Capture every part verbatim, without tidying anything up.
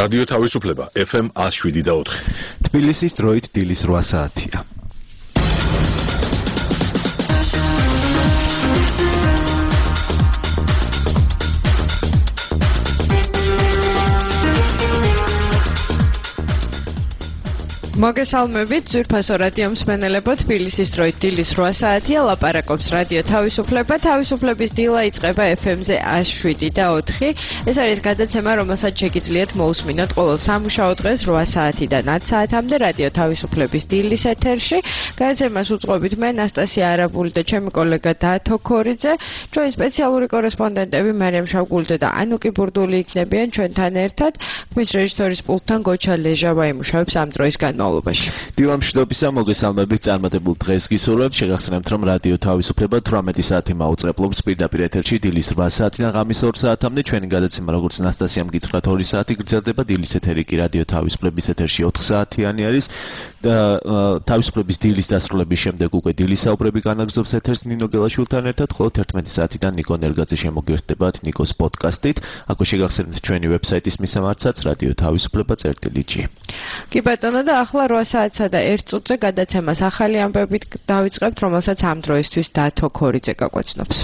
რადიო თავისუფლება ეფ ემ one oh seven და four. თბილისის დროით დილის რვა საათია. მოგესალმებით, ძვირფასო რადიო მსმენელებო, თბილისის დროით დილის რვა საათია, ლაპარაკობს რადიო თავისუფლება. თავისუფლების დილა იწყება ეფ ემ-ზე one oh seven და four. ეს არის გადაცემა, რომელსაც შეგიძლიათ მოусმინოთ ყოველ სამუშაო დღეს რვა საათიდან ათ საათამდე რადიო თავისუფლების დილის ეთერში. გადაცემას უწყობით მე, ნასტასია არაბული და ჩემი კოლეგა დათო ქორიძე. ჩვენი სპეციალური კორესპონდენტები მარიამ შავგულძე და ანუკი ბურდული იქნებიან ჩვენთან ერთად. ქმის რეჟისორის პულტთან გოჩა ლეჟავა იმუშავებს ამ დროის განმავლობაში. დილა მშვიდობისა, მოგესალმებით, წარმატებულ დღეს გისურვებთ. შეგახსენებთ, რომ რადიო თავისუფლება თვრამეტი საათი მაუწყებლობს პირდაპირ ეთერში დილის რვა საათიდან ღამის ორ საათამდე. ჩვენი გადაცემა, როგორც ნასტასიამ გითხრათ, ორი საათი გრძელდება. დილის ეთერი კი რადიო თავისუფლების ეთერში ოთხ საათიანი არის და თავისუფლების დილის დასრულების შემდეგ უკვე დილის საუბრები განაგრძობს ეთერს ნინო გელაშვილთან ერთად, ხოლო თერთმეტი საათიდან ნიკო ნერგაძე შემოგიერთდებათ ნიკოს პოდკასტით. აქვე შეგახსენებთ ჩვენი ვებსაიტის მისამართსაც რადიო თავისუფლება წერტილი ჯი. კი ბატონო, და ახლა რვა საათსა და ერთ წუთზე გადაცემას ახალი ამბებით დავიწყებთ, რომელსაც ამ დროისთვის დათო ქორიძე გაგვაცნობს.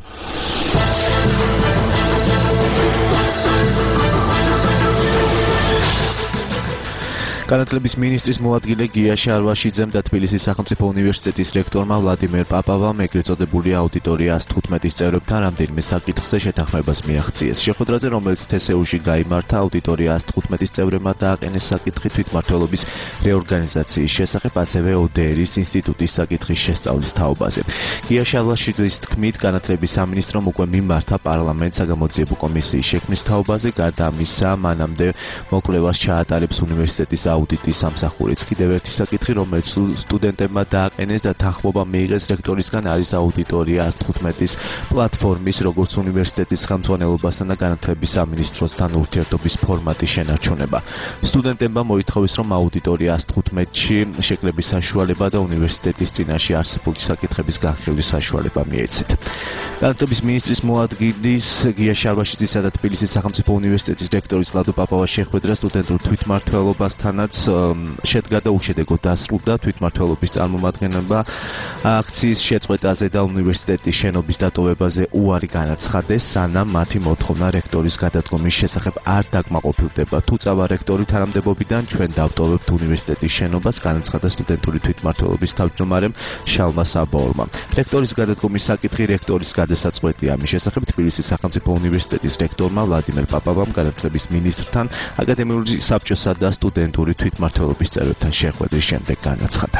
განათლების მინისტრის მოადგილე გია შარვაშიძემ და თბილისის სახელმწიფო უნივერსიტეტის რექტორმა ვლადიმერ პაპავამ ეგრეთ წოდებული აუდიტორია one fifteen-ის წევრებთან რამდენიმე საკითხზე შეთანხმებას მიაღწიეს. შეხვედრაზე, რომელიც თე ეს იუ-ში გაიმართა, აუდიტორია one fifteen-ის წევრებმა დააყენეს საკითხი თვითმმართველობის რეორგანიზაციის შესახებ, ასევე ო დე er-ის ინსტიტუტის საკითხის შესწავლის თაობაზე. გია შარვაშიძის თქმით, განათლების სამინისტრომ უკვე მიმართა პარლამენტს საგამოძიებო კომისიის შექმნის თაობაზე, გარდა ამისა, მანამდე მოკვლევას ჩაატარებს უნივერსიტეტის აუდიტის სამსახურიც. კიდევ ერთი საკითხი, რომელიც სტუდენტებმა დააყენეს და თანხმობა მიიღეს რექტორისგან, არის აუდიტორია one fifteen-ის პლატფორმის, როგორც უნივერსიტეტის ხელმძღვანელობასთან და განათლების სამინისტროსთან ურთიერთობის ფორმატის შენარჩუნება. სტუდენტებმა მოითხოვეს, რომ აუდიტორია one fifteen-ში შეკრების საშუალება და უნივერსიტეტის წინაშე არსებული საკითხების განხილვის საშუალება მიეცეთ. განათლების მინისტრის მოადგილის გია შარვაშიძისა და თბილისის სახელმწიფო უნივერსიტეტის რექტორის ლადო პაპავას შეხვედრა სტუდენტურ თვითმმართველობასთან შედგა და უშედეგოდ დასრულდა. თვითმმართველობის წარმომადგენლობა აქციის შეწყვეტაზე და უნივერსიტეტის შენობის დატოვებაზე უარი განაცხადეს, სანამ მათი მოთხოვნა რექტორის გადადგომის შესახებ არ დაკმაყოფილდება. თუ წავა რექტორი თანამდებობიდან, ჩვენ დავტოვებთ უნივერსიტეტის შენობას, განაცხადა სტუდენტური თვითმმართველობის თავმჯდომარემ შალმა საბაურმა. რექტორის გადადგომის საკითხი რექტორის გადასაწყვეტია. ამის შესახებ თბილისის სახელმწიფო უნივერსიტეტის რექტორმა ვლადიმერ პაპავამ განათლების მინისტრთან, აკადემიური საბჭოსა და სტუდენტური თვითმმართველობის წევრებთან შეხვედრის შემდეგ განაცხადა.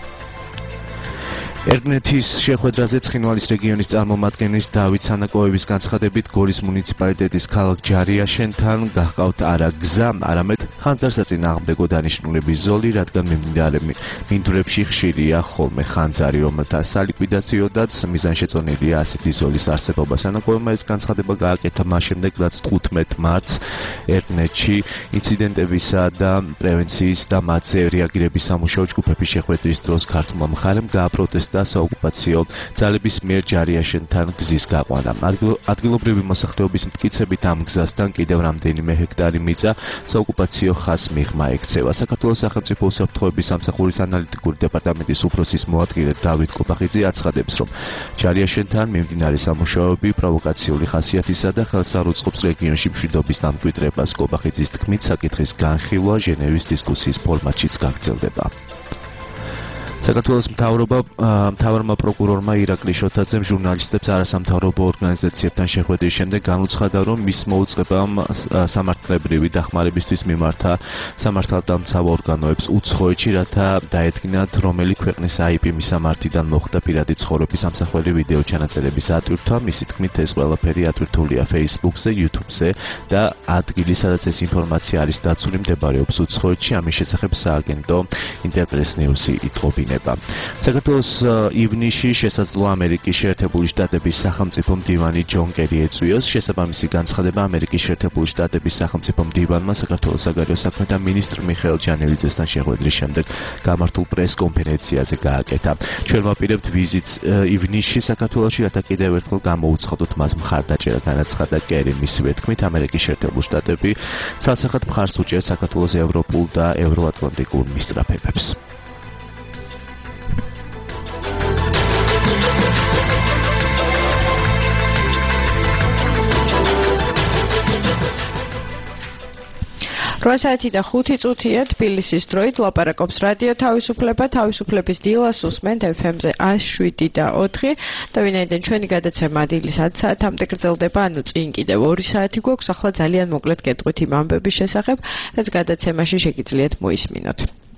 ერგნეთის შეხვედრაზე ცხინვალის რეგიონის წარმომადგენლის დავით სანაკოევის განცხადებით, გორის მუნიციპალიტეტის ქალაქ ჯარიაშენთან გაჰყავთ არა გზა, არამედ ხანძარსაწინააღმდეგო დანიშნულების ზოლი, რადგან მინდვრებში ხშირია ხოლმე ხანძარი, რომელთა სალიკვიდაციოდაც მიზანშეწონილია ასეთი ზოლის არსებობა. სანაკოევმა ეს განცხადება გააკეთა მას შემდეგ, რაც თხუთმეტ მარტს ერგნეთში ინციდენტებისა და პრევენციის და მათზე რეაგირების სამუშაო ჯგუფების შეხვედრის დროს ქართულმა მხარემ გააპროტესტა და საოკუპაციო ძალების მიერ ჯარიაშენთან გზის გაყვანა. ადგილობრივი მოსახლეობის მტკიცებით ამ გზასთან კიდევ რამდენიმე ჰექტარი მიწა საოკუპაციო ხაზს მიღმა ექცევა. საქართველოს სახელმწიფო უსაფრთხოების სამსახურის ანალიტიკური დეპარტამენტის უფროსის მოადგილე დავით კობახიძე აცხადებს, რომ ჯარიაშენთან მიმდინარე სამუშაოები პროვოკაციული ხასიათისა და ხელს არ უწყობს რეგიონში მშვიდობის დამკვიდრებას. კობახიძის თქმით, საკითხის განხილვა ჟენევის დისკუსიის ფორმატშიც გაგრძელდება. საქართველოს მთავრობა მთავარმა პროკურორმა ირაკლი შოთაძემ ჟურნალისტებს არასამთავრობო ორგანიზაციებთან შეხვედრის შემდეგ განუცხადა, რომ მის მოუწყებამ სამართლებრივი დახმარებისთვის მიმართა სამართალდამცავ ორგანოებს უცხოეთში, რათა დაედგინათ, რომელი ქვეყნის აი პი მისამართიდან მოხდა პირადი ცხოვრების ამსახველი ვიდეო ჩანაწერების ატვირთვა. მისი თქმით, ეს ყველაფერი ატვირთულია Facebook-ზე, YouTube-ზე და ადგილი, სადაც ეს ინფორმაცია არის დაცული, მდებარეობს უცხოეთში. ამის შესახებ სააგენტო ინტერპრეს ნიუსი იტყობინებს. ნიშნება. საქართველოს ივნისში შესაძლოა ამერიკის შეერთებული შტატების სახელმწიფო მდივანი ჯონ კერი ეწვიოს. შესაბამისი განცხადება ამერიკის შეერთებული შტატების სახელმწიფო მდივანმა საქართველოს საგარეო საქმეთა მინისტრ მიხეილ ჯანელიძესთან შეხვედრის შემდეგ გამართულ პრეს-კონფერენციაზე გააკეთა. ჩვენ ვაპირებთ ვიზიტს ივნისში საქართველოში, რათა კიდევ ერთხელ გამოუცხადოთ მას მხარდაჭერა, განაცხადა კერი. მისივე თქმით, ამერიკის შეერთებული შტატები ცალსახად მხარს უჭერს საქართველოს ევროპულ და ევროატლანტიკურ მისწრაფებებს. რვა საათი და ხუთი წუთია თბილისის დროით ლაპარაკობს რადიო თავისუფლება, თავისუფლების დილას უსმენთ ეფ ემ-ზე ათს შვიდი და ოთხი და ვინაიდან ჩვენი გადაცემა დილის ათ საათამდე გრძელდება, ანუ წინ კიდევ ორი საათი გვაქვს, ახლა ძალიან მოკლედ გეტყვით იმ ამბების შესახებ, რაც გადაცემაში შეგიძლიათ მოისმინოთ.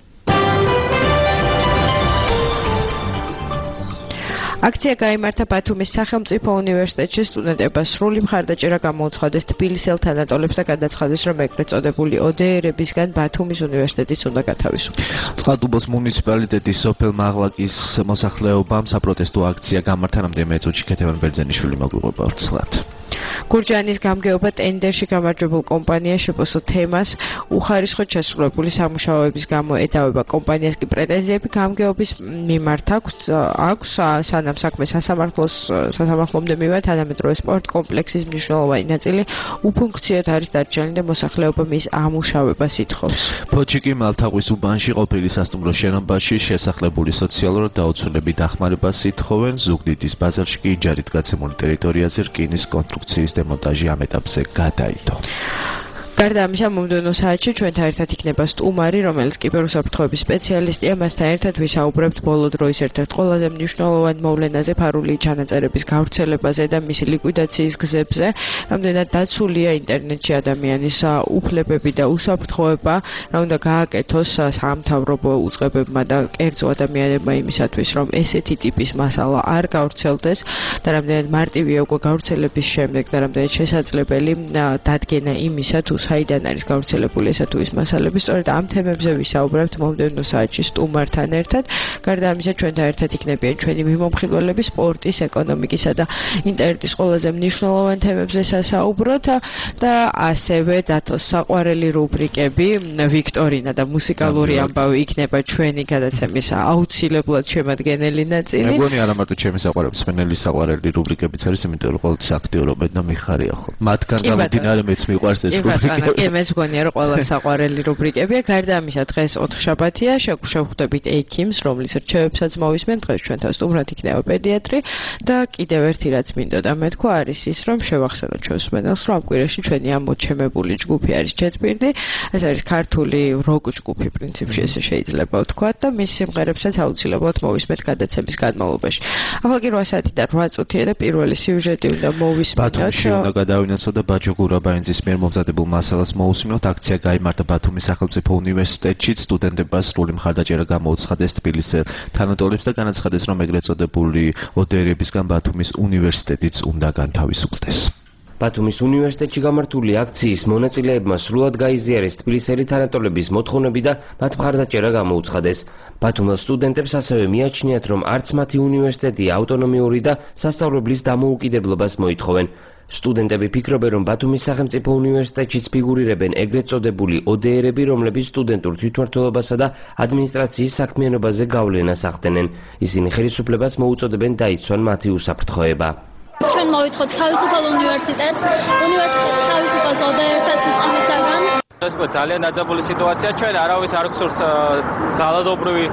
აქცია გაიმართა ბათუმის სახელმწიფო უნივერსიტეტში სტუდენტებმა სრული მხარდაჭერა გამოუცხადეს თბილისელ თანატოლებს და გადაცხადეს, რომ ეგრეთ წოდებული ო დე ერებისგან ბათუმის უნივერსიტეტიც უნდა გათავისუფლდეს. წყალტუბოს მუნიციპალიტეტის სოფელ მაღლაკის მოსახლეობამ საპროტესტო აქცია გამართა, რამდენიმე წუთში ქეთევან ბერძენიშვილი მოგვიყვება ვრცლად. გურჯაანის გამგეობა ტენდერში გამარჯვებულ კომპანია შეპოსო თემას უხარისხოდ შესრულებული სამუშაოების გამო ედავება. კომპანიას კი პრეტენზიები გამგეობის მიმართ აქვს, სანამ საქმე სასამართლოს სასამართლომდე მივა, თანამედროვე სპორტ კომპლექსის მნიშვნელოვანი ნაწილი უფუნქციოდ არის დარჩენილი და მოსახლეობა მის ამუშავებას ითხოვს. ფოჩიკი მალთაყვის უბანში ყოფილი სასტუმრო შენობაში შესახლებული სოციალურად დაუცველები დახმარებას ითხოვენ. ზუგდიდის ბაზარში კი იჯარით გაცემული ტერიტორიაზე რკინის კონსტრუქციის დემონტაჟი ამ ეტაპზე გადაიდო. გარდა ამისა, მომდევნო საათში ჩვენთან ერთად იქნება სტუმარი, რომელიც კიბერუსაფრთხოების სპეციალისტია. მასთან ერთად ვისაუბრებთ ბოლო დროის ერთ-ერთ ყველაზე მნიშვნელოვან მოვლენაზე, ფარული ჩანაწერების გავრცელებაზე და მისი ლიკვიდაციის გზებზე. რამდენად დაცულია ინტერნეტში ადამიანის უფლებები და უსაფრთხოება, რა უნდა გააკეთოს საამთავრობო უწყებებმა და კერძო ადამიანებმა იმისათვის, რომ ესეთი ტიპის მასალა არ გავრცელდეს და რამდენად მარტივია უკვე გავრცელების შემდეგ და რამდენად შესაძლებელი დადგენა იმისა, თუ საიდან არის გავრცელებული ესა თუ ის მასალები. სწორედ ამ თემებზე ვისაუბრებთ მომდევნო საათში სტუმართან ერთად. გარდა ამისა, ჩვენთან ერთად იქნებიან ჩვენი მიმომხილველები სპორტის, ეკონომიკისა და ინტერნეტის ყველაზე მნიშვნელოვან თემებზე სასაუბროთ და ასევე დათოს საყვარელი რუბრიკები, ვიქტორინა და მუსიკალური ამბავი იქნება ჩვენი გადაცემის აუცილებლად შემადგენელი ნაწილი. მეგონი არა მარტო ჩემი საყვარელი სპენელის საყვარელი რუბრიკებიც არის, იმიტომ რომ ყოველთვის აქტიურობენ და მიხარია ხო. მათგან გამომდინარე მეც მიყვარს ეს რუბრიკები. კი, მე მგონია, რომ ყველა საყვარელი რუბრიკებია. გარდა ამისა, დღეს ოთხშაბათია, შევხვდებით ექიმს, რომლის რჩევებსაც მოვისმენთ. დღეს ჩვენთან სტუმრად იქნება პედიატრი და კიდევ ერთი რაც მინდოდა მეთქვა არის ის, რომ შევახსენოთ ჩვენს მსმენელს, რომ ამ კვირაში ჩვენი ამოჩემებული ჯგუფი არის ჩეთბირდი. ეს არის ქართული როკ ჯგუფი პრინციპში, ესე შეიძლება ვთქვათ და მის სიმღერებსაც აუცილებლად მოვისმენთ გადაცემის განმავლობაში. ახლა კი რვა საათი და რვა წუთია და პირველი სიუჟეტი უნდა მოვისმენთ. ბათუმში უნდა გადავინაცვლოთ და ბაჯო გურაბაინძის მიერ მომზადებულ მასალას მოусმინოთ. აქცია გაიმართა ბათუმის სახელმწიფო უნივერსიტეტში. სტუდენტებმა სრული მხარდაჭერა გამოუცხადეს თბილისელ თანატოლებს და განაცხადეს, რომ ეგრეთ წოდებული ო დე ერებისგან ბათუმის უნივერსიტეტიც უნდა განთავისუფლდეს. ბათუმის უნივერსიტეტში გამართული აქციის მონაწილეებმა სრულად გაიზიარეს თბილისელი თანატოლების მოთხოვნები და მათ მხარდაჭერა გამოუცხადეს. ბათუმელ სტუდენტებს ასევე მიაჩნიათ, რომ არც მათი უნივერსიტეტი ავტონომიური და სასწავლებლის დამოუკიდებლობას მოითხოვენ. სტუდენტები ფიქრობენ, რომ ბათუმის სახელმწიფო უნივერსიტეტშიც ფიგურირებენ ეგრეთ წოდებული ო დე ერები, რომლებიც სტუდენტურ თვითმმართველობასა და ადმინისტრაციის საქმიანობაზე გავლენას ახდენენ. ისინი ხელისუფლებას მოუწოდებენ დაიცვან მათი უსაფრთხოება. ჩვენ მოვითხოვთ თავისუფალ უნივერსიტეტს, უნივერსიტეტის თავისუფალ ო დე ერთა სისტემისაგან. ეს ყო ძალიან დაძაბული სიტუაცია. ჩვენ არავის არ გვსურს ძალადობრივი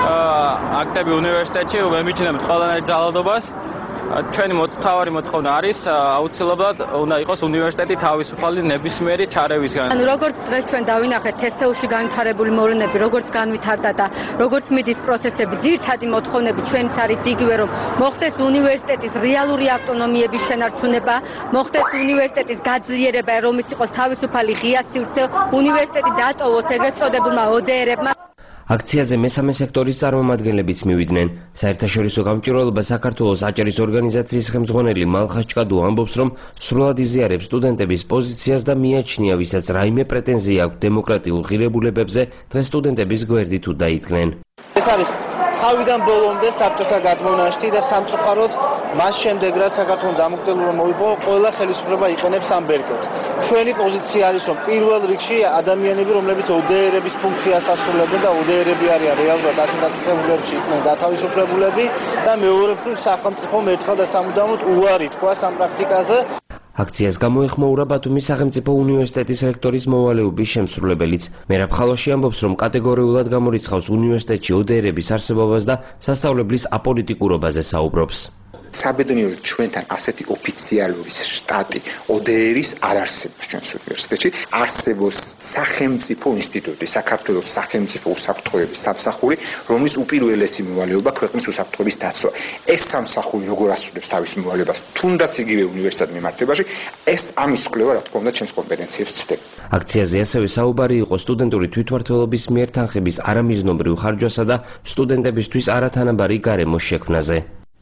აქტები უნივერსიტეტში, ვემიჩნევთ ყველანაირ ძალადობას. ჩვენი მთავარი მოთხოვნა არის აუცილებლად უნდა იყოს უნივერსიტეტი თავისუფალი ნებისმიერი ჩარევისგან. ანუ როგორც დღეს ჩვენ დავინახეთ ე ეს იუ-ში განვითარებული მოვლენები, როგორც განვითარდა და როგორც მიდის პროცესები, ძირითადი მოთხოვნები ჩვენც არის იგივე, რომ მოხდეს უნივერსიტეტის რეალური ავტონომიების შენარჩუნება, მოხდეს უნივერსიტეტის გაძლიერება, რომლის იყოს თავისუფალი ღია სივრცე, უნივერსიტეტი დატოვოს ეგრეთ წოდებულმა ო დე ერებმა. აქციაზე მესამე სექტორის წარმომადგენლებიც მივიდნენ. საერთაშორისო გამჭვირვალობა საქართველოს აჭარის ორგანიზაციის ხელმძღვანელი მალხას ჭკადუ ამბობს, რომ სრულად იზიარებს სტუდენტების პოზიციას და მიაჩნია, ვისაც რაიმე პრეტენზია აქვს დემოკრატიულ ღირებულებებზე, დღეს სტუდენტების გვერდით თუ დაიდგნენ. ეს არის თავიდან ბოლომდე საბჭოთა გადმონაშთი და სამწუხაროდ მას შემდეგ რაც საქართველოს დამოუკიდებლობა მოიპოვა, ყველა ხელისუფლება იყენებს ამ ბერკეტს. ჩვენი პოზიცია არის, რომ პირველ რიგში ადამიანები, რომლებიც O D R-ების ფუნქციას ასრულებენ და O D R-ები არიან რეალურად ასეთაცებულებში იყვნენ გათავისუფლებულები და მეორე მხრივ სახელმწიფომ ერთხელ და სამუდამოდ უარი თქვა ამ პრაქტიკაზე. აქციას გამოეხმოურა ბათუმის სახელმწიფო უნივერსიტეტის რექტორის მოვალეობის შემსრულებელიც. მერაბ ხალოში ამბობს, რომ კატეგორიულად გამორიცხავს უნივერსიტეტში O D R-ების არსებობას და სასწავლებლის აპოლიტიკურობაზე საუბრობს. საბედნიეროდ ჩვენთან ასეთი ოფიციალური შტატი O D R-ის არ არსებობს ჩვენს უნივერსიტეტში. არსებობს სახელმწიფო ინსტიტუტი, საქართველოს სახელმწიფო უსაფრთხოების სამსახური, რომლის უპირველესი მოვალეობა ქვეყნის უსაფრთხოების დაცვა. ეს სამსახური როგორ ასრულებს თავის მოვალეობას, თუნდაც იგივე უნივერსიტეტის მიმართებაში, ეს ამის კვლევა, რა თქმა უნდა, ჩვენს კომპეტენციებს ცდება. აქციაზე ასევე საუბარი იყო სტუდენტური თვითმმართველობის მიერ თანხების არამიზნობრივ ხარჯვასა და სტუდენტებისთვის არათანაბარი გარემოს შექმნაზე.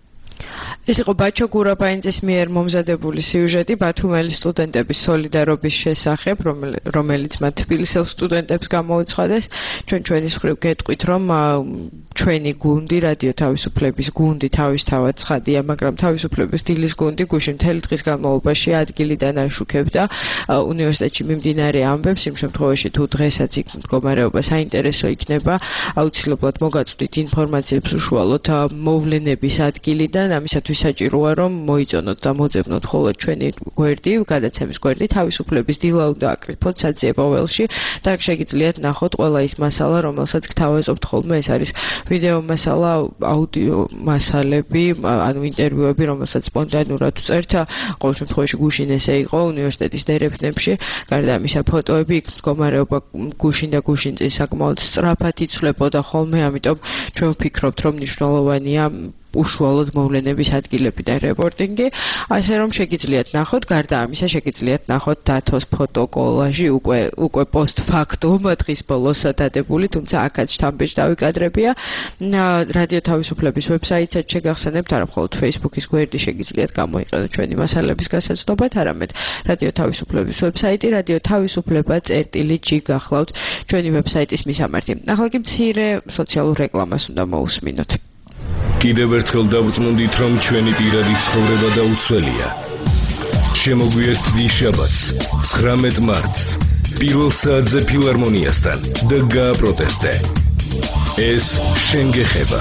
ეს იყო ბაჩო გურაბაინძის მიერ მომზადებული სიუჟეტი ბათუმელი სტუდენტების სოლიდარობის შესახებ, რომელიც მათ თბილისელ სტუდენტებს გამოუცხადეს. ჩვენ ჩვენის მხრივ გეტყვით, რომ ჩვენი გუნდი, რადიო თავისუფლების გუნდი თავისთავად ცხადია, მაგრამ თავისუფლების დილის გუნდი გუშინ მთელი დღის განმავლობაში ადგილიდან აშუქებდა უნივერსიტეტში მიმდინარე ამბებს, იმ შემთხვევაში თუ დღესაც იქ მდგომარეობა საინტერესო იქნება, აუცილებლად მოგაწვდით ინფორმაციებს უშუალოდ მოვლენების ადგილიდან, ამისათვის საჭიროა რომ მოიწონოთ და მოძებნოთ ხოლმე ჩვენი გვერდი, გადაცემის გვერდი თავისუფლების დილა უნდა აკრიფოთ საძიებო ველში და შეგიძლიათ ნახოთ ყველა ის მასალა, რომელსაც გთავაზობთ ხოლმე, ეს არის ვიდეო მასალა, აუდიო მასალები, ანუ ინტერვიუები, რომელსაც სპონტანურად წერთ, ყოველ შემთხვევაში გუშინ ესე იყო უნივერსიტეტის დერეფნებში, გარდა ამისა ფოტოები, იქ მდგომარეობა გუშინ და გუშინ წინ საკმაოდ სწრაფად იცვლებოდა ხოლმე, ამიტომ ჩვენ ვფიქრობთ, რომ მნიშვნელოვანია უშუალოდ მოვლენების ადგილებიდან რეპორტინგი, ასე რომ შეგიძლიათ ნახოთ, გარდა ამისა შეგიძლიათ ნახოთ დათოს ფოტოკოლაჟი უკვე უკვე პოსტფაქტუმ დღის ბოლოს დადებული, თუმცა აქაც შთამბეჭ დავიკადრებია. რადიო თავისუფლების ვებსაიტსაც შეგახსენებთ, არა მხოლოდ Facebook-ის გვერდი შეგიძლიათ გამოიყენოთ ჩვენი მასალების გასაცნობად, არამედ რადიო თავისუფლების ვებსაიტი, რადიო თავისუფლება წერტილი ჯი გახლავთ ჩვენი ვებსაიტის მისამართი. ახლა კი მცირე სოციალურ რეკლამას უნდა მოусმინოთ. კიდევ ერთხელ დავწმუნდით, რომ ჩვენი პირადი ცხოვრება დაუცველია. შემოგვიერთდი შაბათს, ცხრამეტ მარტს, პირველ საათზე ფილარმონიასთან და გააპროტესტე. ეს შენ გეხება.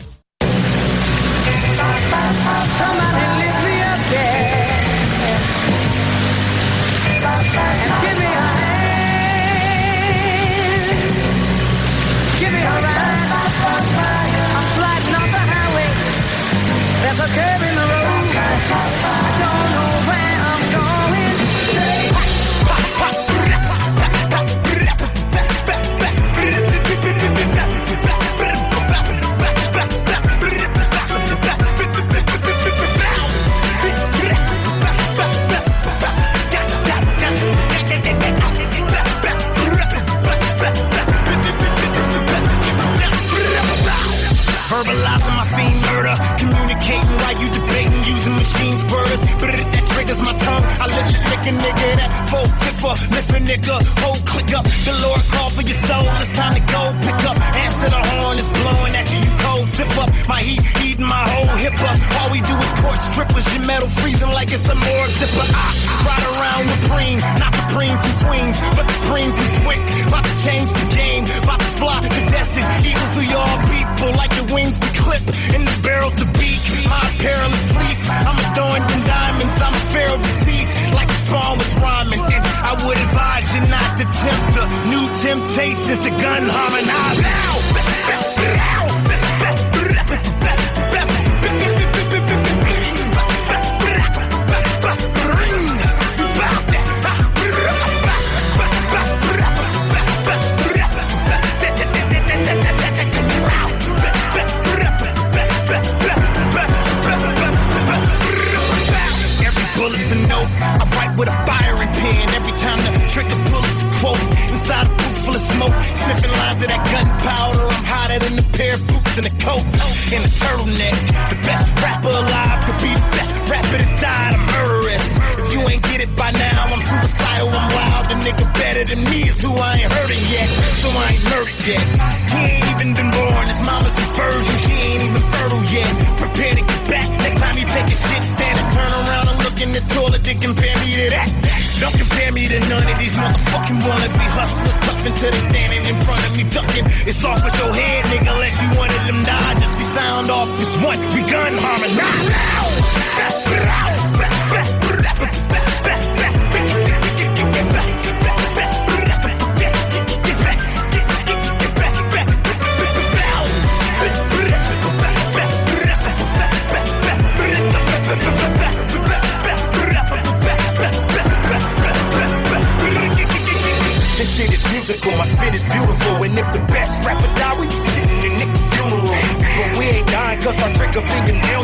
Verbalizing my fiend murder, communicating while you debating using machines words. But that triggers my tongue. I let you pick a nigga that full flipper, lift a nigga, whole click up. The Lord call for your soul, it's time to go pick up. Answer the horn, it's blowing at you, you cold zip up. My heat heating my whole hip up. All we do is court strippers, your metal freezing like it's a morgue zipper. I ride around with preens, not the preens and queens, but the preens and quick. About to change the game, about to fly the desert, even through y'all people like the wings we clip in the barrels to beat. My perilous fleet, I'm adorned in diamonds, I'm a pharaoh deceased, like a spawn was rhyming. And I would advise you not to tempt the new temptations to gun harmonize. Now,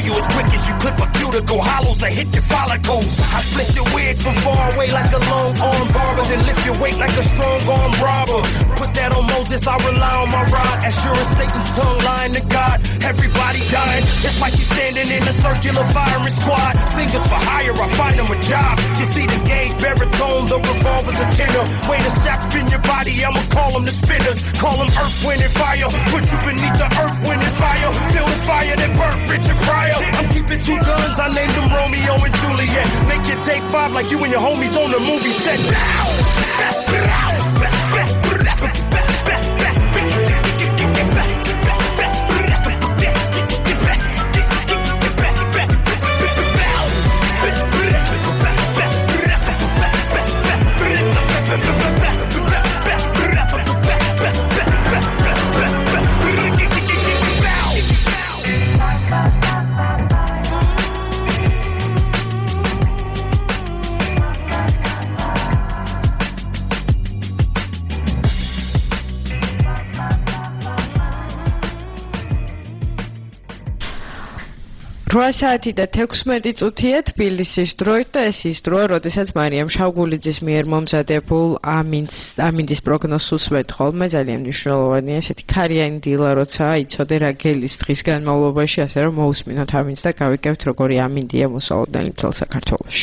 you as quick as you clip a cuticle. Hollows that hit your follicles. I split your wig from far away like a long arm barber, then lift your weight like a strong arm robber. Put that on Moses, I rely on my rod. As sure as Satan's tongue lying to God, everybody dying. It's like he's standing in a circular firing squad. Singers for hire, I find them a job. You see the gauge, baritone, the revolver's a tenor. Way to strap in your body, I'ma call them the spinners. Call them earth, wind, and fire. Put you beneath the earth, wind, and fire. Feel the fire that burnt Richard Pryor. I'm keeping two guns, I named them Romeo and Juliet. Make you take five like you and your homies on the movie set. რვა საათი და თექვსმეტი წუთია თბილისის დროით და ეს ის დროა, როდესაც მარიამ შავგულიძის მიერ მომზადებულ ამინდის პროგნოზს უსმენთ ხოლმე. ძალიან მნიშვნელოვანია ესეთი ქარიანი დილა, როცა იცოდე რა გელის დღის განმავლობაში, ასე რომ მოусმინოთ ამინდს და გავიგებთ როგორი ამინდია მოსალოდნელი მთელ საქართველოში.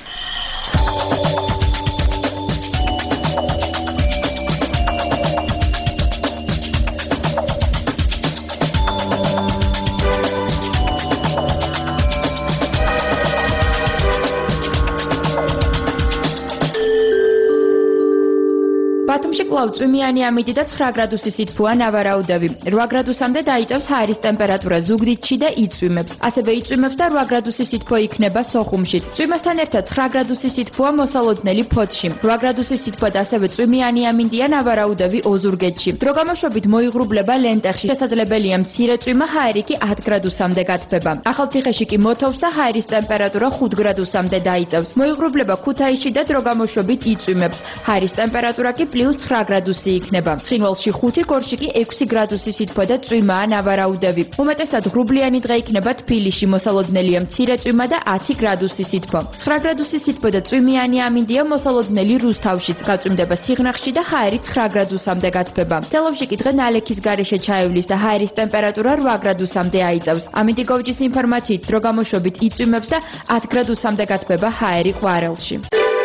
ბათუმში კვლავ წვიმიანი ამინდი და ცხრა გრადუსი სითბოა ნავარაუდები. რვა გრადუსამდე დაიწევს ჰაერის ტემპერატურა ზუგდიდში და იწვიმებს. ასევე იწვიმებს და რვა გრადუსი სითბო იქნება სოხუმშიც. წვიმასთან ერთად ცხრა გრადუსი სითბოა მოსალოდნელი ფოთში. რვა გრადუსი სითბო და ასევე წვიმიანი ამინდია ნავარაუდები ოზურგეთში. დრო გამოშვებით მოიღრუბლება ლენტეხში. შესაძლებელია მცირე წვიმა, ჰაერი კი ათ გრადუსამდე გათბება. ახალციხეში კი მოთოვს და ჰაერის ტემპერატურა ხუთ გრადუსამდე დაიწევს. მოიღრუბლება ქუთაისში და დრო გამოშვებით იწვიმებს. ჰაერის ტემპერატურა კი პლუს ცხრა გრადუსი იქნება. ცხინვალში ხუთი, გორში კი ექვსი გრადუსი სითბო და წვიმაა ნავარაუდები. უმეტესად ღრუბლიანი დღე იქნება თბილისში, მოსალოდნელია მცირე წვიმა და ათი გრადუსი სითბო. ცხრა გრადუსი სითბო და წვიმიანი ამინდია მოსალოდნელი რუსთავშიც. გაწვიმდება სიღნაღში და ჰაერი ცხრა გრადუსამდე გათბება. თელავში კი დღე ნალექის გარეშე ჩაივლის და ჰაერის ტემპერატურა რვა გრადუსამდე აიწევს. ამინდი გოვჯის ინფორმაციით დრო გამოშვებით იწვიმებს და ათ გრადუსამდე გათბება ჰაერი ყვარელში.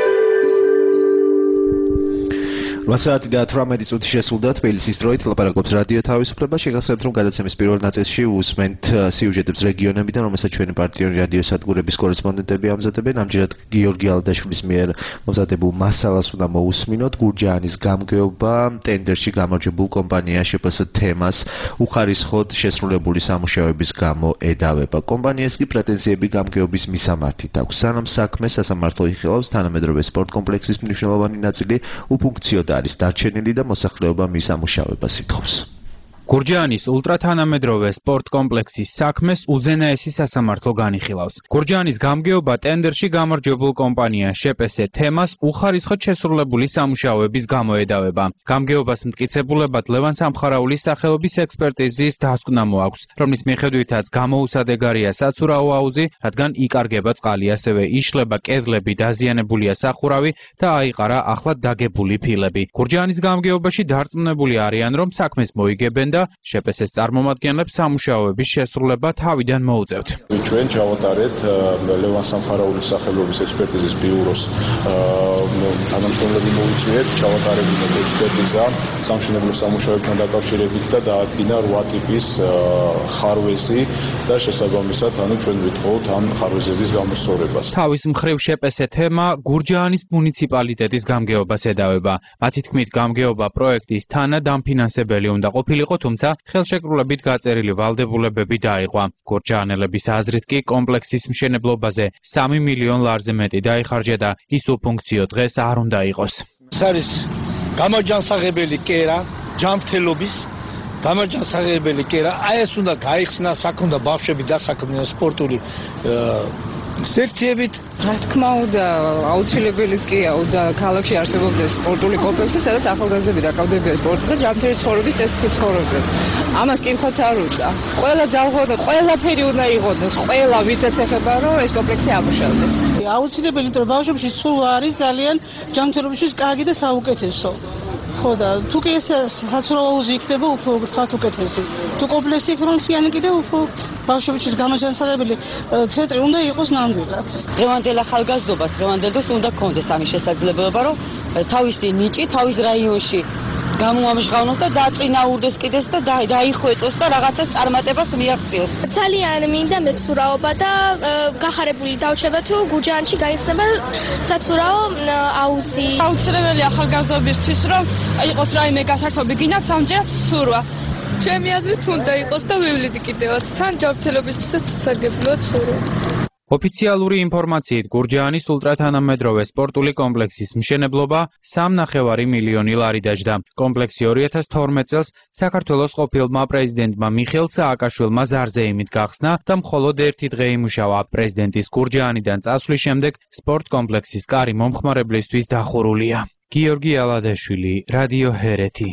რვა საათი და თვრამეტი წუთი შესულდა თბილისის დროით. ლაპარაკობს რადიო თავისუფლება. შეგახსენებთ, რომ გადაცემის პირველ ნაწილში უსმენთ სიუჟეტებს რეგიონებიდან, რომელსაც ჩვენი პარტიული რადიო სადგურების კორესპონდენტები ამზადებენ. ამჯერად გიორგი ალდაშვილის მიერ მომზადებულ მასალას უნდა მოусმინოთ. გურჯაანის გამგეობა ტენდერში გამარჯვებულ კომპანია შპს თემას უხარისხოდ შესრულებული სამუშაოების გამო ედავება. კომპანიას კი პრეტენზიები გამგეობის მისამართით აქვს. სანამ საქმე სასამართლო იხილავს, თანამედროვე სპორტ კომპლექსის მნიშვნელოვანი ნაწილი უფუნქციოდ არის დარჩენილი და მოსახლეობა მის ამუშავებას ითხოვს. გურჯაანის ულტრათანამედროვე სპორტ კომპლექსის საქმეს უზენაესი სასამართლო განიხილავს. გურჯაანის გამგეობა ტენდერში გამარჯვებულ კომპანია შპს თემას უხარისხოდ შესრულებული სამუშაოების გამო ედავება. გამგეობას მტკიცებულებად ლევან სამხარაულის სახელობის ექსპერტიზის დასკვნა მოაქვს, რომლის მიხედვითაც გამოუსადეგარია საცურაო აუზი, რადგან იკარგება წყალი, ასევე იშლება კედლები, დაზიანებულია სახურავი და აიყარა ახლად დაგებული ფილები. გურჯაანის გამგეობაში დარწმუნებული არიან, რომ საქმეს მოიგებენ და შპს წარმომადგენლებს სამუშაოების შესრულება თავიდან მოუწევთ. ჩვენ ჩავატარეთ ლევან სამხარაულის სახელობის ექსპერტიზის ბიუროს თანამშრომლები მოვიწვიეთ, ჩავატარებინეთ ექსპერტიზა სამშენებლო სამუშაოებთან დაკავშირებით და დაადგინა რვა ტიპის ხარვეზი და შესაბამისად ანუ ჩვენ ვითხოვთ ამ ხარვეზების გამოსწორებას. თავის მხრივ შპს თემა გურჯაანის მუნიციპალიტეტის გამგეობას ედავება. მათი თქმით, გამგეობა პროექტის თანადამფინანსებელი უნდა ყოფილიყო, თუმცა ხელშეკრულებით გაწერილი ვალდებულებები დაიყვა. გურჯაანელების აზრით კი კომპლექსის მშენებლობაზე სამი მილიონ ლარზე მეტი დაიხარჯა და ის უფუნქციო დღეს არ უნდა იყოს. ეს არის გამაჯანსაღებელი კერა, ჯანმრთელობის გამაჯანსაღებელი კერა. აი ეს უნდა გაიხსნა, აქ უნდა ბავშვები დასაქმდნენ სპორტული სექციებით რა თქმა უნდა, აუცილებელიც კია და ქალაქში არსებობდეს სპორტული კომპლექსი, სადაც ახალგაზრდები დაკავდებიან სპორტით და ჯანმრთელი ცხოვრების წესით ცხოვრობენ. ამას კითხვაც არ უნდა. ყველა ძალღონე, ყველაფერი უნდა იღონოს, ყველა ვისაც ეხება, რომ ეს კომპლექსი ამუშავდეს. აუცილებელი, იმიტომ რომ ბავშვებში სულ არის ძალიან ჯანმრთელობისთვის კარგი და საუკეთესო. ხო და თუ კი ეს საცურაუზი იქნება უფრო თქვათ უკეთესი. თუ კომპლექსი იქნება მთლიანი კიდევ უფრო ბავშვებისთვის გამოჯანსაღებელი ცენტრი უნდა იყოს ნამდვილად. დღევანდელ ახალგაზრდობას, დღევანდელ დროს უნდა კონდეს ამის შესაძლებლობა, რომ თავისი ნიჭი თავის რაიონში გამოამჟღავნოს და დაწინაურდეს კიდეც და დაიხვეწოს და რაღაცას წარმატებას მიაღწიოს. ძალიან მინდა მეცურაობა და გახარებული დავშება თუ გურჯაანში გაიხსნება საცურაო აუზი. აუცილებელი ახალგაზრდობისთვის რომ იყოს რაიმე გასართობი გინათ სამჯერად სურვა. ჩემი აზრით უნდა იყოს და ვივლიდ კიდევაც თან ჯანმრთელობისთვისაც სასარგებლოა სურვა. ოფიციალური ინფორმაციით გურჯაანის ულტრათანამედროვე სპორტული კომპლექსის მშენებლობა სამნახევარი მილიონი ლარი დაჯდა. კომპლექსი ორი ათას თორმეტ წელს საქართველოს ყოფილმა პრეზიდენტმა მიხეილ სააკაშვილმა ზარზეიმით გახსნა და მხოლოდ ერთი დღე იმუშავა. პრეზიდენტის გურჯაანიდან წასვლის შემდეგ სპორტ კომპლექსის კარი მომხმარებლისთვის დახურულია. გიორგი ალადაშვილი, რადიო ჰერეთი.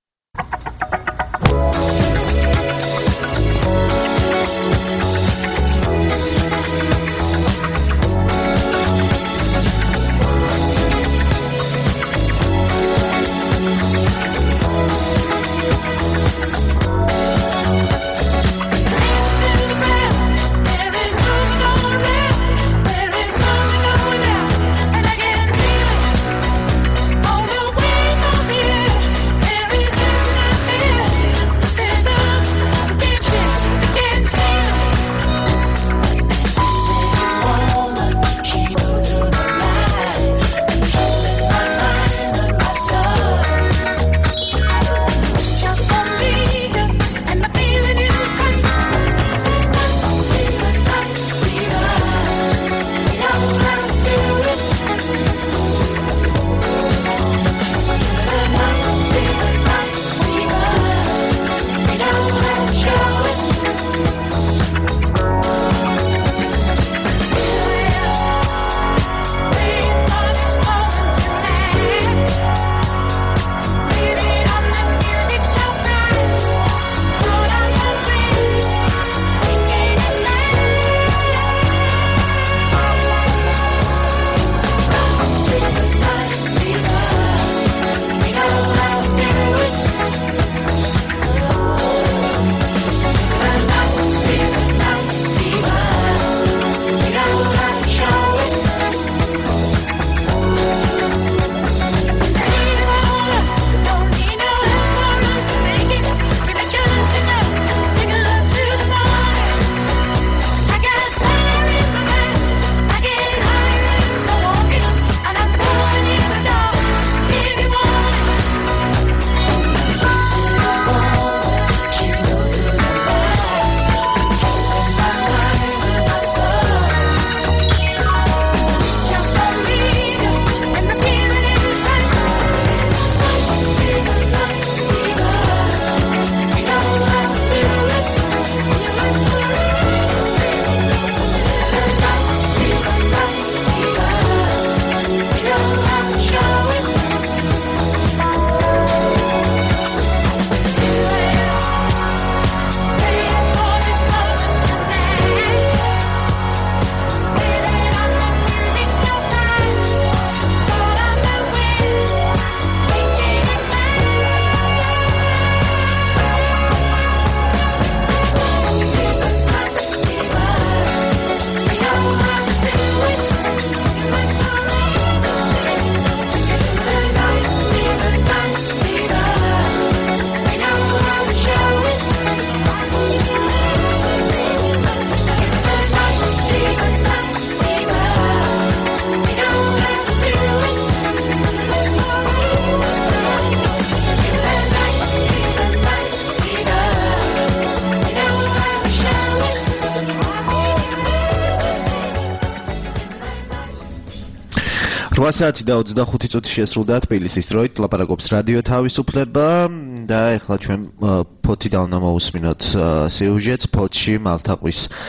რვა საათი და ოცდახუთი წუთი შესრულდა თბილისის დროით, ლაპარაკობს რადიო თავისუფლება და ეხლა ჩვენ ფოთიდან უნდა მოვუსმინოთ სიუჟეტს. ფოთში მალთაყვის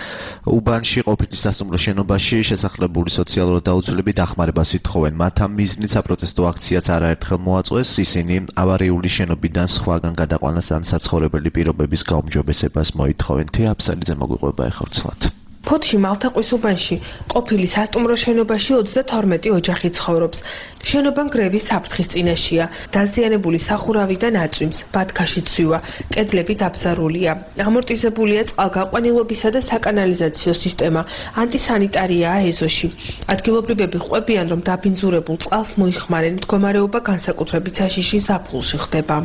უბანში ყოფილი სასტუმრო შენობაში შესახლებული სოციალური დაუცველები დახმარებას ითხოვენ. მათ ამ მიზნით საპროტესტო აქციაც არაერთხელ მოაწყვეს. ისინი ავარიული შენობიდან სხვაგან გადაყვანას ან საცხოვრებელი პირობების გაუმჯობესებას მოითხოვენ. თეა აფსალიძე მოგვიყვება ეხორცლად. ფოთში მალთაყვის უბანში ყოფილი სასტუმრო შენობაში ოცდათორმეტი ოჯახი ცხოვრობს. შენობა ნგრევის საფრთხის წინაშეა. დაზიანებული სახურავი და ნაწვიმს, ბათქაში ცვივა, კედლები დაბზარულია. ამორტიზებულია წყალგაყვანილობისა და საკანალიზაციო სისტემა. ანტისანიტარიაა ეზოში. ადგილობრივები ყვებიან, რომ დაბინძურებულ წყალს მოიხმარენ. მდგომარეობა განსაკუთრებით საშიში ზაფხულში ხდება.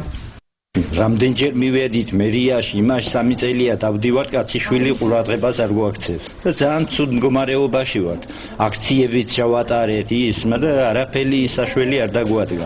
რამდენჯერ მივედით მერიაში, იმაში სამი წელია დავდივართ, კაცი შვილი ყურადღებას არ გვაქცევს. და ძალიან ცუდ მდგომარეობაში ვართ. აქციებიც ჩავატარეთ ის, მაგრამ არაფერი საშველი არ დაგვადგა.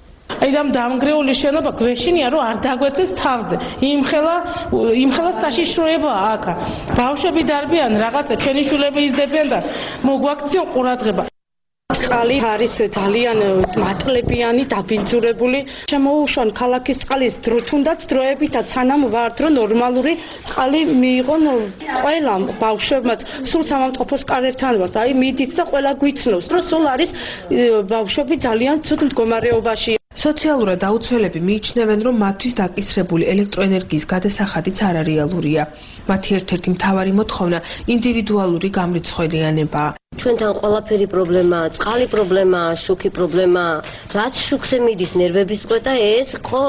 აი და დამგრეული შენობა გვეშინია, რომ არ დაგვეცეს თავზე. იმხელა იმხელა საშიშროება აქა. ბავშვები დარბიან, რაღაცა ჩვენი შვილები იზრდებიან და მოგვაქციო ყურადღება. წყალი არის ძალიან მატლებიანი, დაბინძურებული. შემოუშვან ქალაქის წყლის დრო, თუნდაც დროებითაც სანამ ვართ, რომ ნორმალური წყალი მიიღონ ყველამ ბავშვებმაც. სულ სამავტყოფოს კარებთან ვართ. აი მიდით და ყველა გვიცნობს, რომ სულ არის ბავშვები ძალიან ცუდ მდგომარეობაში. სოციალურად დაუცველები მიიჩნევენ, რომ მათთვის დაკისრებული ელექტროენერგიის გადასახადიც არარეალურია. მათი ერთ-ერთი მთავარი მოთხოვნა ინდივიდუალური გამრიცხველიანებაა. ჩვენთან ყველაფერი პრობლემაა, წყალი პრობლემაა, შუქი პრობლემაა. რაც შუქზე მიდის ნერვების წყვეტა, ეს ხო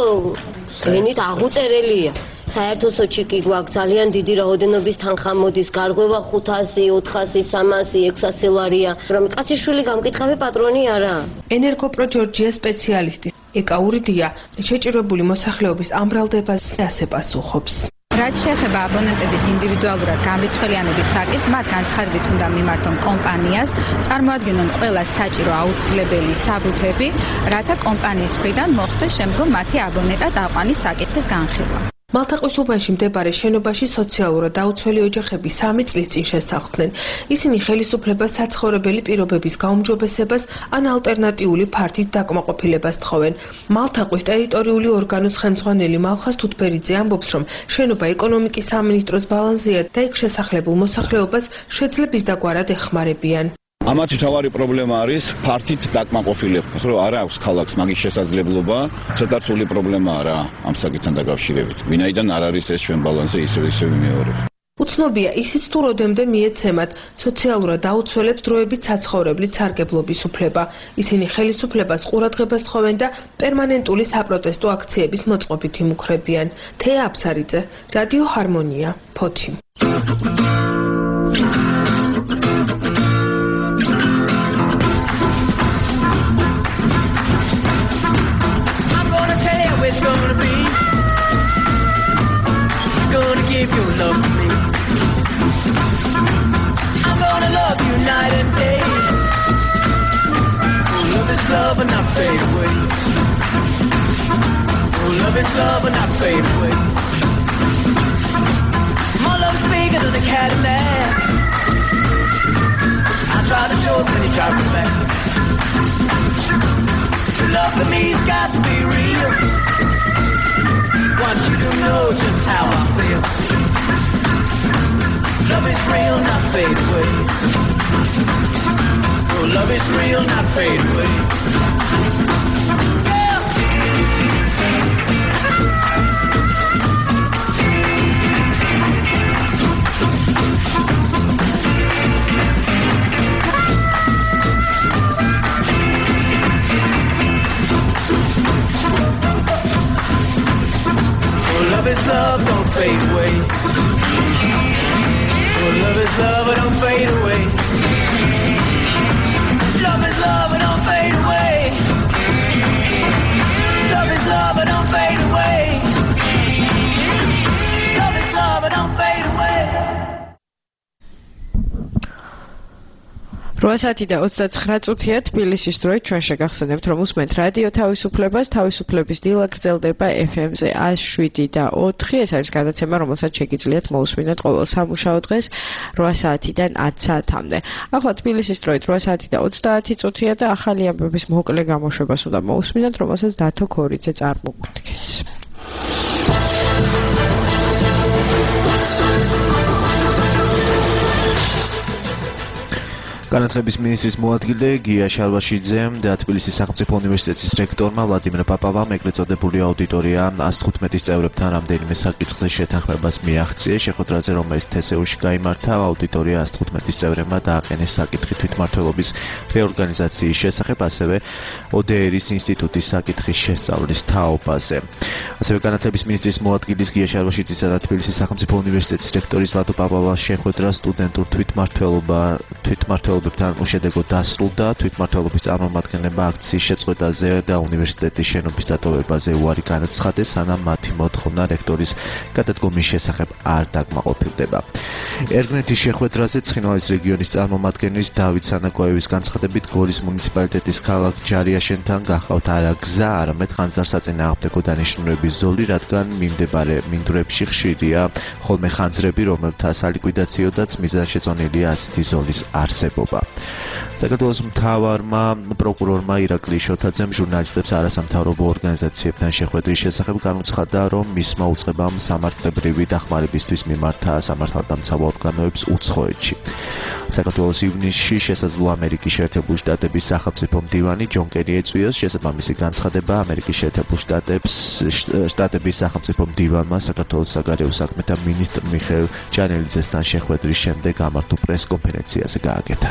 გენით აღუწერელია. საერთო სოჭი კი გვაქვს ძალიან დიდი რაოდენობის თანხა მოდის, გარღვევა ხუთასი, ოთხასი, სამასი, ექვსასი ლარია. რომ კაციშვილი გამკითხავე პატრონი არაა. ენერგოპრო ჯორჯია სპეციალისტი ეკა ურიდია შეჭირებული მოსახლეობის ამბრალდებას ასე პასუხობს. რაც შეეხება აბონენტების ინდივიდუალურად გამრიცხველიანების საკითხს, მათ განცხადებით უნდა მიმართონ კომპანიას, წარმოადგენონ ყველა საჭირო აუცილებელი საბუთები, რათა კომპანიის მხრიდან მოხდეს შემდგომ მათი აბონენტად აყვანის საკითხის განხილვა. მალთაყვის უბანში მდებარე შენობაში სოციალურად დაუცველი ოჯახები სამი წლის წინ შესახლდნენ. ისინი ხელისუფლებას საცხოვრებელი პირობების გაუმჯობესებას ან ალტერნატიული ფართით დაკმაყოფილებას თხოვენ. მალთაყვის ტერიტორიული ორგანოს ხელმძღვანელი მალხას თუთბერიძე ამბობს, რომ შენობა ეკონომიკის სამინისტროს ბალანსზეა და იქ შესახლებულ მოსახლეობას შეძლებს დაგვარად ეხმარებიან. ამათი მთავარი პრობლემა არის ფართით დაკმაყოფილება, რომ არ აქვს ქალაქს მაგის შესაძლებლობა, ცოტა რთული პრობლემაა რა ამ საკითხთან დაკავშირებით. ვინაიდან არ არის ეს ჩვენ ბალანსზე ისევ ისევ მიმეორება. უცნობია ისიც თუ როდემდე მიეცემათ სოციალურად დაუცველებს დროებით საცხოვრებლით სარგებლობის უფლება. ისინი ხელისუფლებას ყურადღებას თხოვენ და პერმანენტული საპროტესტო აქციების მოწყობით იმუქრებიან. თეა აფსარიძე, რადიო ჰარმონია, ფოთი. Love and not fade away. Oh, love is love and not fade away. My love is bigger than a Cadillac. I try to show it, then he tries to back. Your love for me's got to be real. Want you to know just how I feel. Love is real, not fade away. Oh, love is real, not fade away. Love is love, don't fade away. Oh, love is love, don't fade away. Love is love, don't fade away. Love is love, don't fade away. Love is love, don't fade away. რვა საათი და ოცდაცხრა წუთია თბილისის დროით ჩვენ შეგახსენებთ რომ უსმენთ რადიო თავისუფლებას თავისუფლების დილა გრძელდება ეფ ემ-ზე ათს შვიდი და ოთხი ეს არის გადაცემა რომელსაც შეგიძლიათ მოусმინოთ ყოველ სამუშაო დღეს რვა საათიდან ათ საათამდე ახლა თბილისის დროით რვა საათი და ოცდაათი წუთია და ახალი ამბების მოკლე გამოშვებას უნდა მოусმინოთ რომელსაც დათო ქორიძე წარმოგვიდგეს განათლების მინისტრის მოადგილე გია შარვაშიძემ და თბილისის სახელმწიფო უნივერსიტეტის რექტორმა ვლადიმერ პაპავამ ეგრეთ წოდებული აუდიტორია ას თხუთმეტის წევრებთან რამდენიმე საკითხზე შეთანხმებას მიაღწიეს. შეხვედრაზე, რომელიც თესეულში გაიმართა, აუდიტორია ას თხუთმეტის წევრებმა დააყენეს საკითხი თვითმმართველობის რეორგანიზაციის შესახებ, ასევე ო დე ერის ინსტიტუტის საკითხის შესწავლის თაობაზე. ასევე განათლების მინისტრის მოადგილის გია შარვაშიძისა და თბილისის სახელმწიფო უნივერსიტეტის რექტორის ლადო პაპავას შეხვედრა სტუდენტურ თვითმმართველობა თვითმმართველობებთან უშედეგოდ დასრულდა. თვითმმართველობის წარმომადგენლებმა აქციის შეწყვეტაზე და უნივერსიტეტის შენობის დატოვებაზე უარი განაცხადეს, სანამ მათი მოთხოვნა რექტორის გადადგომის შესახებ არ დაკმაყოფილდება. ერგნეთის შეხვედრაზე ცხინვალის რეგიონის წარმომადგენლის დავით სანაკოევის განცხადებით, გორის მუნიციპალიტეტის ქალაქ ჯარიაშენთან გახავთ არა გზა, არამედ ხანძარსაწინააღმდეგო დანიშნულების ზოლი, რადგან მიმდებარე მინდვრებში ხშირია ხოლმე ხანძრები, რომელთა სალიკვიდაციოდაც მიზანშეწონილია ასეთი ზოლის არსებობა. საქართველოს მთავარმა პროკურორმა ირაკლი შოთაძემ ჟურნალისტებს არასამთავრობო ორგანიზაციებთან შეხვედრის შესახებ განუცხადა, რომ მისმა უწყებამ სამართლებრივი დახმარებისთვის მიმართა სამართალდამცავ ორგანოებს უცხოეთში. საქართველოს ივნისში შესაძლოა ამერიკის შეერთებული შტატების სახელმწიფო მდივანი ჯონ კერი ეწვიოს. შესაბამისი განცხადება ამერიკის შეერთებულ შტატებს შტატების სახელმწიფო მდივანმა საქართველოს საგარეო საქმეთა მინისტრ მიხეილ ჯანელიძესთან შეხვედრის შემდეგ გამართულ პრესკონფერენციაზე გააკეთა.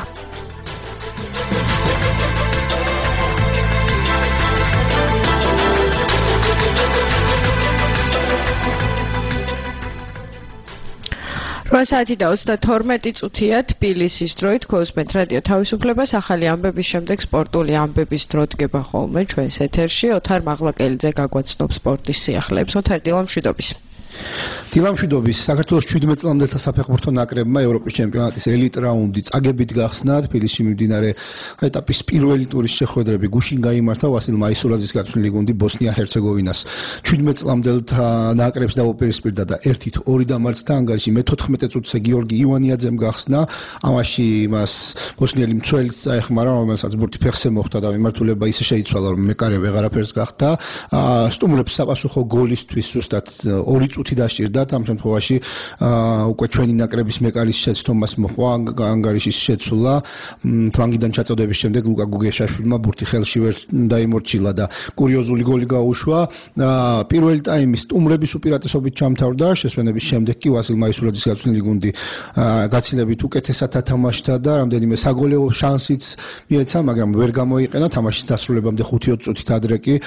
რვა საათი და ოცდათორმეტი წუთია თბილისის დროით. ქოსმეთ რადიო თავისუფლებას ახალი ამბების შემდეგ სპორტული ამბების დრო დგება ხოლმე ჩვენს ეთერში. ოთარ მაღლაკელიძე გაგვაცნობს სპორტის სიახლეებს. ოთარ, დილამშვიდობის. დილამშვიდობის. საქართველოს ჩვიდმეტ წლამდელთა საფეხბურთო ნაკრებმა ევროპის ჩემპიონატის ელიტ რაუნდი წაგებით გახსნა. თბილისში მიმდინარე ეტაპის პირველი ტურის შეხვედრები გუშინ გაიმართა. ვასილ მაისურაძის გაწვრთნილი გუნდი ბოსნია-ჰერცეგოვინას ჩვიდმეტ წლამდელთა ნაკრებს დაუპირისპირდა და ერთით ორი დამარცხდა. ანგარიში მეთოთხმეტე წუთზე გიორგი ივანიაძემ გახსნა. ამაში მას ბოსნიელი მცველიც წაეხმარა, რომელსაც ბურთი ფეხზე მოხვდა და მიმართულება ისე შეიცვალა, რომ მეკარე ვეღარაფერს გახდა. სტუმრებს საპასუხო გოლისთვის ზუსტად ორი წუთი დასჭირდა. ამ შემთხვევაში უკვე ჩვენი ნაკრების მეკარის შეცდომას მოყვა ანგარიშის შეცვლა. ფლანგიდან ჩაწოდების შემდეგ ლუკა გუგეშაშვილმა ბურთი ხელში ვერ დაიმორჩილა და კურიოზული გოლი გაუშვა. პირველი ტაიმი სტუმრების უპირატესობით ჩამთავრდა. შესვენების შემდეგ კი ვასილ მაისურაძის გაწვრთნილი გუნდი გაცილებით უკეთესად ათამაშდა და რამდენიმე საგოლეო შანსიც მიეცა, მაგრამ ვერ გამოიყენა. თამაშის დასრულებამდე ხუთი ოცი წუთით ადრე კი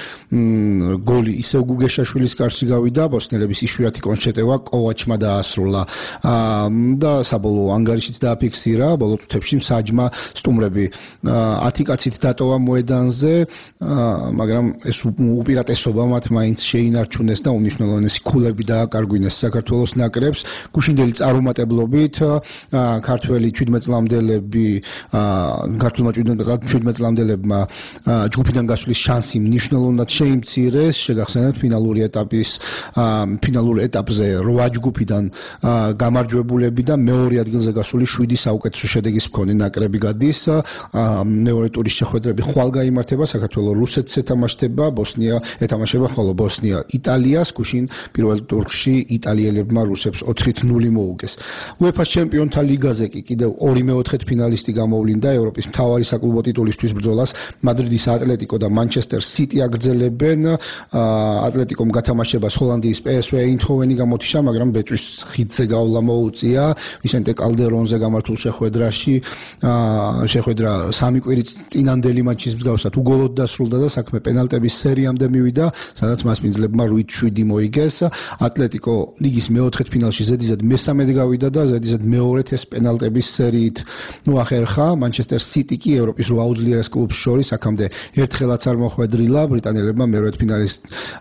გოლი ისევ გუგეშაშვილის კარში გავიდა. ბოსნიელების იშვიათი კონშეტევა კოვაჩმა დაასრულა და საბოლოო ანგარიშიც დააფიქსირა. ბოლო წუთებში მსაჯმა სტუმრები ათი კაცით დატოვა მოედანზე, მაგრამ ეს უპირატესობა მათ მაინც შეინარჩუნეს და უნიშნელოვანესი ქულები დააკარგვინეს საქართველოს ნაკრებს. გუშინდელი წარუმატებლობით ქართველი ჩვიდმეტ წლამდელები ქართულმა ჩვიდმეტ წლამდებლებმა ჯგუფიდან გასვლის შანსი მნიშვნელოვნად შეიმცირეს. შეგახსენებთ ფინალური ეტაპის ფინალურ ეტაპზე რვა ჯგუფიდან გამარჯვებულები და მეორე ადგილზე გასული შვიდი საუკეთესო შედეგის მქონე ნაკრები გადის. მეორე ტურის შეხვედრები ხვალ გაიმართება. საქართველოს რუსეთს ეთამაშება, ბოსნია ეთამაშება, ხოლო ბოსნია იტალიას. გუშინ პირველ ტურში იტალიელებმა რუსებს ოთხი ნული მოუგეს. უეფა-ს ჩემპიონთა ლიგაზე კი კიდევ ორი მეოთხედფინალისტი გამოვლინდა. ევროპის მთავარი საკლუბო ტიტულისთვის ბრძოლას მადრიდის ატლეტიკო და მანჩესტერ სიტი აგრძელებენ. ატლეტიკომ გათამაშებას ჰოლანდიის პე ეს ვე ეინდჰოვენი გამოთიშა, მაგრამ ბეჭვის ხიდზე გავლა მოუწია. ვისენტე კალდერონზე გამართულ შეხვედრაში შეხვედრა სამი კვირის წინანდელი მატჩის მსგავსად უგოლოდ დასრულდა და საქმე პენალტების სერიამდე მივიდა, სადაც მასპინძლებმა რვით შვიდი მოიგეს. ატლეტიკო ლიგის მეოთხედფინალში ზედიზედ მესამედ გავიდა და ზედიზედ მეორედ ეს პენალტების სერიით მოახერხა. მანჩესტერ სიტი კი ევროპის რვა უძლიერეს კლუბს შორის აქამდე ერთხელაც არ მოხვედრილა. ბრიტანელებმა მერვედ ფინალის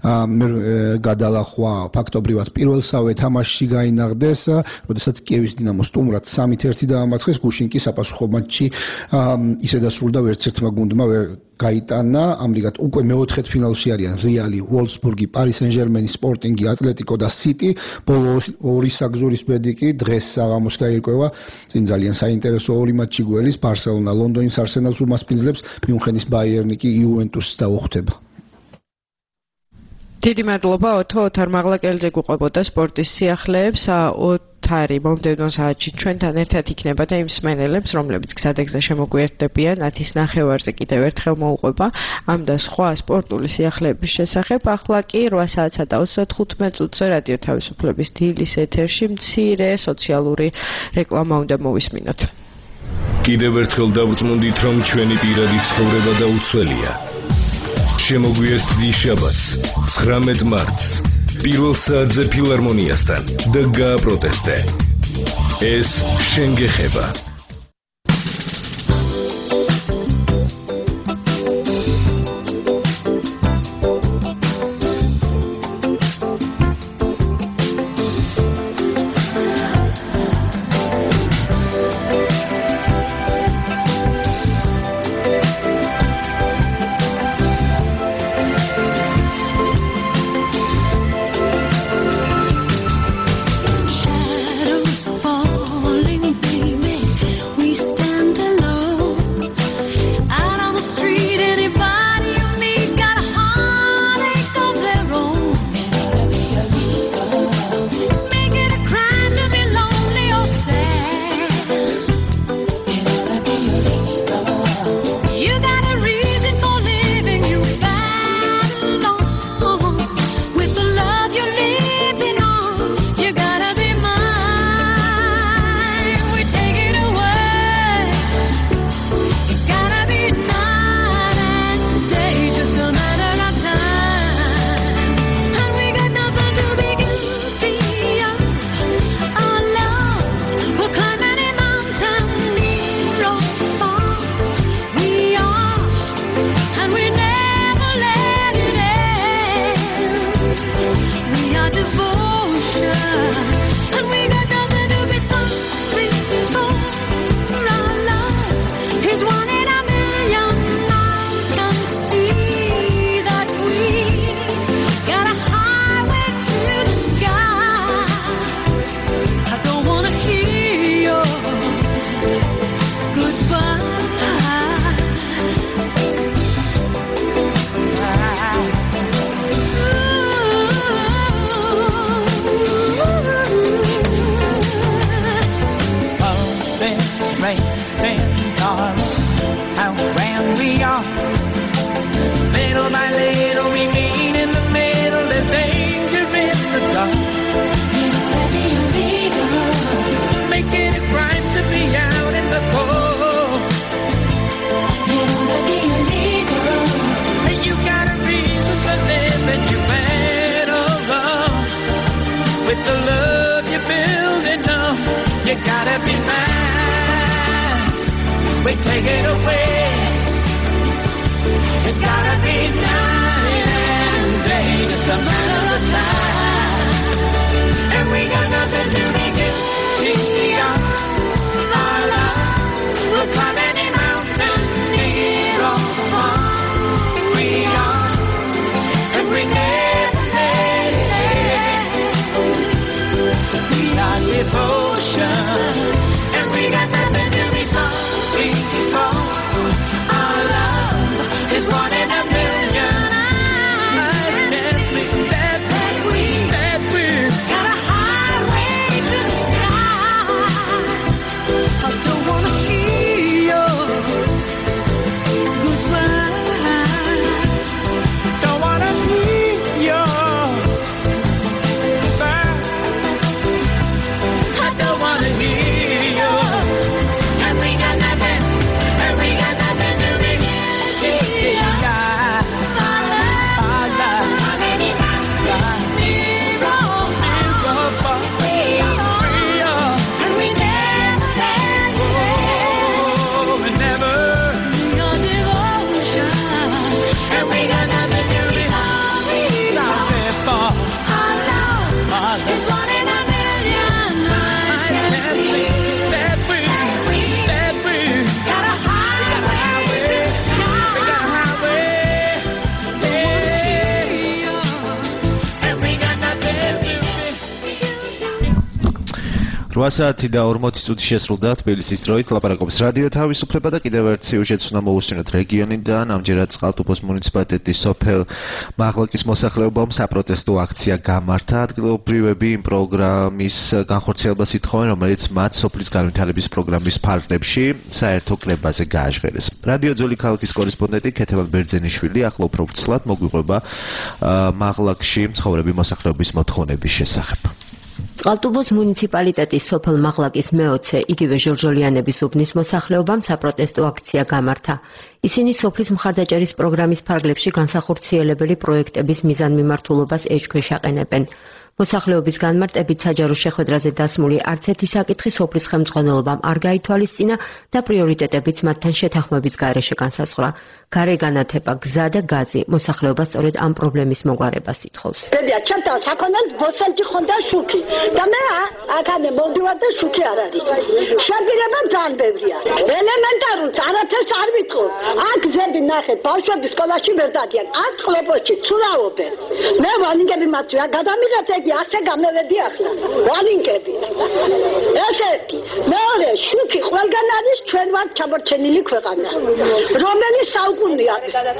გადალახვა ფაქტობრივად პირველსავე თამაშში გაინაღდეს, როდესაც კიევის დინამო სტუმრად სამით ერთი დაამარცხეს. გუშინ კი საპასუხო მატჩი ისე დასრულდა, ვერც ერთმა გუნდმა ვერ გაიტანა. ამრიგად უკვე მეოთხედფინალში არიან რეალი, ვოლფსბურგი, პარი სენ-ჟერმენი, სპორტინგი, ატლეტიკო და სიტი. ბოლო ორი საგზურის ბედი კი დღეს საღამოს გაირკვევა. წინ ძალიან საინტერესო ორი მატჩი გველის. ბარსელონა ლონდონის არსენალს უმასპინძლებს, მიუნხენის ბაიერნი კი იუვენტუსს დაუხვდება. დიდი მადლობა ოთო ოთარ მაღლაკელიძე გვყვებოდა სპორტის სიახლეებს ოთარი მომდევნო საათში ჩვენთან ერთად იქნება და იმ მსმენელებს რომლებიც გზადაგზა შემოგვიერთდებიან ათის ნახევარზე კიდევ ერთხელ მოუყვება ამ და სხვა სპორტული სიახლეების შესახებ ახლა კი რვა საათსა და ოცდათხუთმეტ წუთზე რადიო თავისუფლების დილის ეთერში მცირე სოციალური რეკლამა უნდა მოვისმინოთ კიდევ ერთხელ დავწმუნდით რომ ჩვენი პირადი ცხოვრება დაუცველია შემოგვიერთდი შაბათს ცხრამეტ მარტს პირველ საათზე ფილარმონიასთან და გააპროტესტე ეს შენ გეხება One in a million. რვა საათი და ორმოცი წუთი შესრულდა თბილისის დროით. ლაპარაკობს რადიო თავისუფლება და კიდევ ერთ სიუჟეტს უნდა მოვუსწრინოთ რეგიონიდან. ამჯერად წყალტუბოს მუნიციპალიტეტის სოფელ მაღლაკის მოსახლეობამ საპროტესტო აქცია გამართა. ადგილობრივები იმ პროგრამის განხორციელებას ითხოვენ, რომელიც მათ სოფლის განვითარების პროგრამის ფარგლებში საერთო კრებაზე გააჟღერეს. რადიო ძველი ქალაქის კორესპონდენტი ქეთევან ბერძენიშვილი ახლა უფრო ვრცლად მოგვიყვება მაღლაკში მცხოვრები მოსახლეობის მოთხოვნების შესახებ. წყალტუბოს მუნიციპალიტეტის სოფელ მაღლაკის მეოცე იგივე ჟორჟოლიანების უბნის მოსახლეობამ საპროტესტო აქცია გამართა. ისინი სოფლის მხარდაჭერის პროგრამის ფარგლებში განსახორციელებელი პროექტების მიზანმიმართულობას ეჭქვეშ აყენებენ. მოსახლეობის განმარტებით საჯარო შეხვედრაზე დასმული არც ერთი საკითხი სოფლის ხელმძღვანელობამ არ გაითვალისწინა და პრიორიტეტებიც მათთან შეთანხმების გარეშე განსაზღვრა. გარე განათება, გზა და გაზი მოსახლეობას სწორედ ამ პრობლემის მოგვარებას ითხოვს. ბებია, ჩემთან საქონელს ბოსელჯი ხონდა შუქი და მე აქამდე მოვდივარ და შუქი არ არის. შეგვირება ძალიან ბევრია. ელემენტარულს არაფერს არ ვიტყო. აქ ზები ნახეთ, ბავშვები სკოლაში ვერ დადიან. აქ ყლოპოში ცურავობენ. მე ვანინგები მათვია გადამიღეთ იგი ასე გამევედი ახლა. ვანინგები. ეს ერთი. მეორე შუქი ყველგან არის, ჩვენ ვართ ჩამორჩენილი ქვეყანა. რომელიც საუკუნეა.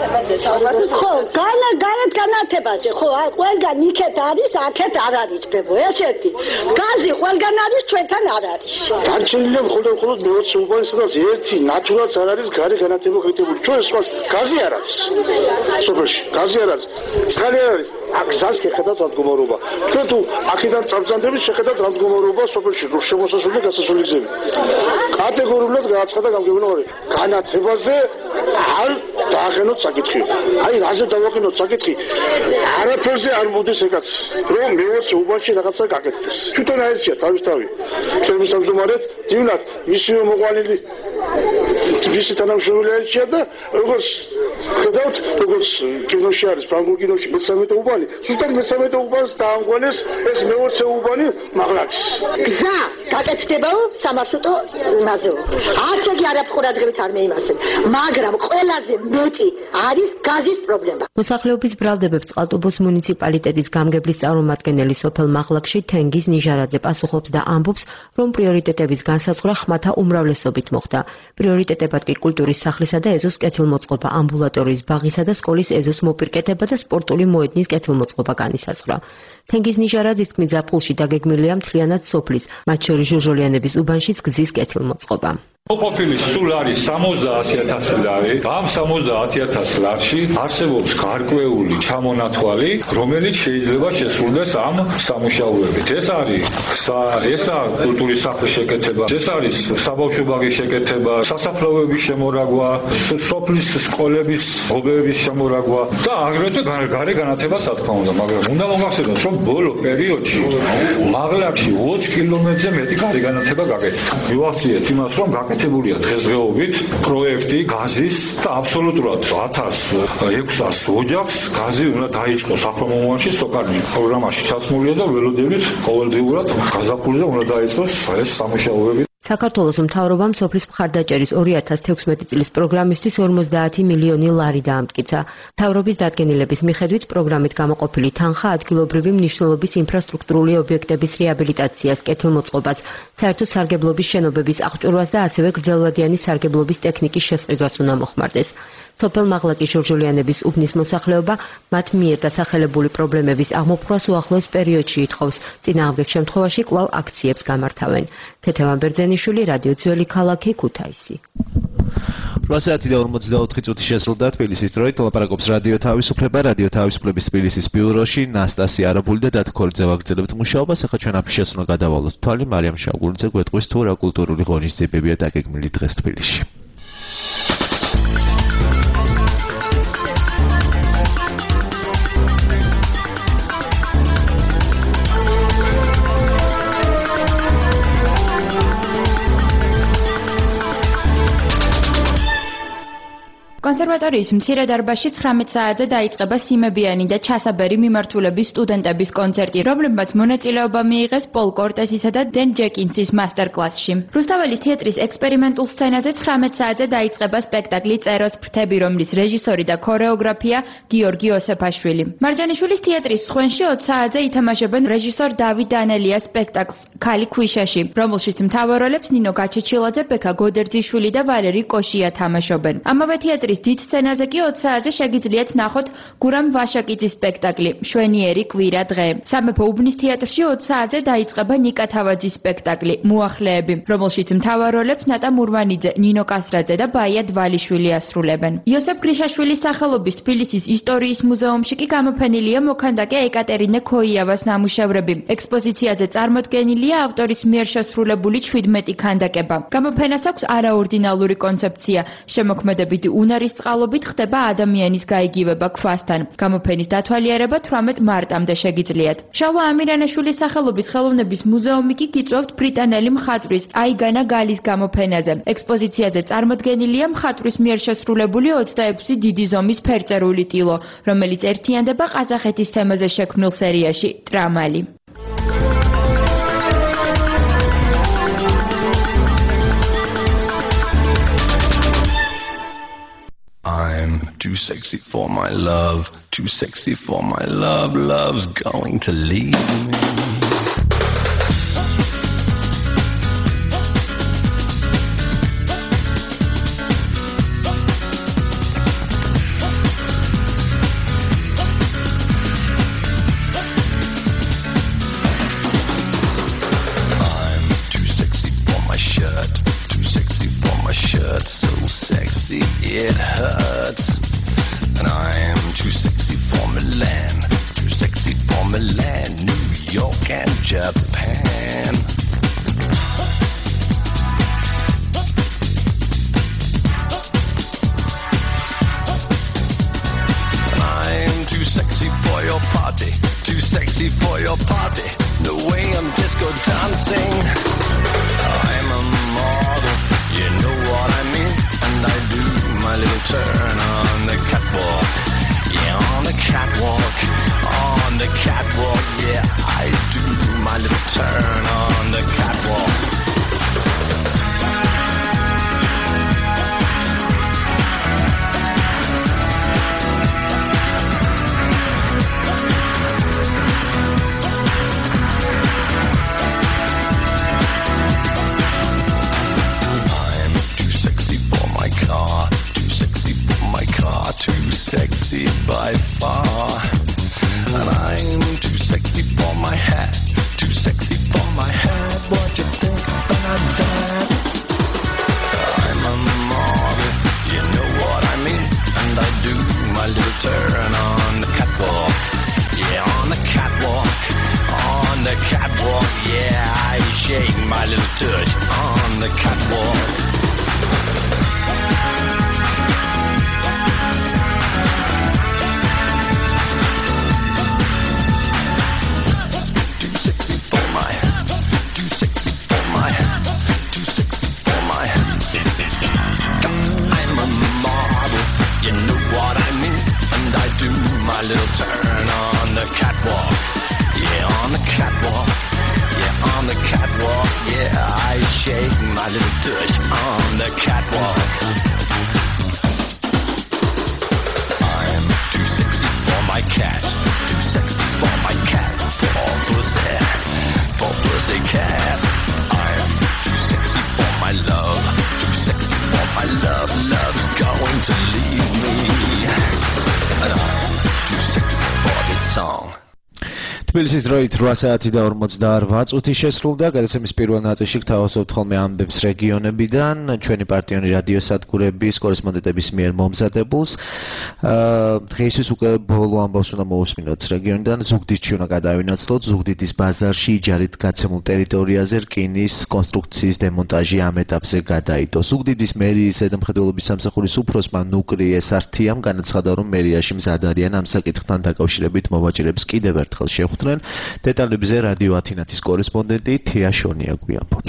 ხო, განა გარეთ განათებაზე, ხო, აი ყველგან იქეთ არის, აქეთ არ არის ბებო, ეს ერთი. გაზი ყველგან არის, ჩვენთან არ არის. დარჩენილია მხოლოდ მხოლოდ მეოცე უბანი, სადაც ერთი ნატურალს არ არის გარე განათება გაკეთებული. ჩვენ სხვა გაზი არ არის. სოფელში გაზი არ არის. წყალი არ არის. აქ გზას შეხედათ მდგომარეობა. თქვენ თუ აქედან წამწანდებით შეხედათ მდგომარეობა სოფელში, რო შემოსასვლელი და გასასვლელი გზები. კატეგორიულად გააცხადა გამგებნორი. განათებაზე არ დაახენოთ საკითხი. აი რაზე დავახენოთ საკითხი? არაფერზე არ მოდის ეგაც, რომ მეოცე უბანში რაღაცა გაკეთდეს. თვითონ აერჩია თავისთავი. ჩემს თავმჯდომარედ დივნად მისივე მოყვალილი მისი თანამშრომელი აერჩია და როგორც ხედავთ, როგორც კინოში არის, ფრანგულ კინოში მესამედე უბანი, ზუსტად მესამედე უბანს დაამგვალეს ეს მეოცე უბანი მაღლაკის. გზა გაკეთდებაო სამარშრუტო იმაზეო. არც იგი არაფხურადღებით არ მეიმასენ, მაგრამ ყველაზე მეტი არის გაზის პრობლემა. მოსახლეობის ბრალდებებს წყალტუბოს მუნიციპალიტეტის გამგებლის წარმომადგენელი სოფელ მაღლაკში თენგიზ ნიჟარაძე პასუხობს და ამბობს, რომ პრიორიტეტების განსაზღვრა ხმათა უმრავლესობით მოხდა. პრიორიტეტებად კი კულტურის სახლისა და ეზოს კეთილმოწყობა, ამბულატორიის ბაღისა და სკოლის ეზოს მოპირკეთება და სპორტული მოედნის კეთილმოწყობა განისაზღვრა. თენგიზ ნიჟარაძის თქმით, ზაფხულში დაგეგმილია მთლიანად სოფლის, მათ შორის ჟორჟოლიანების უბანშიც გზის კეთილმოწყობა. ყოფილი სულ არის სამოცდაათი ათასი ლარი. ამ სამოცდაათი ათასი ლარში არსებობს გარკვეული ჩამონათვალი, რომელიც შეიძლება შესრულდეს ამ სამუშაოებით. ეს არის ესა კულტურის სახლის შეკეთება, ეს არის საბავშვო ბაღის შეკეთება, სასაფლაოების შემორაგვა, სოფლის სკოლების ღობეების შემორაგვა და აგრეთვე გარე განათებას რა თქმა უნდა, მაგრამ უნდა მოგახსენოთ, რომ ბოლო პერიოდში მაღლაკში ოცი კილომეტრზე მეტი გარე განათება გაკეთდა. მივახციეთ იმას, რომ გაკეთებულია დღესდღეობით პროექტი გაზის და აბსოლუტურად ათას ექვსას ოჯახს გაზი უნდა დაიწყოს ახლომომავალში სოკარნის პროგრამაში ჩასმულია და ველოდებით ყოველდღიურად გაზაფხულზე უნდა დაიწყოს ეს სამუშაოები. საქართველოს მთავრობამ სოფლის მხარდაჭერის ორი ათას თექვსმეტი წლის პროგრამისთვის ორმოცდაათი მილიონი ლარი დაამტკიცა. მთავრობის დადგენილების მიხედვით პროგრამით გამოყოფილი თანხა ადგილობრივი მნიშვნელობის ინფრასტრუქტურული ობიექტების რეაბილიტაციას, კეთილმოწყობას, საერთო სარგებლობის შენობების აღჭურვას და ასევე გრძელვადიანი სარგებლობის ტექნიკის შესყიდვას უნდა მოხმარდეს. სოფელ მაღლაკის ჟორჟოლიანების უბნის მოსახლეობა მათ მიერ დასახელებული პრობლემების აღმოფხვას უახლოეს პერიოდში ითხოვს. წინააღმდეგ შემთხვევაში კვლავ აქციებს გამართავენ. ქეთევან ბერძენიშვილი, რადიო ძველი ქალაქი, ქუთაისი. რვა საათი და ორმოცდაოთხი წუთი შესრულდა თბილისის დროით. ლაპარაკობს რადიო თავისუფლება, რადიო თავისუფლების თბილისის ბიუროში ნასტასია არაბული და დათქორიძე ვაგრძელებთ მუშაობას. ახლა ჩვენ აფიშას უნდა გადავალოთ თვალი. მარიამ შაუგურიძე გვეტყვის თუ რა კულტურული ღონისძიებებია დაგეგმილი დღეს თბილისში. კონსერვატორიის მცირე დარბაზში ცხრამეტ საათზე დაიწყება სიმებიანი და ჩასაბერი მიმართულების სტუდენტების კონცერტი, რომლებმაც მონაწილეობა მიიღეს პოლ კორტესისა და დენ ჯეკინსის მასტერკლასში. რუსთაველის თეატრის ექსპერიმენტულ სცენაზე ცხრამეტ საათზე დაიწყება სპექტაკლი წეროს ფრთები, რომლის რეჟისორი და ქორეოგრაფია გიორგი ოსეფაშვილი. მარჯანიშვილის თეატრის სხვენში ოცი საათზე ითამაშებენ რეჟისორ დავით დანელიას სპექტაკლს ქალი ქვიშაში, რომელშიც მთავარ როლებს ნინო გაჩეჩილაძე, ბექა გოდერძიშვილი და ვალერი კოშია თამაშობენ. ამავე თეატრის დიდ სცენაზე კი ოცი საათზე შეგიძლიათ ნახოთ გურამ ვაშაკიძის სპექტაკლი მშვენიერი კვირა დღე. სამეფო უბნის თეატრში ოცი საათზე დაიწყება ნიკა თავაძის სპექტაკლი მუახლეები, რომელშიც მთავარ როლებს ნატა მურვანიძე, ნინო კასრაძე და ბაია დვალიშვილი ასრულებენ. იოსებ გრიშაშვილის სახელობის თბილისის ისტორიის მუზეუმში კი გამოფენილია მოქანდაკე ეკატერინე ქოიავას ნამუშევრები. ექსპოზიციაზე წარმოდგენილია ავტორის მიერ შესრულებული შვიდმეტი ქანდაკება. გამოფენას აქვს არაორდინალური კონცეფცია. შემოქმედებითი უნარის წყალობით ხდება ადამიანის გაიგივება ქვასთან. გამოფენის დათვალიერება თვრამეტ მარტამდე შეგიძლიათ. შალვა ამირანაშვილის სახელობის ხელოვნების მუზეუმი კი გიწვევთ ბრიტანელი მხატვრის აიგანა გალის გამოფენაზე. ექსპოზიციაზე წარმოდგენილია მხატვრის მიერ შესრულებული ოცდაექვსი დიდი ზომის ფერწერული ტილო, რომელიც ერთიანდება ყაზახეთის თემაზე შექმნილ სერიაში ტრამალი. I'm too sexy for my love, too sexy for my love, love's going to leave me. It hurts, and I am too sexy for Milan, too sexy for Milan, New York and Japan. And I am too sexy for your party, too sexy for your party, the way I'm disco dancing. I'm a model, you know what I mean, and I do my little turn on the catwalk, yeah, on the catwalk, on the catwalk, yeah, I do my little turn on the catwalk. Too sexy by far, and I'm too sexy for my hat, too sexy for my hat. What you think about that? I'm a model, you know what I mean, and I do my little turn on the catwalk, yeah, on the catwalk, on the catwalk, yeah, I shake my little tush on the catwalk. My little turn on the catwalk, yeah, on the catwalk, yeah, on the catwalk, yeah, I shake my little tush on the catwalk. I'm too sexy for my cat, too sexy for my cat, for pussy, for pussy cat. I'm too sexy for my love, too sexy for my love, love's going to leave me. And I'm for this song. თბილისის დროით რვა საათი და ორმოცდაორ წუთი შესრულდა. გადაცემის პირველ ნაწილში გთავაზობთ ხოლმე ამბებს რეგიონებიდან, ჩვენი პარტიული რადიოსადგურების კორესპონდენტების მიერ მომზადებულს. დღეისთვის უკვე ბოლო ამბავს უნდა მოусმინოთ რეგიონიდან. ზუგდიდში უნდა გადავინაცვლოთ. ზუგდიდის ბაზარში იჯარით გაცემულ ტერიტორიაზე რკინის კონსტრუქციის დემონტაჟი ამ ეტაპზე გადაიდო. ზუგდიდის მერიის ზედამხედველობის სამსახურის უფროსმა ნუკრი ესართიამ განაცხადა, რომ მერიაში მზად არიან ამ საკითხთან დაკავშირებით მოვაჭრეებს კიდევ ერთხელ შეხვდნენ. დეტალებზე რადიო ათინათის კორესპონდენტი თეა შონია გვიამბობს.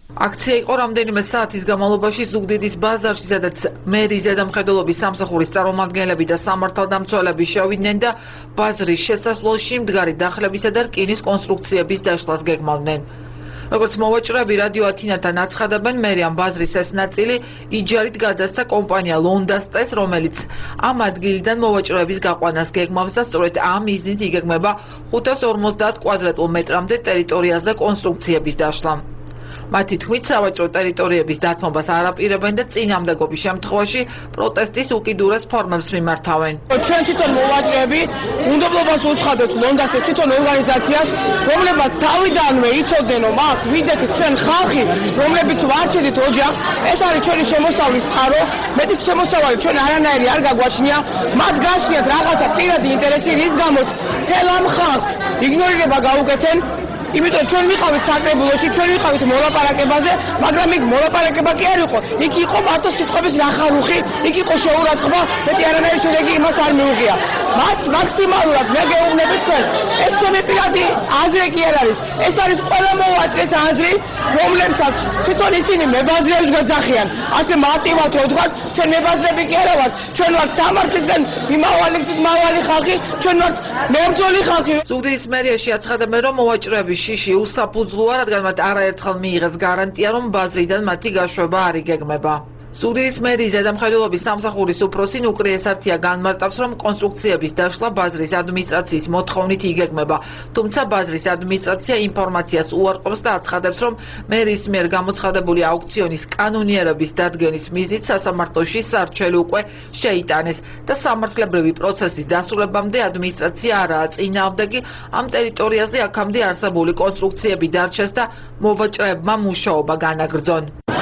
აქცია იყო რამდენიმე საათის განმავლობაში ზუგდიდის ბაზარში, სადაც მერის ზედამხედველობის სამსახურის წარმომადგენლები და სამართალდამცველები შევიდნენ და ბაზრის შესასვლელში მდგარი დახლებისა და რკინის კონსტრუქციების დაშლას გეგმავდნენ. როგორც მოვაჭრეები რადიო ათინათთან აცხადებენ, მერიამ ბაზრის ეს ნაწილი იჯარით გადასცა კომპანია ლონდასტეს, რომელიც ამ ადგილიდან მოვაჭრეების გაყვანას გეგმავს და სწორედ ამ მიზნით იგეგმება ხუთას ორმოცდაათ კვადრატულ მეტრამდე ტერიტორიაზე კონსტრუქციების დაშლა. მათი თქმით, სავაჭრო ტერიტორიების დათმობას არ აპირებენ და წინამდებობის შემთხვევაში პროტესტის უკიდურეს ფორმებს მიმართავენ. ჩვენ თვითონ მოვაჭრეები უნდობლობას უცხადოთ ლონდასის თვითონ ორგანიზაციას, რომლებმაც თავიდანვე იცოდნენ, რომ აქ ვიდექით ჩვენ ხალხი, რომლებიც ვარჩევით ოჯახს, ეს არის ჩვენი შემოსავლის წყარო, მეტის შემოსავალი ჩვენ არანაირი არ გაგვაჩნია, მათ გაჩნიათ რაღაცა პირადი ინტერესი, რის გამოც თელ ამ ხალხს იგნორირება გაუკეთენ. იმიტომ ჩვენ ვიყავით საკრებულოში, ჩვენ ვიყავით მოლაპარაკებაზე, მაგრამ იქ მოლაპარაკება კი არ იყო. იქ იყო მარტო სიტყვების ნახარუხი, იქ იყო შეურაცხყოფა, მეტი არანაირი შედეგი იმას არ მიუღია. მას მაქსიმალურად მე გეუბნები თქვენ, ეს ჩემი პირადი აზრი კი არ არის. ეს არის ყველა მოვაჭრეს აზრი, რომლებსაც თვითონ ისინი მებაზრეებს გაძახიან. ასე მარტივად ვთქვათ, ჩვენ მებაზრები კი არა ვართ, ჩვენ ვართ სამართლისგან მიმავალი მავალი ხალხი, ჩვენ ვართ მებრძოლი ხალხი. ზუგდიდის მერიაში აცხადებენ, რომ მოვაჭრეები შიში უსაფუძვლოა, რადგან მათ არაერთხელ მიიღეს გარანტია, რომ ბაზრიდან მათი გაშვება არ იგეგმება. ზუგდიდის მერის ზედამხედველობის სამსახურის უფროსი ნუკრი ესართია განმარტავს, რომ კონსტრუქციების დაშლა ბაზრის ადმინისტრაციის მოთხოვნით იგეგმება, თუმცა ბაზრის ადმინისტრაცია ინფორმაციას უარყოფს და აცხადებს, რომ მერის მიერ გამოცხადებული აუქციონის კანონიერების დადგენის მიზნით სასამართლოში სარჩელი უკვე შეიტანეს და სამართლებრივი პროცესის დასრულებამდე ადმინისტრაცია არაა წინააღმდეგი ამ ტერიტორიაზე აქამდე არსებული კონსტრუქციები დარჩეს და მოვაჭრეებმა მუშაობა განაგრძონ.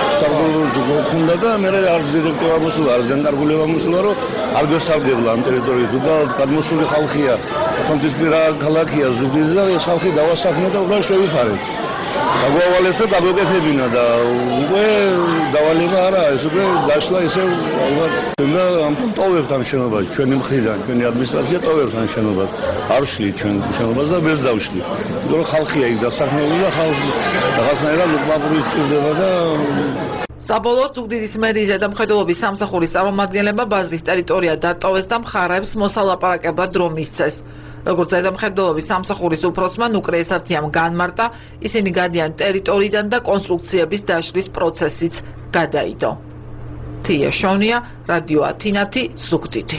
საბოლოო გქონდა და მე არ დირექტორმა მოსულა, არ განკარგულება მოსულა, რომ არ გასაგებლა ამ ტერიტორიაზე და გადმოსული ხალხია, კონტესპირა ქალაქია ზუგდიდი და ეს ხალხი დავასახმე და უბრალოდ შევიფარეთ. დაგვავალეს და დაგვეკეთებინა და უკვე დავალება არა, ეს უკვე დაშლა ისე ალბათ და ამ ტოვებთ ამ შენობას ჩვენი მხრიდან, ჩვენი ადმინისტრაცია ტოვებთ ამ შენობას. არ ვშლით ჩვენ შენობას და ვერ დავშლით. იმიტომ რომ ხალხია იქ დასახმებული და ხალხი რაღაცნაირად უკმაყური სჭირდება და საბოლოოდ ზუგდიდის მერის ზედამხედველობის სამსახურის წარმომადგენლებმა ბაზრის ტერიტორია დატოვეს და მხარეებს მოსალაპარაკებლად დრო მისცეს. როგორც ზედამხედველობის სამსახურის უფროსმა ნუკრი ესართიამ განმარტა, ისინი გადიან ტერიტორიიდან და კონსტრუქციების დაშლის პროცესიც გადაიდო. თია შონია, რადიო ათინათი, ზუგდიდი.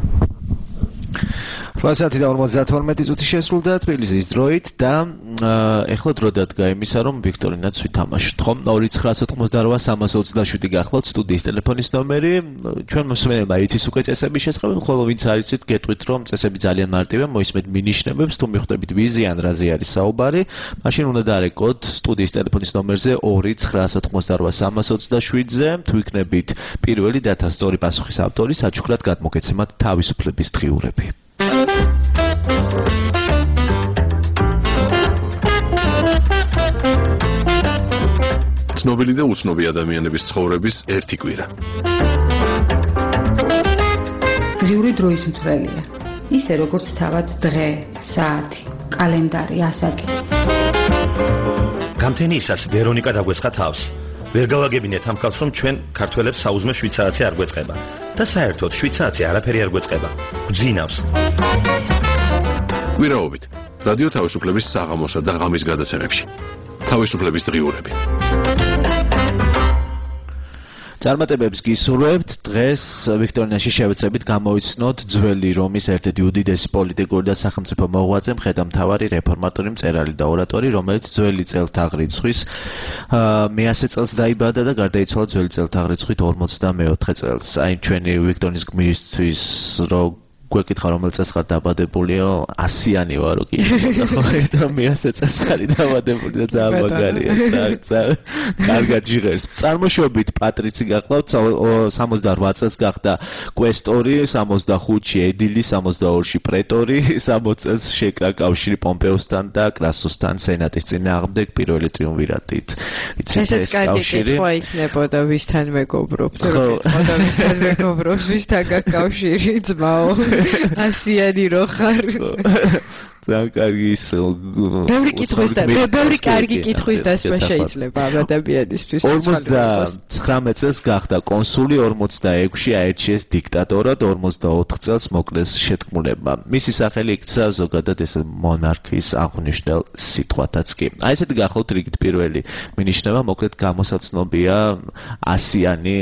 რვა საათი და ორმოცდათორმეტი წუთი შესრულდა თბილისის დროით და ეხლა დრო დადგა იმისა, რომ ვიქტორინაც ვითამაშოთ, ხომ? ორი ცხრა ოცდაოთხ სამას ოცდაშვიდი გახლავთ სტუდიის ტელეფონის ნომერი. ჩვენ მოსმენებმა იცის უკვე წესების შესახებ, ხოლო ვინც არ იცით, გეტყვით, რომ წესები ძალიან მარტივია, მოისმენთ მინიშნებებს, თუ მიხვდებით ვიზიან რაზე არის საუბარი, მაშინ უნდა დაარეკოთ სტუდიის ტელეფონის ნომერზე ორი ცხრა ოცდაოთხ სამას ოცდაშვიდზე, თუ იქნებით პირველი დათა სწორი პასუხის ავტორი, საჩუქრად გადმოგეცემათ თავისუფლების დღიურები. ცნობილი და უცნობი ადამიანების ცხოვრების ერთი კვირა. დღიური დროის მთვრელია. ისე როგორც თავად დღე, საათი, კალენდარი, ასაკი. გამთენიისას ვერონიკა დაგვეცხა თავს. ვერ გავაგებინეთ ამ ხალხს, რომ ჩვენ ქართველებს საუზმე შვიდ საათი არ გვეწყება და საერთოდ შვიდ საათი არაფერი არ გვეწყება. გვძინავს. კვირაობით რადიო თავისუფლების საღამოსა და ღამის გადაცემებში. თავისუფლების დღიურები. წარმატებებს გისურვებთ. დღეს ვიქტორინაში შევეცდებით გამოვიცნოთ ძველი რომის ერთ-ერთი უდიდესი პოლიტიკური და სახელმწიფო მოღვაწე, მხედართმთავარი, რეფორმატორი, მწერალი და ორატორი, რომელიც ძველი წელთაღრიცხვის მეასე წელს დაიბადა და გარდაიცვალა ძველი წელთაღრიცხვის ორმოცდამეოთხე წელს. აი ჩვენი ვიქტორინის გმირისთვის რო გვეკითხა რომელ წელს ხარ დაბადებულიო, ასიანი ვარო კი. ხო, მეასე წელს არის დაბადებული და ძალიან მაგარია. ძალიან კარგად ჟღერს. წარმოშობით პატრიცი გახლავთ, სამოცდარვა წელს გახდა კვესტორი, სამოცდახუთში ედილი, სამოცდაორში პრეტორი, სამოცი წელს შეკრა კავშირი პომპეოსთან და კრასოსთან სენატის წინააღმდეგ პირველი ტრიუმვირატით. ესეც კარგი კითხვა იქნებოდა, ვისთან მეგობრობთ, რომ კითხოდა ვისთან მეგობრობს, ვისთან გაკავშირი ძმაო. ასიანი რო ხარ. ძალიან კარგი ის ბევრი კითხვის და ბევრი კარგი კითხვის დასმა შეიძლება ამ ადამიანისთვის. ორმოცდათხრამეტ წელს გახდა კონსული, ორმოცდაექვსში აერჩიეს დიქტატორად, ორმოცდაოთხ წელს მოკლეს შეთქმულებმა. მისი სახელი იქცა ზოგადად ეს მონარქიის აღნიშნულ სიტყვათაც კი. აი ესეთი გახლავთ რიგით პირველი მინიშნება, მოკლედ გამოსაცნობია ასიანი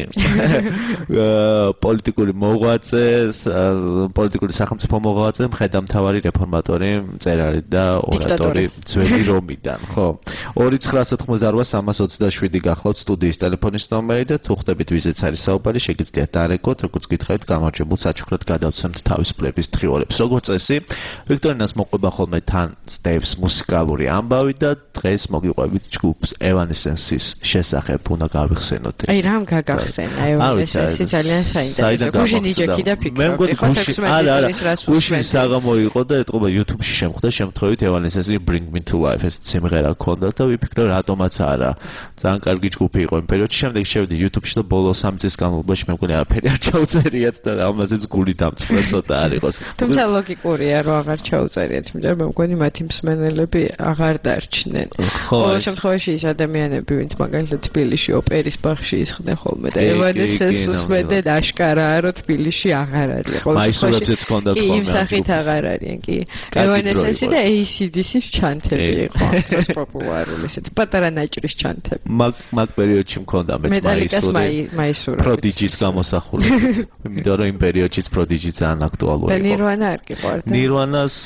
პოლიტიკური მოღვაწე, პოლიტიკური სახელმწიფო მოღვაწე, მხედართმთავარი რეფორმატორი, მწერალი და ორატორი ძველი რომიდან, ხო? ორი ცხრა ოთხმოცდაოთხ სამას ოცდაშვიდი გახლავთ სტუდიის ტელეფონის ნომერი და თუ ხდებით ვიზეც არის საუბარი, შეგიძლიათ დაარეკოთ, როგორც გითხარით, გამარჯვებულ საჩუქრად გადავცემთ თავისუფლების დღიურებს. როგორც წესი, ვიქტორინას მოყვება ხოლმე თან სტეპს მუსიკალური ამბავი და დღეს მოგიყვებით ჯგუფ Evanescence-ის შესახებ უნდა გავიხსენოთ. აი რამ გაგახსენა Evanescence ძალიან საინტერესო. გუშინ იჯექი და ფიქრობ, ეხლა თექვსმეტი წლის რას ვუსმენთ. გუშინ საღამო იყო და ეტყობა YouTube-ში შემხვდა შემთხვევით Evanescence-ი Bring Me to Life ეს სიმღერა ქონდა და ვიფიქრე რატომაც არა. ძალიან კარგი ჯგუფი იყო იმ პერიოდში. შემდეგ შევედი YouTube-ში და ბოლო სამი წლის განმავლობაში მე მგონი არაფერი არ ჩაუწერიათ და ამაზეც გული დამწყდა ცოტა არ იყოს. თუმცა ლოგიკურია რომ აღარ ჩაუწერიათ, იმიტომ რომ მე მგონი მათი მსმენელები აღარ დარჩნენ. ყოველ შემთხვევაში ის ადამიანები, ვინც მაგალითად თბილისში ოპერის ბაღში ისხდნენ ხოლმე და Evanescence უსმენდნენ, აშკარაა რომ თბილისში აღარ არის. მაისურებზეც ჰქონდათ ხოლმე. იმ სახით აღარ არიან კი. Evanescence და A C D C-ის ჩანთები იყო ეს პოპულარული ესეთი პატარა ნაჭრის ჩანთები. მაგ მაგ პერიოდში მქონდა მეც მაისურები. Prodigy-ის გამოსახულებით. იმიტომ რომ იმ პერიოდშიც Prodigy ძალიან აქტუალური იყო. და Nirvana არ გიყვარდა? Nirvana-ს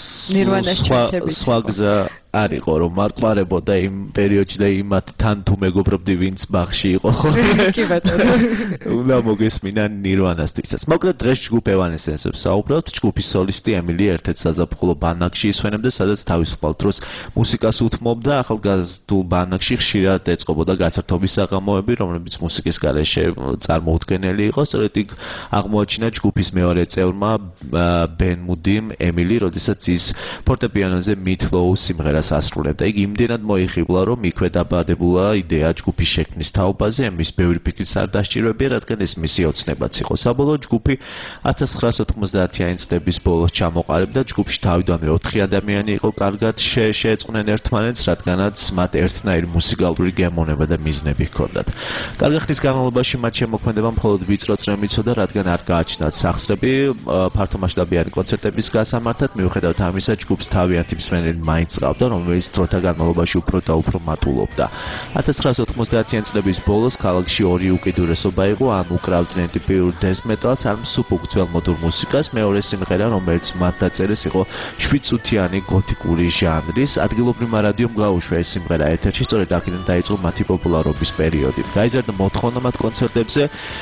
სხვა გზა არ იყო რომ მარკვარებოდა იმ პერიოდში და იმათ თან თუ მეგობრობდი ვინც ბაღში იყო ხო? კი ბატონო. უნდა მოგესმინა Nirvana-სთვისაც. მოკლედ დღეს ჯგუფ Evanescence-ს საუბრობთ. ჯგუფის სოლისტი ემილი ერთ-ერთ საზაფხულო ბანაკში ისვენებდა, სადაც თავისუფალ დროს მუსიკას უთმობდა. ახალგაზრდულ ბანაკში ხშირად ეწყობოდა გასართობის საღამოები, რომლებიც მუსიკის გარეშე წარმოუდგენელი იყო. სწორედ იქ აღმოაჩინა ჯგუფის მეორე წევრმა Ben Moody-მ ემილი, როდესაც ის ფორტეპიანოზე Meat Loaf სიმღერას ასრულებდა. იგი იმდენად მოიხიბლა, რომ იქვე დაბადებულა იდეა ჯგუფის შექმნის თაობაზე, მის ბევრი ფიქრიც არ დასჭირვებია, რადგან ეს მისი ოცნებაც იყო. საბოლოოდ ჯგუფი ათას ცხრაასა ოცდაათიანი წლების ბოლოს ჩამოყალიბდა. ჯგუფში თავიდანვე ოთხი ადამიანი იყო კარგად შეეწყნენ ერთმანეთს, რადგანაც მათ ერთნაირი მუსიკალური გემოვნება და მიზნები ჰქონდათ. კარგი ხნის განმავლობაში მათ შემოქმედება მხოლოდ ვიწრო წრე მიცოდა, რადგან არ გააჩნდათ სახსრები ფართომასშტაბიანი კონცერტების გასამართად. მიუხედავად ამისა, ჯგუფს თავიანთი მსმენელი მაინც ყავდა, რომელიც დროთა განმავლობაში უფრო და უფრო მატულობდა. ათას ცხრაასა ოცდაათიანი წლების ბოლოს ქალაქში ორი უკიდურესობა იყო, ან უკრავდნენ ტიპიურ death metal-ს, ან მსუბუქ ძველმოდურ მუსიკას. მეორე სიმღერა, რომელიც მათ დაწერეს, იყო შვიდწუთიანი გოთიკური ჟანრის. ადგილობრივმა რადიომ გაუშვა ეს სიმღერა ეთერში, სწორედ აქედან დაიწყო მათი პოპულარობის პერიოდი. გაიზარდა მოთხოვნა მათ კონცერტებზე.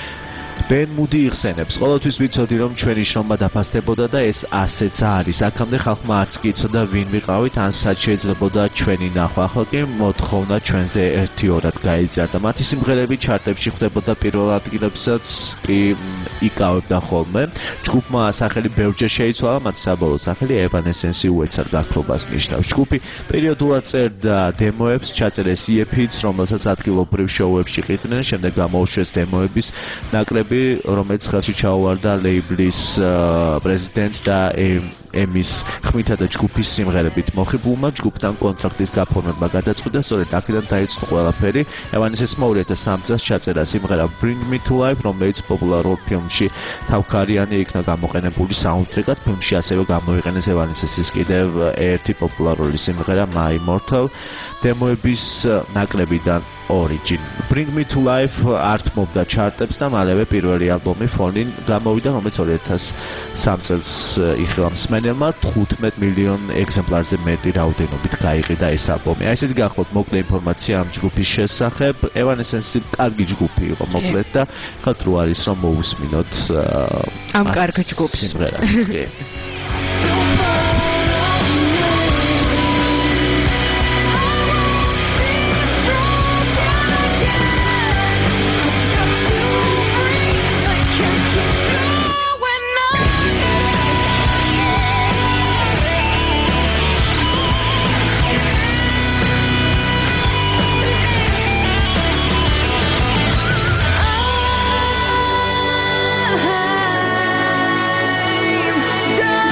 Ben Moody იხსენებს, ყოველთვის ვიცოდი რომ ჩვენი შრომა დაფასდებოდა და ეს ასეც არის. აქამდე ხალხმა არც კი იცოდა ვინ ვიყავით, ან სად შეიძლებოდა ჩვენი ნახვა. ახლა კი მოთხოვნა ჩვენზე ერთი ორად გაიზარდა. მათი სიმღერები ჩარტებში ხვდებოდა პირველ ადგილებსაც კი იკავებდა ხოლმე. ჯგუფმა სახელი ბევრჯერ შეიცვალა, მათ საბოლოო სახელი Evanescence უეცარ გაქრობას ნიშნავს. ჯგუფი პერიოდულად წერდა დემოებს, ჩაწერეს ი ი პი-ც, რომელსაც ადგილობრივ შოუებში ყიდნენ, შემდეგ გამოუშვეს დემოების ნაკრები, რომელიც ხელში ჩაუვარდა ლეიბლის პრეზიდენტს და ემის ხმითა და ჯგუფის სიმღერებით მოხიბლულმა ჯგუფთან კონტრაქტის გაფორმება გადაწყვიტა, სწორედ აქედან დაიწყო ყველაფერი. Evanescence-მა ორი ათას სამი წელს ჩაწერა სიმღერა Bring Me to Life, რომელიც პოპულარულ ფილმში თავქარიანი იქნა გამოყენებული საუნდტრეკად. ფილმში ასევე გამოიყენეს Evanescence-ის კიდევ ერთი პოპულარული სიმღერა My Immortal. დემოების ნაკლებიდან Origin. Bring Me to Life ართმობდა ჩარტებს და მალევე პირველი ალბომი Falling გამოვიდა, რომელიც ორი ათას სამი წელს იხილა მსმენელმა თხუთმეტ მილიონ ეგზემპლარზე მეტი რაოდენობით გაიყიდა ეს ალბომი. აი ესეთი გახლავთ მოკლე ინფორმაცია ამ ჯგუფის შესახებ. Evanescence კარგი ჯგუფი იყო მოკლედ და ხათ რო არის რომ მოусმინოთ ამ კარგ ჯგუფს. I'm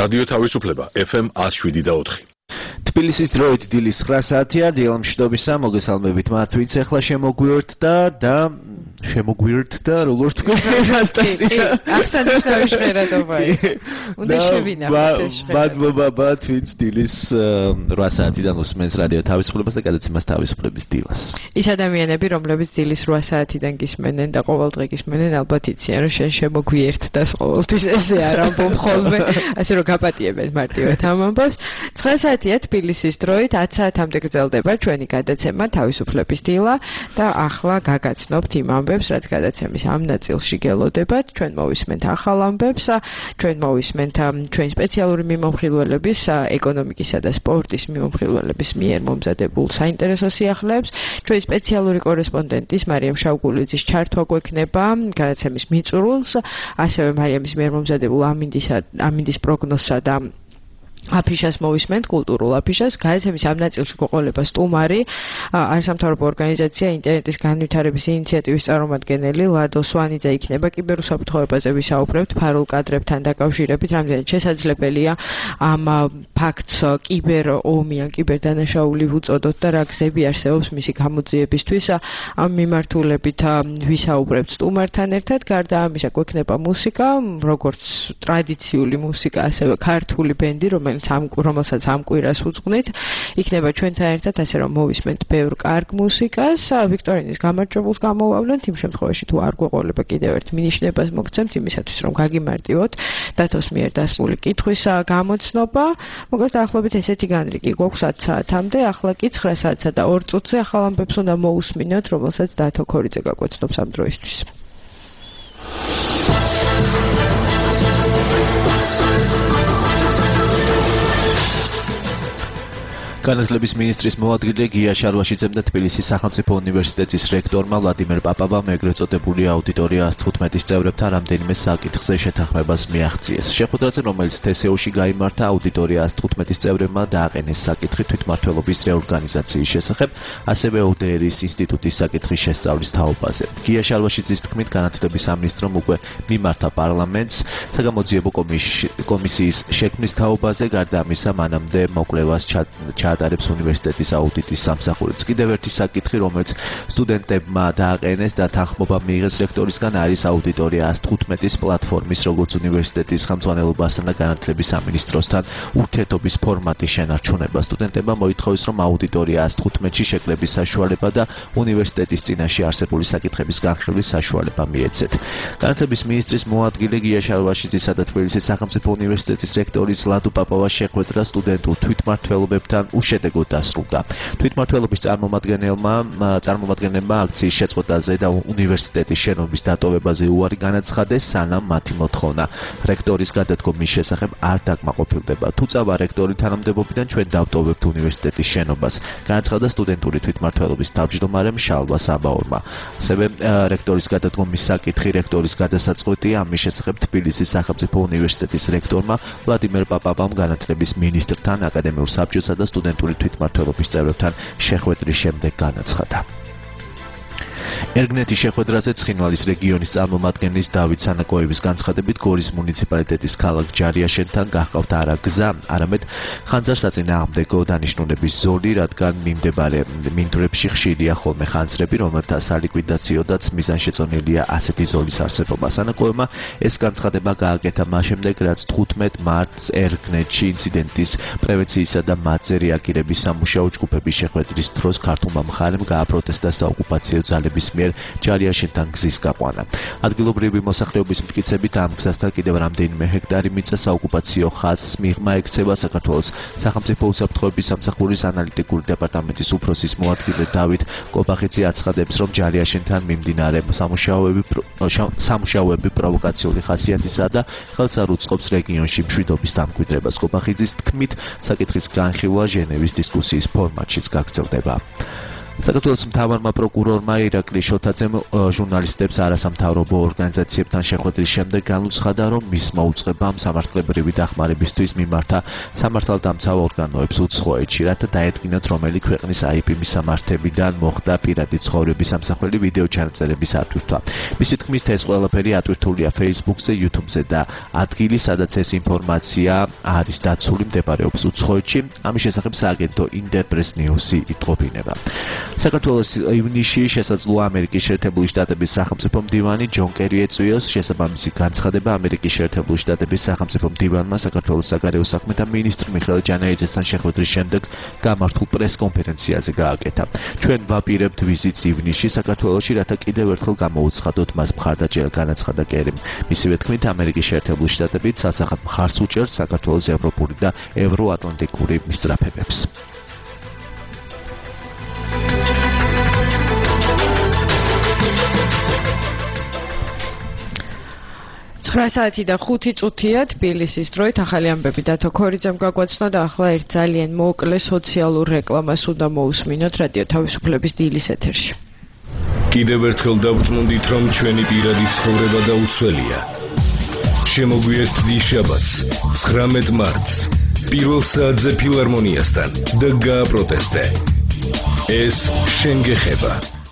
რადიო თავისუფლება F M one oh seven და four. თბილისის დროით დილის nine საათია, დილამშვიდობისა, მოგესალმებით მათ, ვინც ახლა შემოგვიერთდა და შემოგვიერთდა, როგორც თქვი ანასტასია. აღსანიშნავი ჟღერადობაა. უნდა შევინახოთ ეს ჟღერადობა. მადლობა მათ, ვინც დილის eight საათიდან უსმენს რადიო თავისუფლებას და გადაცემას თავისუფლების დილას. ის ადამიანები, რომლებიც დილის eight საათიდან გისმენენ და ყოველდღე გისმენენ, ალბათ იციან, რომ შენ შემოგვიერთდას ყოველთვის ესე არ ამბობ ხოლმე, ასე რომ გაპატიებენ მარტივად ამ ამბავს. nine საათია თბილისის დროით ten საათამდე გრძელდება ჩვენი გადაცემა თავისუფლების დილა და ახლა გაგაცნობთ იმ ამბებს, რაც გადაცემის ამ ნაწილში გელოდებათ. ჩვენ მოვისმენთ ახალ ამბებს, ჩვენ მოვისმენთ ჩვენი სპეციალური მიმოხილველების, ეკონომიკისა და სპორტის მიმოხილველების მიერ მომზადებულ საინტერესო სიახლეებს. ჩვენი სპეციალური კორესპონდენტის მარიამ შავგულიძის ჩართვა გვექნება გადაცემის მიწურულს, ასევე მარიამის მიერ მომზადებულ ამინდისა ამინდის პროგნოზსა და აფიშას მოვისმენთ, კულტურულ აფიშას. გადაცემის ამ ნაწილში გვეყოლება სტუმარი, არასამთავრობო ორგანიზაცია ინტერნეტის განვითარების ინიციატივის წარმომადგენელი ლადო სვანიძე იქნება. კიბერუსაფრთხოებაზე ვისაუბრებთ ფარულ კადრებთან დაკავშირებით, რამდენად შესაძლებელია ამ ფაქტს კიბერ ომი ან კიბერდანაშაული ვუწოდოთ და რა გზები არსებობს მისი გამოძიებისთვის. ამ მიმართულებით ვისაუბრებთ სტუმართან ერთად. გარდა ამისა გვექნება მუსიკა, როგორც ტრადიციული მუსიკა, ასევე ქართული ბენდი, რომელიც რომელსაც ამ კვირას უძღვნით. იქნება ჩვენთან ერთად, ასე რომ მოვისმენთ ბევრ კარგ მუსიკას. ვიქტორინის გამარჯვებულს გამოვავლენთ, იმ შემთხვევაში თუ არ გვეყოლება კიდევ ერთ მინიშნებას მოგცემთ იმისათვის, რომ გაგიმარტივოთ დათოს მიერ დასმული კითხვის გამოცნობა. მოკლედ დაახლოებით ესეთი განრიგი გვაქვს ten საათამდე, ახლა კი nine საათსა და two წუთზე ახალ ამბებს უნდა მოусმინოთ, რომელსაც დათო ქორიძე გაგვეცნობს ამ დროისთვის. განათლების მინისტრის მოადგილე გია შარვაშიძემ და თბილისის სახელმწიფო უნივერსიტეტის რექტორმა ვლადიმერ პაპავამ ეგრეთ წოდებული აუდიტორია one fifteen-ის წევრებთან რამდენიმე საკითხზე შეთანხმებას მიაღწიეს. შეხვედრაზე, რომელიც თესეოში გაიმართა, აუდიტორია one fifteen-ის წევრებმა დააყენეს საკითხი თვითმმართველობის რეორგანიზაციის შესახებ, ასევე O D R-ის ინსტიტუტის საკითხის შესწავლის თაობაზე. გია შარვაშიძის თქმით, განათლების სამინისტრომ უკვე მიმართა პარლამენტს საგამოძიებო კომისიის შექმნის თაობაზე, გარდა ამისა, მანამდე მოკვლევას ჩაატარებს უნივერსიტეტის აუდიტის სამსახურიც. კიდევ ერთი საკითხი, რომელიც სტუდენტებმა დააყენეს და თანხმობა მიიღეს რექტორისგან, არის აუდიტორია one fifteen-ის პლატფორმის, როგორც უნივერსიტეტის ხელმძღვანელობასთან და განათლების სამინისტროსთან ურთიერთობის ფორმატის შენარჩუნება. სტუდენტებმა მოითხოვეს, რომ აუდიტორია one fifteen-ში შეკრების საშუალება და უნივერსიტეტის წინაშე არსებული საკითხების განხილვის საშუალება მიეცეთ. განათლების მინისტრის მოადგილე გია შარვაშიძისა და თბილისის სახელმწიფო უნივერსიტეტის რექტორის ლადო პაპავას შეხვედრა სტუდენტურ თვითმმართველობებთან უშედეგოდ დასრულდა. თვითმმართველობის წარმომადგენელმა წარმომადგენლებმა აქციის შეწყვეტაზე და უნივერსიტეტის შენობის დატოვებაზე უარი განაცხადეს, სანამ მათი მოთხოვნა რექტორის გადადგომის შესახებ არ დაკმაყოფილდება. თუ წავა რექტორი თანამდებობიდან, ჩვენ დავტოვებთ უნივერსიტეტის შენობას, განაცხადა სტუდენტური თვითმმართველობის თავმჯდომარემ შალვა საბაურმა. ასევე რექტორის გადადგომის საკითხი, რექტორის გადასაწყვეტი, ამის შესახებ თბილისის სახელმწიფო უნივერსიტეტის რექტორმა ვლადიმერ პაპავამ განათლების მინისტრთან, აკადემიურ საბჭოსა და სტუდენტური თვითმმართველობის წევრებთან შეხვედრის შემდეგ განაცხადა. ერგნეთის შეხვედრაზე ცხინვალის რეგიონის წარმომადგენლის დავით სანაკოევის განცხადებით, გორის მუნიციპალიტეტის ქალაქ ჯარიაშენთან გაჰყავთ არა გზა, არამედ ხანძარსაწინააღმდეგო დანიშნულების ზოლი, რადგან მიმდებარე მინდვრებში ხშირია ხოლმე ხანძრები, რომელთა სალიკვიდაციოდაც მიზანშეწონილია ასეთი ზოლის არსებობა. სანაკოევმა ეს განცხადება გააკეთა მას შემდეგ, რაც თხუთმეტ მარტს ერგნეთში ინციდენტის პრევენციისა და მათზე რეაგირების სამუშაო ჯგუფების შეხვედრის დროს ქართულმა მხარემ გააპროტესტა საოკუპაციო ძალების მიერ ჯარიაშენთან გზის გაყვანა. ადგილობრივი მოსახლეობის მტკიცებით ამ გზასთან კიდევ რამდენიმე ჰექტარი მიწა საოკუპაციო ხაზს მიღმა ექცევა. საქართველოს სახელმწიფო უსაფრთხოების სამსახურის ანალიტიკური დეპარტამენტის უფროსის მოადგილე დავით კობახიძე აცხადებს, რომ ჯარიაშენთან მიმდინარე სამუშაოები სამუშაოები პროვოკაციული ხასიათისაა და ხელს არ უწყობს რეგიონში მშვიდობის დამკვიდრებას. კობახიძის თქმით, საკითხის განხილვა ჟენევის დისკუსიის ფორმატშიც გაგრძელდება. საქართველოს მთავარმა პროკურორმა ირაკლი შოთაძემ ჟურნალისტებს არასამთავრობო ორგანიზაციებთან შეხვედრის შემდეგ განუცხადა, რომ მის მოუწყებამ სამართლებრივი დახმარებისთვის მიმართა სამართალდამცავ ორგანოებს უცხოეთში, რათა დაედგინათ, რომელი ქვეყნის აი პი მისამართებიდან მოხდა პირადი ცხოვრების ამსახველი ვიდეო ჩანაწერების ატვირთვა. მისი თქმით, ეს ყველაფერი ატვირთულია Facebook-ზე, YouTube-ზე და ადგილი, სადაც ეს ინფორმაცია არის დაცული, მდებარეობს უცხოეთში. ამის შესახებ სააგენტო ინტერპრეს ნიუსი იტყობინება. საქართველოს ივნისში შესაძლოა ამერიკის შეერთებული შტატების სახელმწიფო მდივანი ჯონ კერი ეწვიოს შესაბამისი განცხადება ამერიკის შეერთებული შტატების სახელმწიფო მდივანმა საქართველოს საგარეო საქმეთა მინისტრ მიხეილ ჯანაიძესთან შეხვედრის შემდეგ გამართულ პრესკონფერენციაზე გააკეთა. ჩვენ ვაპირებთ ვიზიტს ივნისში საქართველოში, რათა კიდევ ერთხელ გამოუცხადოთ მას მხარდაჭერა, განაცხადა კერიმ. მისივე თქმით, ამერიკის შეერთებული შტატები ცალსახად მხარს უჭერს საქართველოს ევროპული და ევროატლანტიკური მისწრაფებებს. ცხრა საათი და ხუთი წუთია თბილისის დროით ახალი ამბები დათო ქორიძემ გაგვაცნო და ახლა ერთ ძალიან მოკლე სოციალურ რეკლამას უნდა მოусმინოთ რადიო თავისუფლების დილის ეთერში. კიდევ ერთხელ დავწმუნდით, რომ ჩვენი პირადი ცხოვრება დაუცველია. შემოგვიერთდი შაბათს, ცხრამეტ მარტს, პირველ საათზე ფილარმონიასთან და გააპროტესტე. ეს შენ გეხება.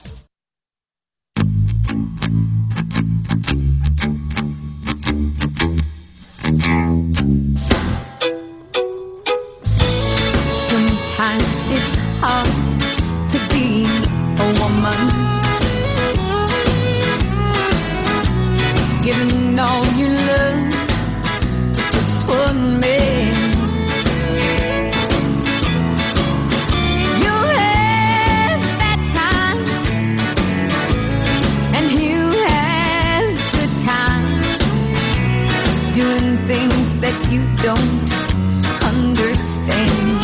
Sometimes it's hard to be a woman, giving all your love to just one man. You have bad times and you have good times, doing things that you don't understand.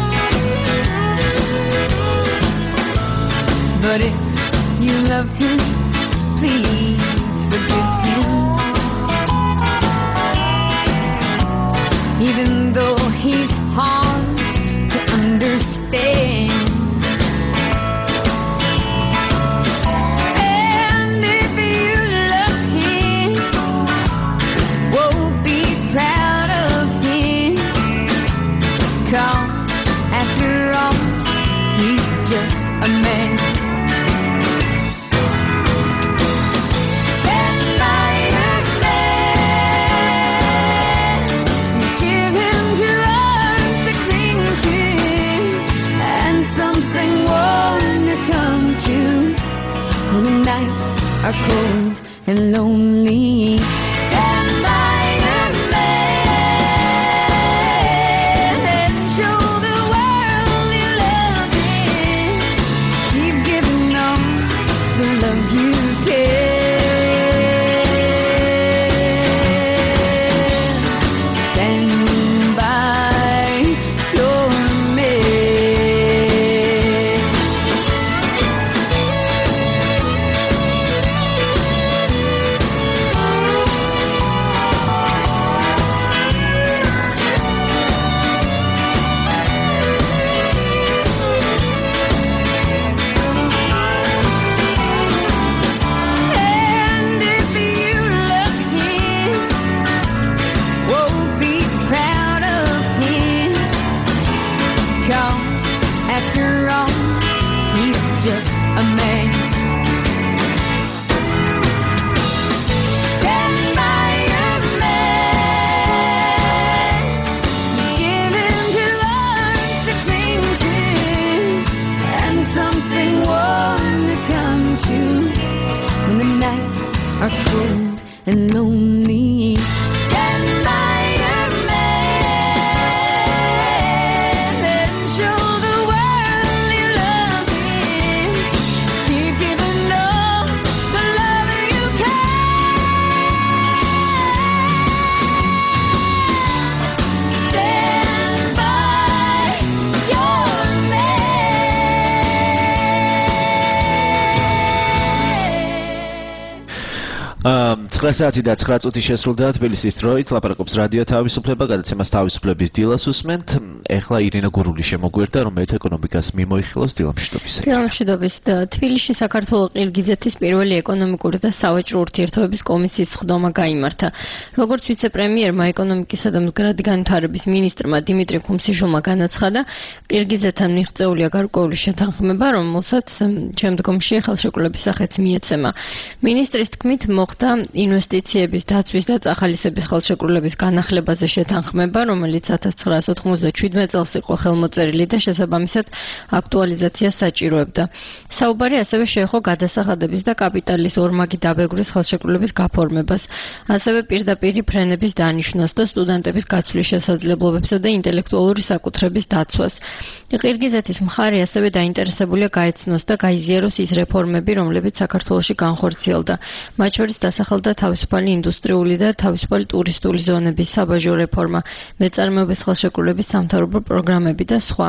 But if you love him, please forgive him. Even though he's hard to understand. And if you love him, whoa, be proud of him. 'Cause after all, he's just a man. Are cold and lonely. Stand by your man and show the world you love him. Keep giving all the love you can. Stand by your man. ცხრა საათი და ცხრა წუთი შესრულდა თბილისის დროით. ლაპარაკობს რადიო თავისუფლება, გადაცემას თავისუფლების დილას უსმენთ. ეხლა ირინა გურული შემოგვერდა, რომელიც ეკონომიკას მიმოიხილავს დილამშვიდობის. დილამშვიდობის. თბილისში საქართველო-ყირგიზეთის პირველი ეკონომიკური და სავაჭრო ურთიერთობების კომისიის ხდომა გაიმართა. როგორც ვიცე-პრემიერმა, ეკონომიკისა და მდგრადი განვითარების მინისტრმა დიმიტრი ქუმსიშვილმა განაცხადა, ყირგიზეთთან მიღწეულია გარკვეული შეთანხმება, რომელსაც შემდგომში ხელშეკრულების სახეც მიეცემა. მინისტრის თქმით, მოხდა ინვესტიციების დაცვის და წახალისების ხელშეკრულების განახლებაზე შეთანხმება, რომელიც ათას ცხრაასი ოთხმოცდაშვიდმეტ წელს იყო ხელმოწერილი და შესაბამისად აქტუალიზაციას საჭიროებდა. საუბარი ასევე შეეხო გადასახადების და კაპიტალის ორმაგი დაბეგვრის ხელშეკრულების გაფორმებას, ასევე პირდაპირი ფრენების დანიშვნას და სტუდენტების გაცვლის შესაძლებლობებსა და ინტელექტუალური საკუთრების დაცვას. ყირგიზეთის მხარე ასევე დაინტერესებულია გაეცნოს და გაიზიაროს ის რეფორმები, რომლებიც საქართველოში განხორციელდა. მათ შორის დასახელდა თავისუფალი ინდუსტრიული და თავისუფალი ტურისტული ზონების საბაჟო რეფორმა, მეწარმეობის ხელშეკრულების სამთავრობო პროგრამები და სხვა.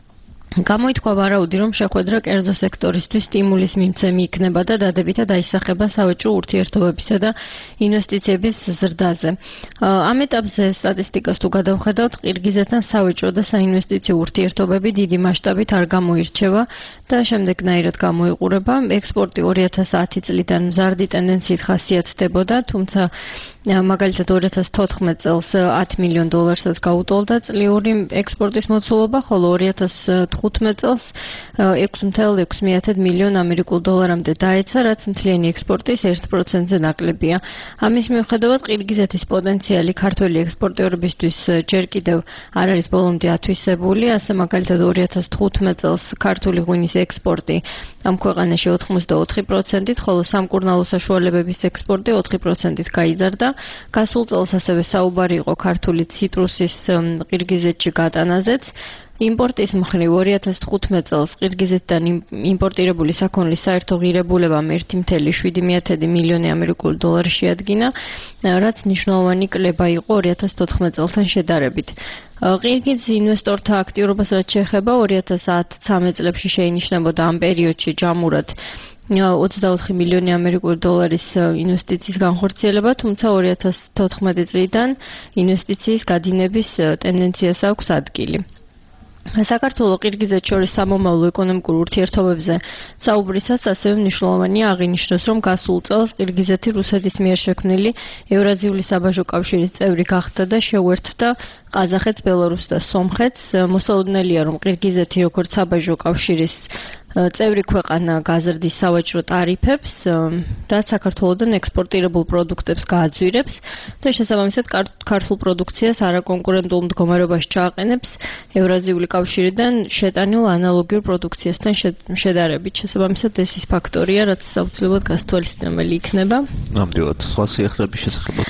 გამოითქვა ვარაუდი, რომ შეხვედრა კერძო სექტორისთვის სტიმულის მიმცემი იქნება და დადებითად აისახება სავაჭრო ურთიერთობებისა და ინვესტიციების ზრდაზე. ამ ეტაპზე სტატისტიკას თუ გადავხედავთ, ყირგიზეთთან სავაჭრო და საინვესტიციო ურთიერთობები დიდი მასშტაბით არ გამოირჩევა და შემდეგნაირად გამოიყურება. ექსპორტი ორი ათას ათი წლიდან მზარდი ტენდენციით ხასიათდებოდა, თუმცა მაგალითად ორი ათას თოთხმეტ წელს ათი მილიონ დოლარსაც გაუტოლდა წლიური ექსპორტის მოცულობა, ხოლო ორი ათას თხუთმეტ წელს ექვსი ათას ექვსი მილიონ ამერიკულ დოლარამდე დაეცა, რაც მთლიანი ექსპორტის ერთ პროცენტზე ნაკლებია. ამის მიუხედავად, ყირგიზეთის პოტენციალი ქართველი ექსპორტიორებისთვის ჯერ კიდევ არ არის ბოლომდე ათვისებული, ასე მაგალითად ორი ათას თხუთმეტ წელს ქართული ღვინის ექსპორტი ამ ქვეყანაში ოთხმოცდაოთხი პროცენტით, ხოლო სამკურნალო საშუალებების ექსპორტი ოთხი პროცენტით გაიზარდა. გასულ წელს ასევე საუბარი იყო ქართული ციტრუსის ყირგიზეთში გატანაზეც. იმპორტის მხრივ ორი ათას თხუთმეტ წელს ყირგიზეთიდან იმპორტირებული საქონლის საერთო ღირებულებამ ერთი ათეული შვიდი მილიონი ამერიკული დოლარი შეადგინა, რაც მნიშვნელოვანი კლება იყო ორი ათას თოთხმეტ წელთან შედარებით. ყირგიზ ინვესტორთა აქტიურობას რაც შეეხება ორი ათას ათი წლებში შეინიშნებოდა ამ პერიოდში ჯამურად ოცდაოთხი მილიონი ამერიკული დოლარის ინვესტიციის განხორციელება, თუმცა ორი ათას თოთხმეტი წლიდან ინვესტიციის გადინების ტენდენციას აქვს ადგილი. საქართველოს ყირგიზეთს შორის სამომავლო ეკონომიკურ ურთიერთობებზე საუბრისას ასევე მნიშვნელოვანია აღინიშნოს, რომ გასულ წელს ყირგიზეთი რუსეთის მიერ შექმნილი ევრაზიული საბაჟო კავშირის წევრი გახდა და შეუერთდა ყაზახეთს, ბელარუსს და სომხეთს. მოსაოდნელია, რომ ყირგიზეთი როგორც საბაჟო კავშირის წევრი ქვეყანა გაზრდის სავაჭრო ტარიფებს, რაც საქართველოსთან ექსპორტირებულ პროდუქტებს გააძვირებს და შესაბამისად ქართულ პროდუქციას არაკონკურენტულ მდგომარეობაში ჩააყენებს ევრაზიული კავშირიდან შეტანილ ანალოგიურ პროდუქციასთან შედარებით. შესაბამისად ეს ის ფაქტორია, რაც საოცრებად გასათვალისწინებელი იქნება. ნამდვილად, სხვა სიახლეების შესახებაც.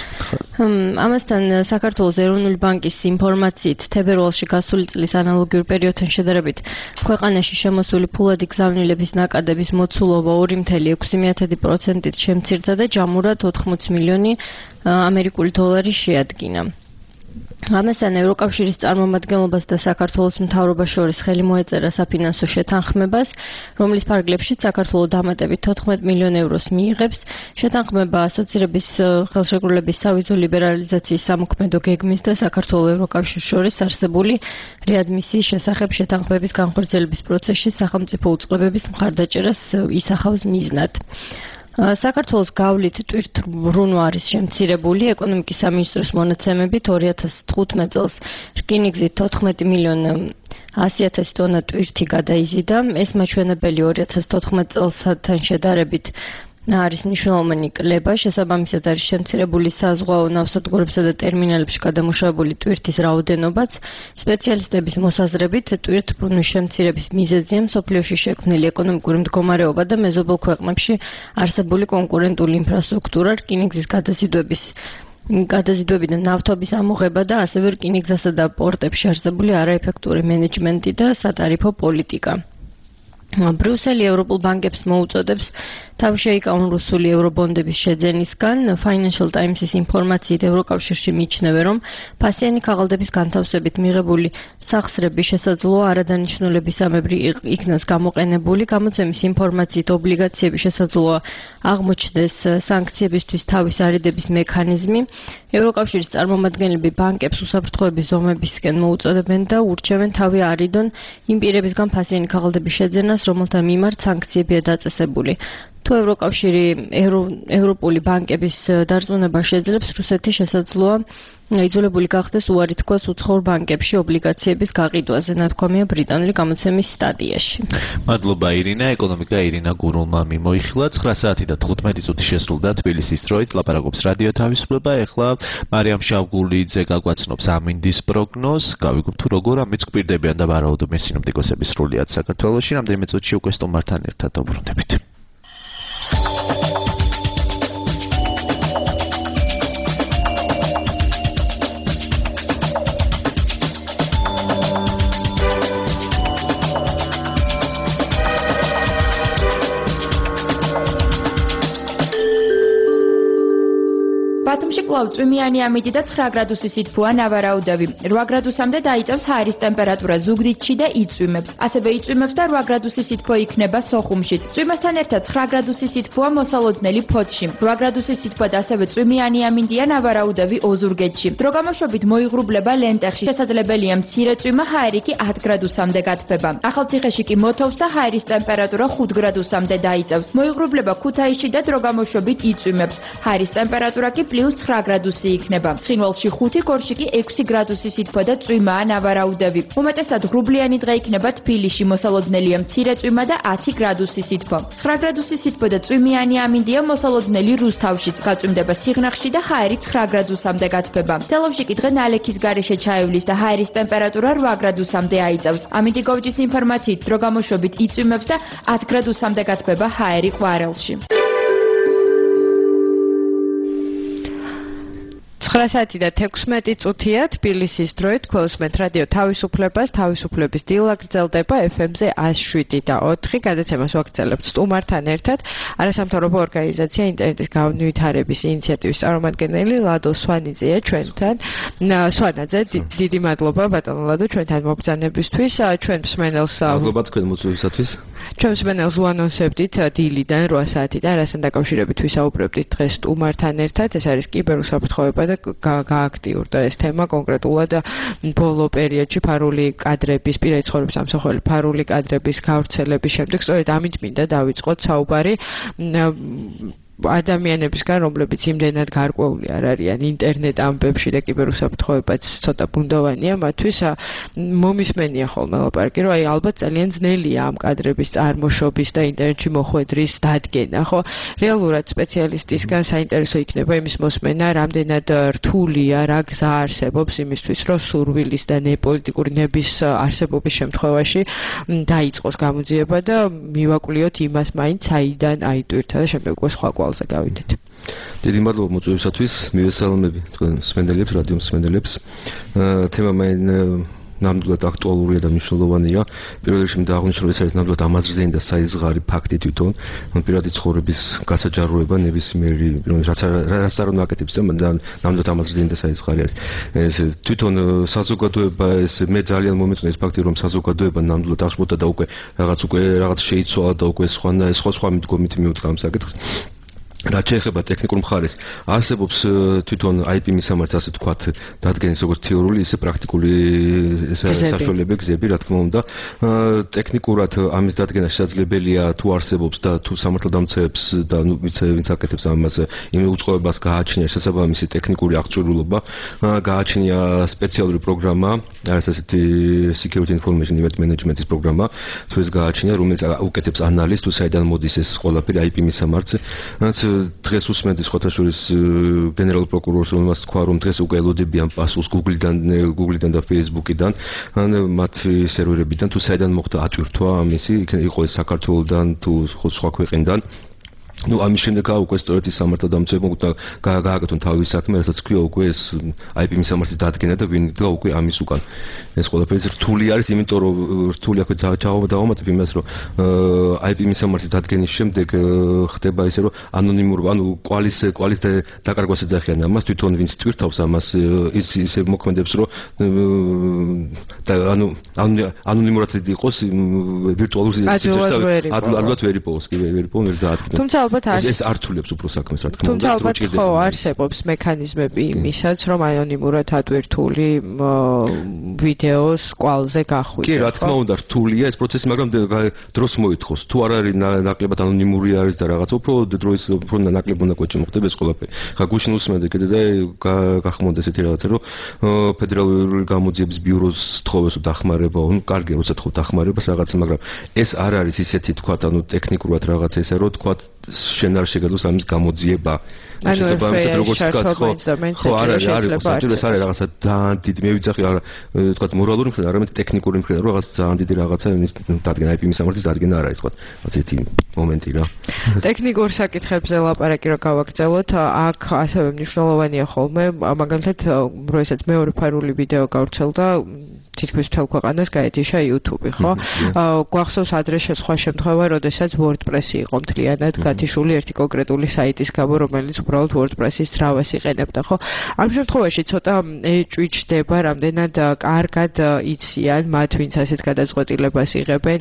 ამასთან საქართველოს ეროვნული ბანკის ინფორმაციით თებერვალში გასული წლის ანალოგიურ პერიოდთან შედარებით ქვეყანაში შემოსული ფულადი გზავნილების ნაკადების მოცულობა ორი ათეული ექვსი პროცენტით შემცირდა და ჯამურად ოთხმოცი მილიონი ამერიკული დოლარი შეადგინა. ამასთან ევროკავშირის წარმომადგენლობას და საქართველოს მთავრობას შორის ხელი მოეწერა საფინანსო შეთანხმებას, რომლის ფარგლებშიც საქართველოს დამატებით თოთხმეტ მილიონ ევროს მიიღებს. შეთანხმება ასოცირების ხელშეკრულების სავიზო ლიბერალიზაციის სამოქმედო გეგმის და საქართველოს ევროკავშირის შორის არსებული რეადმისიის შესახებ შეთანხმების განხორციელების პროცესში სახელმწიფო უწყებების მხარდაჭერას ისახავს მიზნად. საქართველოს გავლით ტვირთბრუნვა არის შემცირებული. ეკონომიკის სამინისტროს მონაცემებით ორი ათას თხუთმეტ წელს რკინიგზით თოთხმეტი მილიონი ასი ათასი ტონა ტვირთი გადაიზიდა. ეს მაჩვენებელი ორი ათას თოთხმეტ წელსთან შედარებით არის მნიშვნელოვანი კლება, შესაბამისად არის შემცირებული საზღვაო ნავსადგურებსა და ტერმინალებში გადამუშავებული ტვირთის რაოდენობაც. სპეციალისტების მოსაზრებით, ტვირთბრუნვის შემცირების მიზეზია მსოფლიოში შექმნილი ეკონომიკური მდგომარეობა და მეზობელ ქვეყნებში არსებული კონკურენტული ინფრასტრუქტურა, რკინიგზის გადაზიდვების გადაზიდვებიდან ნავთობის ამოღება და ასევე რკინიგზასა და პორტებში არსებული არაეფექტური მენეჯმენტი და სატარიფო პოლიტიკა. ბრიუსელი ევროპულ ბანკებს მოუწოდებს თავი შეიკავონ რუსული ევრობონდების შეძენისგან. Financial Times-ის ინფორმაციით ევროკავშირში მიჩნევენ, რომ ფასიანი ქაღალდების განთავსებით მიღებული სახსრები შესაძლოა არადანიშნულებისამებრი იქნას გამოყენებული. გამოცემის ინფორმაციით ობლიგაციები შესაძლოა აღმოჩნდეს სანქციებისთვის თავის არიდების მექანიზმი. ევროკავშირის წარმომადგენლები ბანკებს უსაფრთხოების ზომებისკენ მოუწოდებენ და ურჩევენ თავი არიდონ იმ პირებისგან ფასიანი ქაღალდების შეძენას, რომელთა მიმართ სანქციებია დაწესებული. თუ ევროკავშირი ევროპული ბანკების დარწმუნება შეძლებს, რუსეთი შესაძლოა იძულებული გახდეს უარი თქვას უცხოურ ბანკებში ობლიგაციების გაყიდვაზე, ნათქვამია ბრიტანული გამოცემის სტატიაში. მადლობა ირინა, ეკონომიკა ირინა გურულმა მიმოიხილა. ცხრა საათი და თხუთმეტი წუთი შესრულდა თბილისის დროით, ლაპარაკობს რადიო თავისუფლება. ეხლა მარიამ შავგულიძე გაგვაცნობს ამინდის პროგნოზს. გავიგებთ თუ როგორ ამით გვპირდებიან და ვარაუდობენ სინოპტიკოსები სრულიად საქართველოში. რამდენიმე წუთში უკვე სტუმართან ერთად დაუბრუნდებით. ბათუმში კვლავ წვიმიანი ამიდი და ცხრა გრადუსი სითბოა ნავარაუდები. რვა გრადუსამდე დაიწევს ჰაერის ტემპერატურა ზუგდიდში და იწვიმებს. ასევე იწვიმებს და რვა გრადუსი სითბო იქნება სოხუმშიც. წვიმასთან ერთად ცხრა გრადუსი სითბოა მოსალოდნელი ფოთში. რვა გრადუსი სითბო და ასევე წვიმიანი ამინდია ნავარაუდები ოზურგეთში. დრო გამოშვებით მოიღრუბლება ლენტეხში. შესაძლებელია მცირე წვიმა, ჰაერი კი ათ გრადუსამდე გათბება. ახალციხეში კი მოთოვს და ჰაერის ტემპერატურა ხუთ გრადუსამდე დაიწევს. მოიღრუბლება ქუთაისში და დრო გამოშვებით იწვიმებს. ჰაერის ტემპერატურა კი პლუს ცხრა გრადუსი იქნება. ცხინვალში ხუთი, გორში კი ექვსი გრადუსი სითბო და წვიმაა ნავარაუდები. უმეტესად ღრუბლიანი დღე იქნება თბილისში, მოსალოდნელია მცირე წვიმა და ათი გრადუსი სითბო. ცხრა გრადუსი სითბო და წვიმიანი ამინდია მოსალოდნელი რუსთავშიც. გაწვიმდება სიღნაღში და ჰაერი ცხრა გრადუსამდე გათბება. თელავში კი დღე ნალექის გარეშე ჩაივლის და ჰაერის ტემპერატურა რვა გრადუსამდე აიწევს. ამინდი გოვჯის ინფორმაციით დრო გამოშვებით იწვიმებს და ათ გრადუსამდე გათბება ჰაერი ყვარელში. ცხრა საათი და თექვსმეტი წუთია თბილისის დროით, გვესმენთ რადიო თავისუფლებას, თავისუფლების დილა გრძელდება ეფ ემ-ზე ათს შვიდი და ოთხი. გადაცემას ვაგრძელებთ სტუმართან ერთად. არასამთავრობო ორგანიზაცია ინტერნეტის განვითარების ინიციატივის წარმომადგენელი ლადო სვანიძეა ჩვენთან. სვანაძე, დიდი მადლობა ბატონო ლადო ჩვენთან მობრძანებისთვის. ჩვენ მსმენელს მადლობა თქვენ მოწვევისათვის. ჩვენ მსმენელს ვანონსებდით დილიდან რვა საათიდან, რასთან დაკავშირებით ვისაუბრებდით დღეს სტუმართან ერთად. ეს არის კიბერუსაფრთხოება და გააქტიურდა ეს თემა კონკრეტულად ბოლო პერიოდში ფარული კადრების, პირადი ცხოვრების სამსახური ფარული კადრების გავრცელების შემდეგ, სწორედ ამით მინდა დავიწყოთ საუბარი ადამიანებისგან, რომლებიც იმდენად გარკვეული არ არიან ინტერნეტ ამბებში და კიბერუსაფრთხოებაც ცოტა ბუნდოვანია, მათთვის მომისმენია ხოლმე ლაპარაკი, რომ აი ალბათ ძალიან ძნელია ამ კადრების წარმოშობის და ინტერნეტში მოხვედრის დადგენა, ხო? რეალურად სპეციალისტისგან საინტერესო იქნება იმის მოსმენა, რამდენად რთულია, რა გზა არსებობს იმისთვის, რომ სურვილის და ნეპოლიტიკური ნების არსებობის შემთხვევაში დაიწყოს გამოძიება და მივაკვლიოთ იმას მაინც საიდან აიტვირთა და შემდეგ უკვე სხვა კვალზე გავიდეთ. დიდი მადლობა მოწვევისათვის, მივესალმები თქვენ მსმენელებს, რადიო მსმენელებს. თემა მაინ ნამდვილად აქტუალურია და მნიშვნელოვანია. პირველ რიგში მინდა აღვნიშნო, რომ ეს არის ნამდვილად ამაზრზენი და საიზღარი ფაქტი თვითონ, პირადი ცხოვრების გასაჯაროება ნებისმიერი, რაც რაც არ უნდა აკეთებს, ნამდვილად ამაზრზენი და საიზღარი არის. ეს თვითონ საზოგადოება, ეს მე ძალიან მომეწონა ეს ფაქტი, რომ საზოგადოება ნამდვილად აღშფოთდა და უკვე რაღაც უკვე რაღაც შეიცვალა და უკვე სხვა სხვა სხვა მიდგომით მიუძღვა ამ საკითხს. რაც შეეხება ტექნიკურ მხარეს, არსებობს თვითონ აი პი მისამართს, ასე ვთქვათ, დადგენის როგორც თეორიული, ისე პრაქტიკული საშუალებები, გზები, რა თქმა უნდა. ტექნიკურად ამის დადგენა შესაძლებელია თუ არსებობს და თუ სამართალდამცავებს და ნუ ვინც აკეთებს ამას, იმ უწყობებას გააჩნია შესაბამისი ტექნიკური აღჭურვილობა, გააჩნია სპეციალური პროგრამა, არის ასეთი Security Information Event Management-ის პროგრამა, თუ ეს გააჩნია, რომელიც უკეთებს ანალიზს, თუ საიდან მოდის ეს ყველაფერი აი პი მისამართზე. დღეს უსმენთ სხვათა შორის გენერალურ პროკურორს, რომელმაც თქვა, რომ დღეს უკვე ელოდებიან პასუხს Google-დან, Google-დან და Facebook-დან, ან მათი სერვერებიდან, თუ საიდან მოხდა ატვირთვა ამისი, იყო ეს საქართველოდან თუ სხვა ქვეყნიდან. ну ამის შემდეგ უკვე სწორედ ის სამართალდამცავებმა უნდა გააკეთონ თავის საქმე, რასაც ქვია უკვე ეს აი პი მისამართის დადგენა და ვინ იდგა უკვე ამის უკან. ეს ყველაფერი რთული არის, იმიტომ რომ რთული აქვე დავამატებ იმას, რომ აი პი მისამართის დადგენის შემდეგ ხდება ისე, რომ ანონიმურ, ანუ კვალის კვალის დაკარგვას ეძახიან ამას, თვითონ ვინც ტვირთავს ამას, ის ისე მოქმედებს, რომ ანუ ანონიმურად იყოს ვირტუალურ სივრცეში ადვილად ვერ იპოვოს, კი ვერ იპოვონ ვერ დაადგინოს. თუმცა ალბათ არის ეს ართულებს უფრო საქმეს, რა თქმა უნდა. თუმცა ალბათ ხო არსებობს მექანიზმები იმისაც, რომ ანონიმურად ატვირთული ვიდეოს კვალზე გახვიდე. კი, რა თქმა უნდა, რთულია ეს პროცესი, მაგრამ დროს მოითხოვს. თუ არ არის ნაკლებად ანონიმური არის და რაღაცა უფრო დროის უფრო ნაკლებ მონაკვეთში მოხდება ეს ყველაფერი. ხა გუშინ უსმენდი კიდე და გახმოვდა ესეთი რაღაცა, რომ ფედერალური გამოძიების ბიუროს თხოვეს დახმარება, ну, კარგი, როცა თხოვ დახმარებას რაღაცა, მაგრამ ეს არ არის ისეთი თქვა, ანუ ტექნიკურად რაღაცა ისე, რომ თქვა შენ არ შეგეძლოს ამის გამოძიება. ანუ შესაბამისად როგორც თქვა, ხო, ხო, არ არის, არის, საერთოდ ეს არის რაღაცა ძალიან დიდი, მე ვიცახი, თქვა მორალური მხრიდან, არამედ ტექნიკური მხრიდან, რომ რაღაც ძალიან დიდი რაღაცა იმის დადგენა, აი პი მისამართის დადგენა არ არის, თქვა, ასეთი მომენტი რა. ტექნიკურ საკითხებზე ლაპარაკი რო გავაგრძელოთ, აქ ასევე მნიშვნელოვანია ხოლმე, მაგალითად, როდესაც მეორე ფარული ვიდეო გავრცელდა, თითქმის მთელ ქვეყანას გაეთიშა YouTube, ხო? გვახსოვს ადრე სხვა შემთხვევა, როდესაც WordPress-ი იყო მთლიანად გათიშული ერთი კონკრეტული საიტის გამო, რომელიც უბრალოდ WordPress-ის ძრავას იყენებდა, ხო? ამ შემთხვევაში ცოტა ეჭვიჭდება, რამდენად კარგად იციან მათ, ვინც ასეთ გადაწყვეტილებას იღებენ,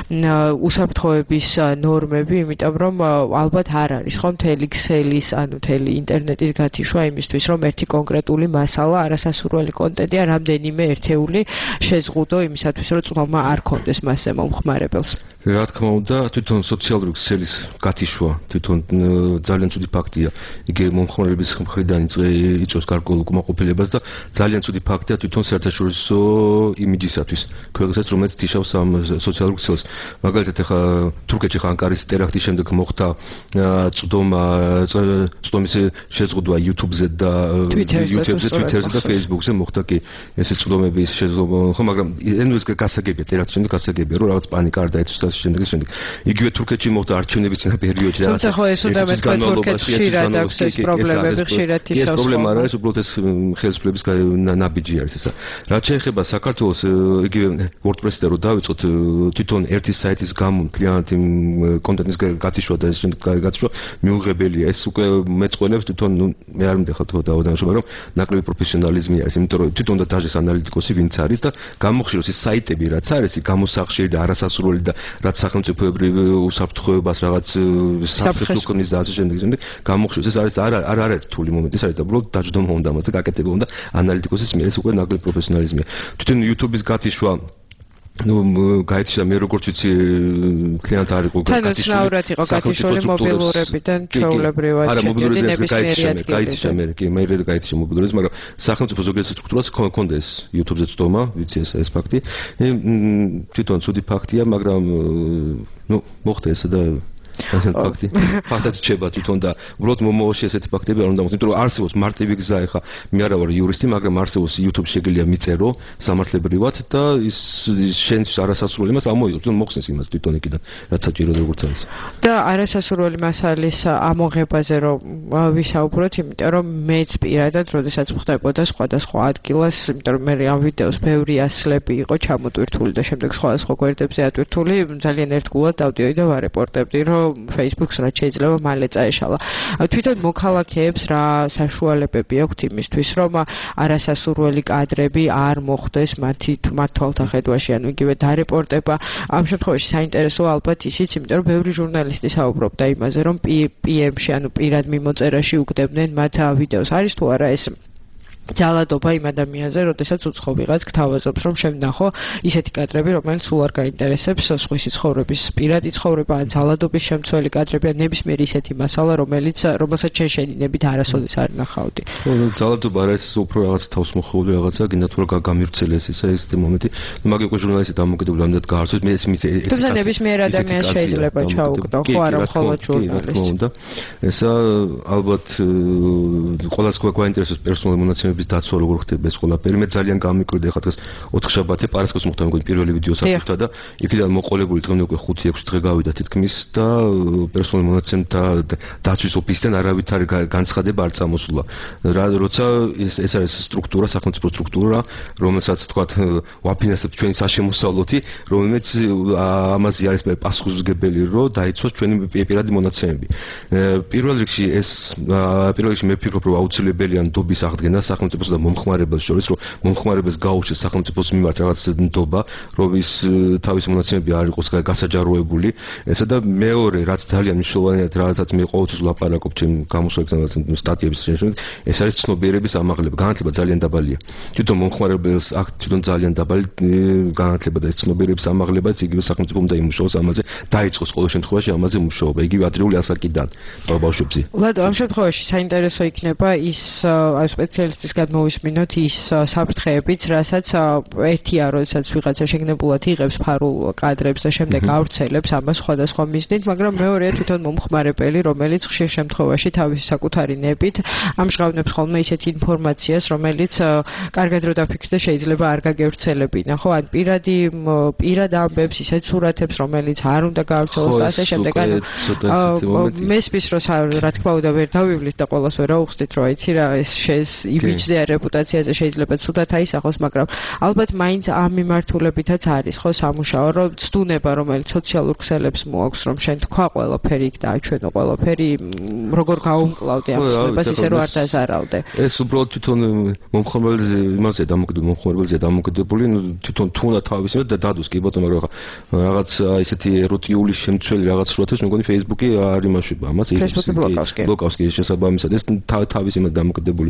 უსაფრთხოების ნორმები, იმიტომ რომ ალბათ არ არის, ხო, მთელი ქსელის, ანუ მთელი ინტერნეტის გათიშვა იმისთვის, რომ ერთი კონკრეტული მასალა, არასასურველი კონტენტი, რამდენიმე ერთეული შეზღუდო იმისათვის, რომ წვდომა არ კონდეს მასზე მომხმარებელს. რა თქმა უნდა, თვითონ სოციალური ქსელის გათიშვა, თვითონ ძალიან ცუდი ფაქტია. იგი მომხმარებლების მხრიდან იწვევს გარკვეულ უკმაყოფილებას და ძალიან ცუდი ფაქტია თვითონ საერთაშორისო იმიჯისათვის. ქვეყნებსაც, რომელიც თიშავს ამ სოციალურ ქსელს. მაგალითად, ახლა თურქეთში ანკარის ტერაქტის შემდეგ მოხდა წვდომა, წვდომის შეზღუდვა YouTube-ზე და YouTube-ზე, Twitter-ზე და Facebook-ზე მოხდა კი ესე წვდომების შეზღუდვა, ხო, მაგრამ ეს გასაგებია, ტერაქტის შემდეგ გასაგებია, რომ რაღაც პანიკა არ დაეცვლა შემდეგ ეს შემდეგ. იგივე თურქეთში მოხდა არჩევნების წინა პერიოდში რაღაც. თუმცა ხო ეს უნდა მეთქვა თურქეთში ხშირად აქვს ეს პრობლემები, ხშირად თიშავს. ეს პრობლემა არა, ეს უბრალოდ ეს ხელისუფლების ნაბიჯი არის ესა. რაც შეეხება საქართველოს იგივე WordPress-ზე რო დავიწყოთ, თვითონ ერთი საიტის გამო მთლიანად იმ კონტენტის გათიშვა და ეს შემდეგ გათიშვა მიუღებელია. ეს უკვე მეწყვილებს თვითონ, ნუ მე არ მიდეხარ თქო დავადანაშობა, რომ ნაკლები პროფესიონალიზმი არის, იმიტომ რომ თვითონ და დაჟეს ანალიტიკოსი ვინც არის და გამოხშიროს ის საიტები რაც არის, გამოსახშირი და არასასურველი და რაც სახელმწიფოებრივ უსაფრთხოებას რაღაც საფრთხეს უკნის და ასე შემდეგ შემდეგ გამოხშიროს. ეს არის არ არ არის რთული მომენტი, ეს არის და უბრალოდ დაჯდომა უნდა ამას და გაკეთება უნდა ანალიტიკოსის მიერ, ეს უკვე ნაკლები პროფესიონალიზმია. თვითონ YouTube-ის გათიშვა ну გაითიშა მე როგორც ვიცი კლიენტ არ იყო გათიშული. თანაცნაურად იყო გათიშული მობილურებიდან ჩვეულებრივად. არა, მობილურებიდან გაითიშა მე, გაითიშა მე, კი, მე რედ გაითიშა მობილურებს, მაგრამ სახელმწიფო ზოგიერთ სტრუქტურას ჰქონდა ეს YouTube-ზე წვდომა, ვიცი ეს ეს ფაქტი. თვითონ ცუდი ფაქტია, მაგრამ ну მოხდა ესა და ასეთ ფაქტი. ფაქტად რჩება თვითონ და უბრალოდ მომავალში ესეთი ფაქტები არ უნდა მოხდეს, იმიტომ რომ არსებობს მარტივი გზა, ეხა მე არა ვარ იურისტი, მაგრამ არსებობს YouTube შეგიძლია მიწერო სამართლებრივად და ის შენთვის არასასურველი მას ამოიღო, თვითონ მოხსნეს იმას თვითონ იქიდან, რაც საჭიროა როგორც არის. და არასასურველი მასალის ამოღებაზე რომ ვისაუბროთ, იმიტომ რომ მეც პირადად, როდესაც ხდებოდა სხვადასხვა ადგილას, იმიტომ რომ მე ამ ვიდეოს ბევრი ასლები იყო ჩამოტვირთული და შემდეგ სხვადასხვა გვერდებზე ატვირთული, ძალიან ერთგულად დავდიოდი და ვარეპორტებდი, რომ Facebook-ს რაც შეიძლება მალე წაეშალა. თვითონ მოქალაქეებს რა საშუალებები აქვთ იმისთვის, რომ არასასურველი კადრები არ მოხდეს მათი მათ თვალთახედვაში, ანუ იგივე დარეპორტება. ამ შემთხვევაში საინტერესოა ალბათ ისიც, იმიტომ რომ ბევრი ჟურნალისტი საუბრობდა იმაზე, რომ პი ემ-ში, ანუ პირად მიმოწერაში უგდებდნენ მათ ვიდეოს. არის თუ არა ეს ძალადობა იმ ადამიანზე, როდესაც უცხო ვიღაც გთავაზობს, რომ შემნახო ისეთი კადრები, რომელიც სულ არ გაინტერესებს სხვისი ცხოვრების პირადი ცხოვრება, ან ძალადობის შემცველი კადრები, ან ნებისმიერ ისეთი მასალა, რომელიც რომელსაც შენ შენინებით არასოდეს არ ნახავდი. ხო, ძალადობა არა, ეს უფრო რაღაც თავსმოხვეული რაღაცა, გინდა თუ რა გამირცელეს ისა ესეთი მომენტი. მაგ უკვე ჟურნალისტი დამოკიდებული ამდენად გაარსოს, მე ეს მის თუმცა ნებისმიერ ადამიანს შეიძლება ჩაუგდო, ხო, არა მხოლოდ ჟურნალისტს. ესა ალბათ ყველას გვაინტერესებს პერსონალური მონაცემები მონაცემების დაცვა როგორ ხდება ეს ყველაფერი. მე ძალიან გამიკვირდა ხა დღეს ოთხშაბათი პარასკევს მოხდა მეგონი პირველი ვიდეო საფუძვთა და იქიდან მოყოლებული დღემდე უკვე ხუთი ექვსი დღე გავიდა თითქმის და პერსონალურ მონაცემთა დაცვის ოფისიდან არავით არ განცხადება არ წამოსულა. რა როცა ეს ეს არის სტრუქტურა, სახელმწიფო სტრუქტურა, რომელსაც თქვათ ვაფინანსებთ ჩვენი საშემოსავლოთი, რომელმეც ამაზე არის პასუხისმგებელი, რომ დაიცვას ჩვენი პირადი მონაცემები. პირველ რიგში ეს პირველ რიგში მე ვფიქრობ, რომ აუცილებელია ნდობის აღდგენა სახელმწიფოსა და მომხმარებელს შორის, რომ მომხმარებელს გაუჩეს სახელმწიფოს მიმართ რაღაც ნდობა, რომ ის თავის მონაცემები არ იყოს გასაჯაროებული. ესა და მეორე, რაც ძალიან მნიშვნელოვანია, რადგან მე ყოველთვის ვლაპარაკობ ჩემ გამოსვლებზე სტატიების შეშენ, ეს არის ცნობიერების ამაღლება. განათლება ძალიან დაბალია. თვითონ მომხმარებელს აქ თვითონ ძალიან დაბალი განათლება და ეს ცნობიერების ამაღლებაც იგივე სახელმწიფო უნდა იმუშაოს ამაზე, დაიწყოს ყოველ შემთხვევაში ამაზე მუშაობა, იგივე ადრეული ასაკიდან ბავშვებზე. ლადო, ამ შემთხვევაში საინტერესო იქნება ის აი სპეციალისტის გადმოვისმინოთ ის საფრთხეებიც, რასაც ერთია, როდესაც ვიღაცა შეგნებულად იღებს ფარულ კადრებს და შემდეგ ავრცელებს ამას სხვადასხვა მიზნით, მაგრამ მეორეა თვითონ მომხმარებელი, რომელიც ხშირ შემთხვევაში თავისი საკუთარი ნებით ამჟღავნებს ხოლმე ისეთ ინფორმაციას, რომელიც კარგად რო დაფიქრდე შეიძლება არ გაგევრცელებინა, ხო? ან პირადი პირად ამბებს, ისეთ სურათებს, რომელიც არ უნდა გავრცელოს და ასე შემდეგ. ანუ მესმის რომ რა თქმა უნდა ვერ დავივლით და ყოველას ვერ აუხსნით, რომ აიცი რა ეს შეს იმიჯზე ან რეპუტაციაზე შეიძლება ცუდად აისახოს, მაგრამ ალბათ მაინც ამ მიმართულებითაც არის ხო სამუშაო, რომ ცდუნება, რომელიც სოციალურ ქსელებს მოაქვს, რომ შენ თქვა ყველაფერი იქ დააჩვენო ყველაფერი, როგორ გაუმკლავდი ამ ცნობას, ისე რომ არ დაზარავდე. ეს უბრალოდ თვითონ მომხმარებელზე იმაზე დამოკიდებული, მომხმარებელზე დამოკიდებული, თვითონ თუნდა თავისი და დადოს კი ბატონო, მაგრამ რაღაც ესეთი ეროტიული შემცველი რაღაც სურათებს მეგონი Facebook-ი არ იმაშება ამას, ბლოკავს კი შესაბამისად, ეს თავის იმას დამოკიდებული.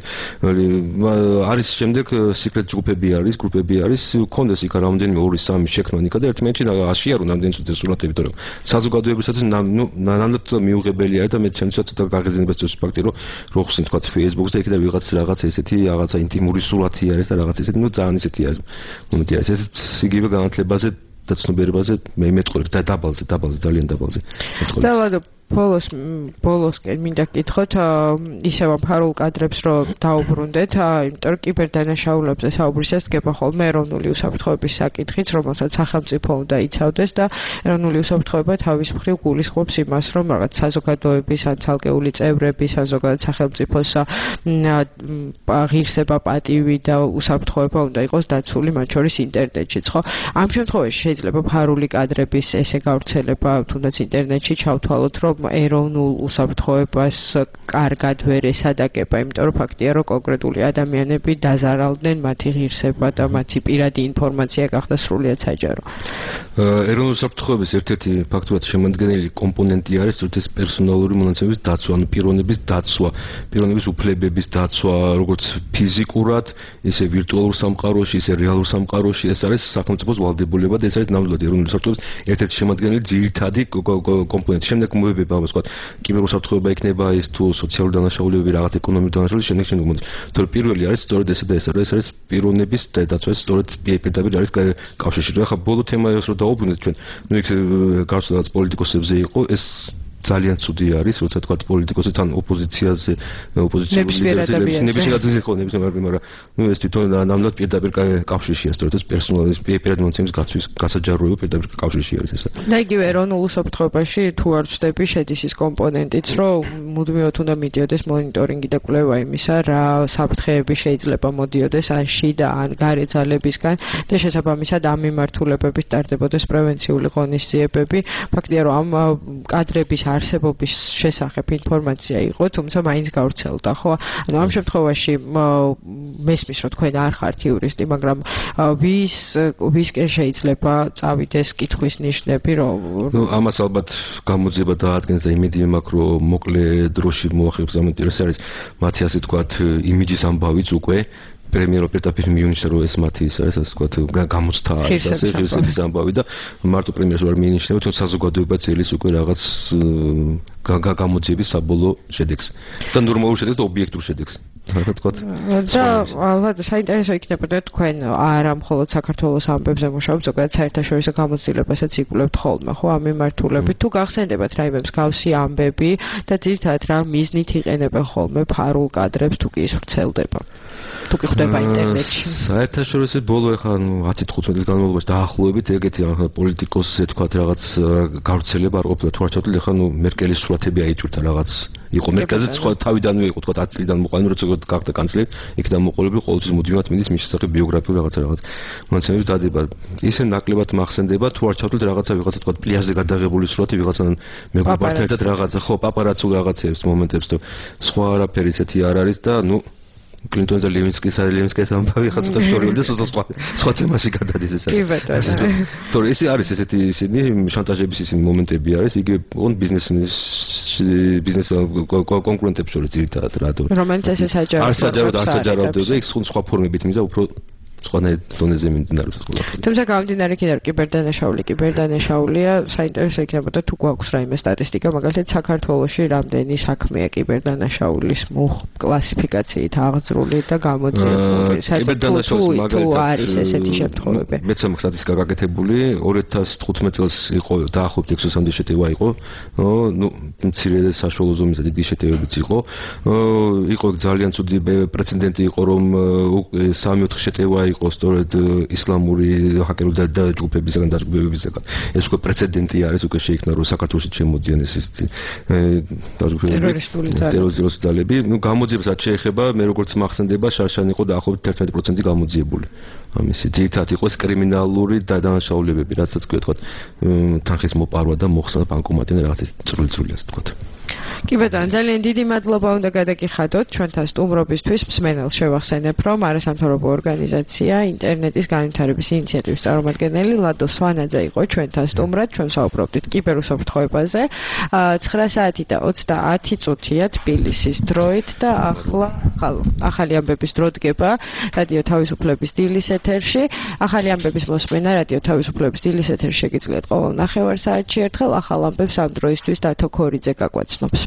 არის შემდეგ secret ჯგუფები არის, გრუპები არის, კონდეს იქ რამდენიმე ორი სამი შექმნან იქა და ერთმანეთში აშიარო რამდენი ცოტა სურათები, თორემ საზოგადოებისათვის ნუ ნამდვილად მიუღებელია და მე ჩემსაც ცოტა გაღიზიანებას წევს ფაქტი, რომ რო ხსნით თქვა Facebook-ზე და იქიდან ვიღაც რაღაც ესეთი რაღაცა ინტიმური სურათი არის და რაღაც ესეთი, ნუ ძალიან ესეთი არის. მომენტი არის ესეც იგივე განათლებაზე და ცნობიერებაზე მე მეტყოლებ და დაბალზე, დაბალზე, ძალიან დაბალზე. და ლადო ბოლოს ბოლოსკენ მინდა გითხოთ ისევ ამ ფარულ კადრებს რომ დაუბრუნდეთ, იმიტომ რომ კიბერდანაშაულებზე საუბრისას დგება ხოლმე ეროვნული უსაფრთხოების საკითხიც, რომელსაც სახელმწიფო უნდა იცავდეს და ეროვნული უსაფრთხოება თავის მხრივ გულისხმობს იმას, რომ რაღაც საზოგადოების ან ცალკეული წევრების, ან ზოგადად სახელმწიფოს ღირსება, პატივი და უსაფრთხოება უნდა იყოს დაცული მათ შორის ინტერნეტშიც, ხო? ამ შემთხვევაში შეიძლება ფარული კადრების ესე გავრცელება თუნდაც ინტერნეტში ჩავთვალოთ, რომ ეროვნულ უსაფრთხოებას კარგად ვერ ესადაგება, იმიტომ რომ ფაქტია, რომ კონკრეტული ადამიანები დაზარალდნენ, მათი ღირსება და მათი პირადი ინფორმაცია გახდა სრულიად საჯარო. ეროვნული უსაფრთხოების ერთ-ერთი ფაქტურად შემადგენელი კომპონენტი არის ეს პერსონალური მონაცემების დაცვა, ანუ პიროვნების დაცვა, პიროვნების უფლებების დაცვა, როგორც ფიზიკურად, ისე ვირტუალურ სამყაროში, ისე რეალურ სამყაროში, ეს არის სახელმწიფოს ვალდებულება და ეს არის ნამდვილად ეროვნული უსაფრთხოების ერთ-ერთი შემადგენელი ძირითადი კომპონენტი. შემდეგ მოებება ამას თქვა კიბერუსაფრთხოება იქნება ის თუ სოციალური დანაშაულებები, რაღაც ეკონომიკური დანაშაულები, შემდეგ შემდეგ მოდის. თორე პირველი არის სწორედ ესა და ესა, ეს არის პიროვნების დაცვა, სწორედ პირდაპირ არის კავშირში. ახლა ბოლო თემა ის რომ დაუბრუნდეთ ჩვენ, ნუ იქ გარს რაღაც პოლიტიკოსებზე იყო, ეს ძალიან ცუდი არის, როცა თქვა პოლიტიკოსი თან ოპოზიციაზე, ოპოზიციური ლიდერებზე, ნებისმიერ ადგილზე ხო, ნებისმიერ ადგილზე, მაგრამ ნუ ეს თვითონ ნამდვილად პირდაპირ კავშირშია, სწორედ ეს პერსონალის პირადი მონაცემის გაცვის გასაჯაროება პირდაპირ კავშირში არის ესა. და იგივე ეროვნულ უსაფრთხოებაში თუ არ ვწდები, შედის ის კომპონენტიც, რომ მუდმივად უნდა მიდიოდეს მონიტორინგი და კვლევა იმისა, რა საფრთხეები შეიძლება მოდიოდეს ან შიდა ან გარე ძალებისგან და შესაბამისად ამ მიმართულებებით ტარდებოდეს პრევენციული ღონისძიებები. ფაქტია, რომ ამ კადრების არსებობის შესახებ ინფორმაცია იყო, თუმცა მაინც გავრცელდა, ხო? ანუ ამ შემთხვევაში მესმის, რომ თქვენ არ ხართ იურისტი, მაგრამ ვის ვისკენ შეიძლება წავიდეს კითხვის ნიშნები, რომ ნუ ამას ალბათ გამოძიება დაადგენს და იმედი მაქვს, რომ მოკლე დროში მოახერხებს ამ ინტერესს არის მათი ასე თქვათ იმიჯის ამბავიც უკვე პრემიერო პირდაპირ მიუნიშნა, რომ ეს მათი ის არის, ასე ვთქვათ, გამოცდა არის, ასე ღირსების ამბავი და მარტო პრემიერს ვერ მიინიშნება, თუმცა საზოგადოება წელის უკვე რაღაც გამოძიების საბოლოო შედეგს და ნორმალურ შედეგს და ობიექტურ შედეგს. რა თქვათ? და ალბათ საინტერესო იქნებოდა თქვენ არა მხოლოდ საქართველოს ამბებზე მუშაობთ, ზოგადად საერთაშორისო გამოცდილებასაც იკვლევთ ხოლმე, ხო, ამ მიმართულებით. თუ გახსენდებათ რაიმე მსგავსი ამბები და ძირითადად რა მიზნით იყენებენ ხოლმე ფარულ კადრებს თუ კი ის ვრცელდება? თუ კი ხვდება ინტერნეტში. საერთაშორისო ბოლო ეხლა ათი თხუთმეტი წლის განმავლობაში დაახლოებით ეგეთი პოლიტიკოსზე თქვა რაღაც გავრცელება არ ყოფილა თუ არ ჩავთვლი ეხლა ნუ მერკელის სურათები აიჭურთა რაღაც იყო მერკელზე სხვა თავიდანვე იყო თქვა ათი წლიდან მოყოლებული როცა გახდა კანცლერი იქიდან მოყოლებული ყოველთვის მუდმივად მიდის მის შესახებ ბიოგრაფიული რაღაცა რაღაც მონაცემები დადება ისე ნაკლებად მახსენდება თუ არ ჩავთვლით რაღაცა ვიღაცა თქვა პლიაჟზე გადაღებული სურათი ვიღაცან მეგობართან ერთად რაღაცა ხო პაპარაცულ რაღაცებს მომენტებს თუ სხვა არაფერი ისეთი არ არის და ნუ კლინტონი და ლევინსკის ლევინსკის ამბავი ხა ცოტა შორიოლდა ცოტა სხვა სხვა თემაში გადადის ეს კი ბატონო თორე ეს არის ესეთი ისინი შანტაჟების ისინი მომენტები არის იგივე ოღონ ბიზნეს ბიზნეს კონკურენტებს შორის ძირითადად რადო რომელიც ესე საჯარო არ საჯარო და არ საჯარო და იქ სხვა ფორმებით მიზა უფრო სხვანაირ დონეზე მიმდინარეობს ყველაფერი. თუმცა გამომდინარე იქიდან კიბერდანაშაული კიბერდანაშაულია საინტერესო იქნებოდა თუ გვაქვს რაიმე სტატისტიკა მაგალითად საქართველოში რამდენი საქმეა კიბერდანაშაულის მუხ კლასიფიკაციით აღძრული და გამოძიებული კიბერდანაშაულის მაგალითად არის ესეთი შემთხვევები. მეც ამ სტატისტიკა გაკეთებული ორი ათას თხუთმეტ წელს იყო დაახლოებით ექვსი შეტევა იყო ნუ მცირე საშუალო ზომის და დიდი შეტევებიც იყო იყო ძალიან ცუდი პრეცედენტი იყო რომ სამი ოთხი შეტევა იყო სწორედ ისლამური ჰაკერული და ჯგუფებისგან დაჯგუფებებისგან ეს უკვე პრეცედენტი არის უკვე შეიქმნა რომ საქართველოში შემოდიან ეს ის ტერორისტული ტერორისტული ძალები ნუ გამოძიებას რაც შეეხება მე როგორც მახსენდება შარშან იყო დაახლოებით ერთმეტი პროცენტი გამოძიებული ამისი ძირითადად იყო ეს კრიმინალური დადანაშაულებები რასაც თქვა თქვა თანხის მოპარვა და მოხსნა ბანკომატი და რაღაც ეს წვრილ-წვრილი ასე თქვა კი ბატონო, ძალიან დიდი მადლობა უნდა გადაგიხადოთ ჩვენთან სტუმრობისთვის. მსმენელს შევახსენებ, რომ არასამთავრობო ორგანიზაცია ინტერნეტის განვითარების ინიციატივის წარმომადგენელი ლადო სვანაძე იყო ჩვენთან სტუმრად. ჩვენ საუბრობდით კიბერუსაფრთხოებაზე. ცხრა საათი და ოცდაათი წუთია თბილისის დროით და ახლა ახალი ამბების დრო დგება რადიო თავისუფლების დილის ეთერში. ახალი ამბების მოსმენა რადიო თავისუფლების დილის ეთერში შეგიძლიათ ყოველ ნახევარ საათში ერთხელ. ახალ ამბებს ამ დროისთვის დათო ქორიძე გაგვაცნობს.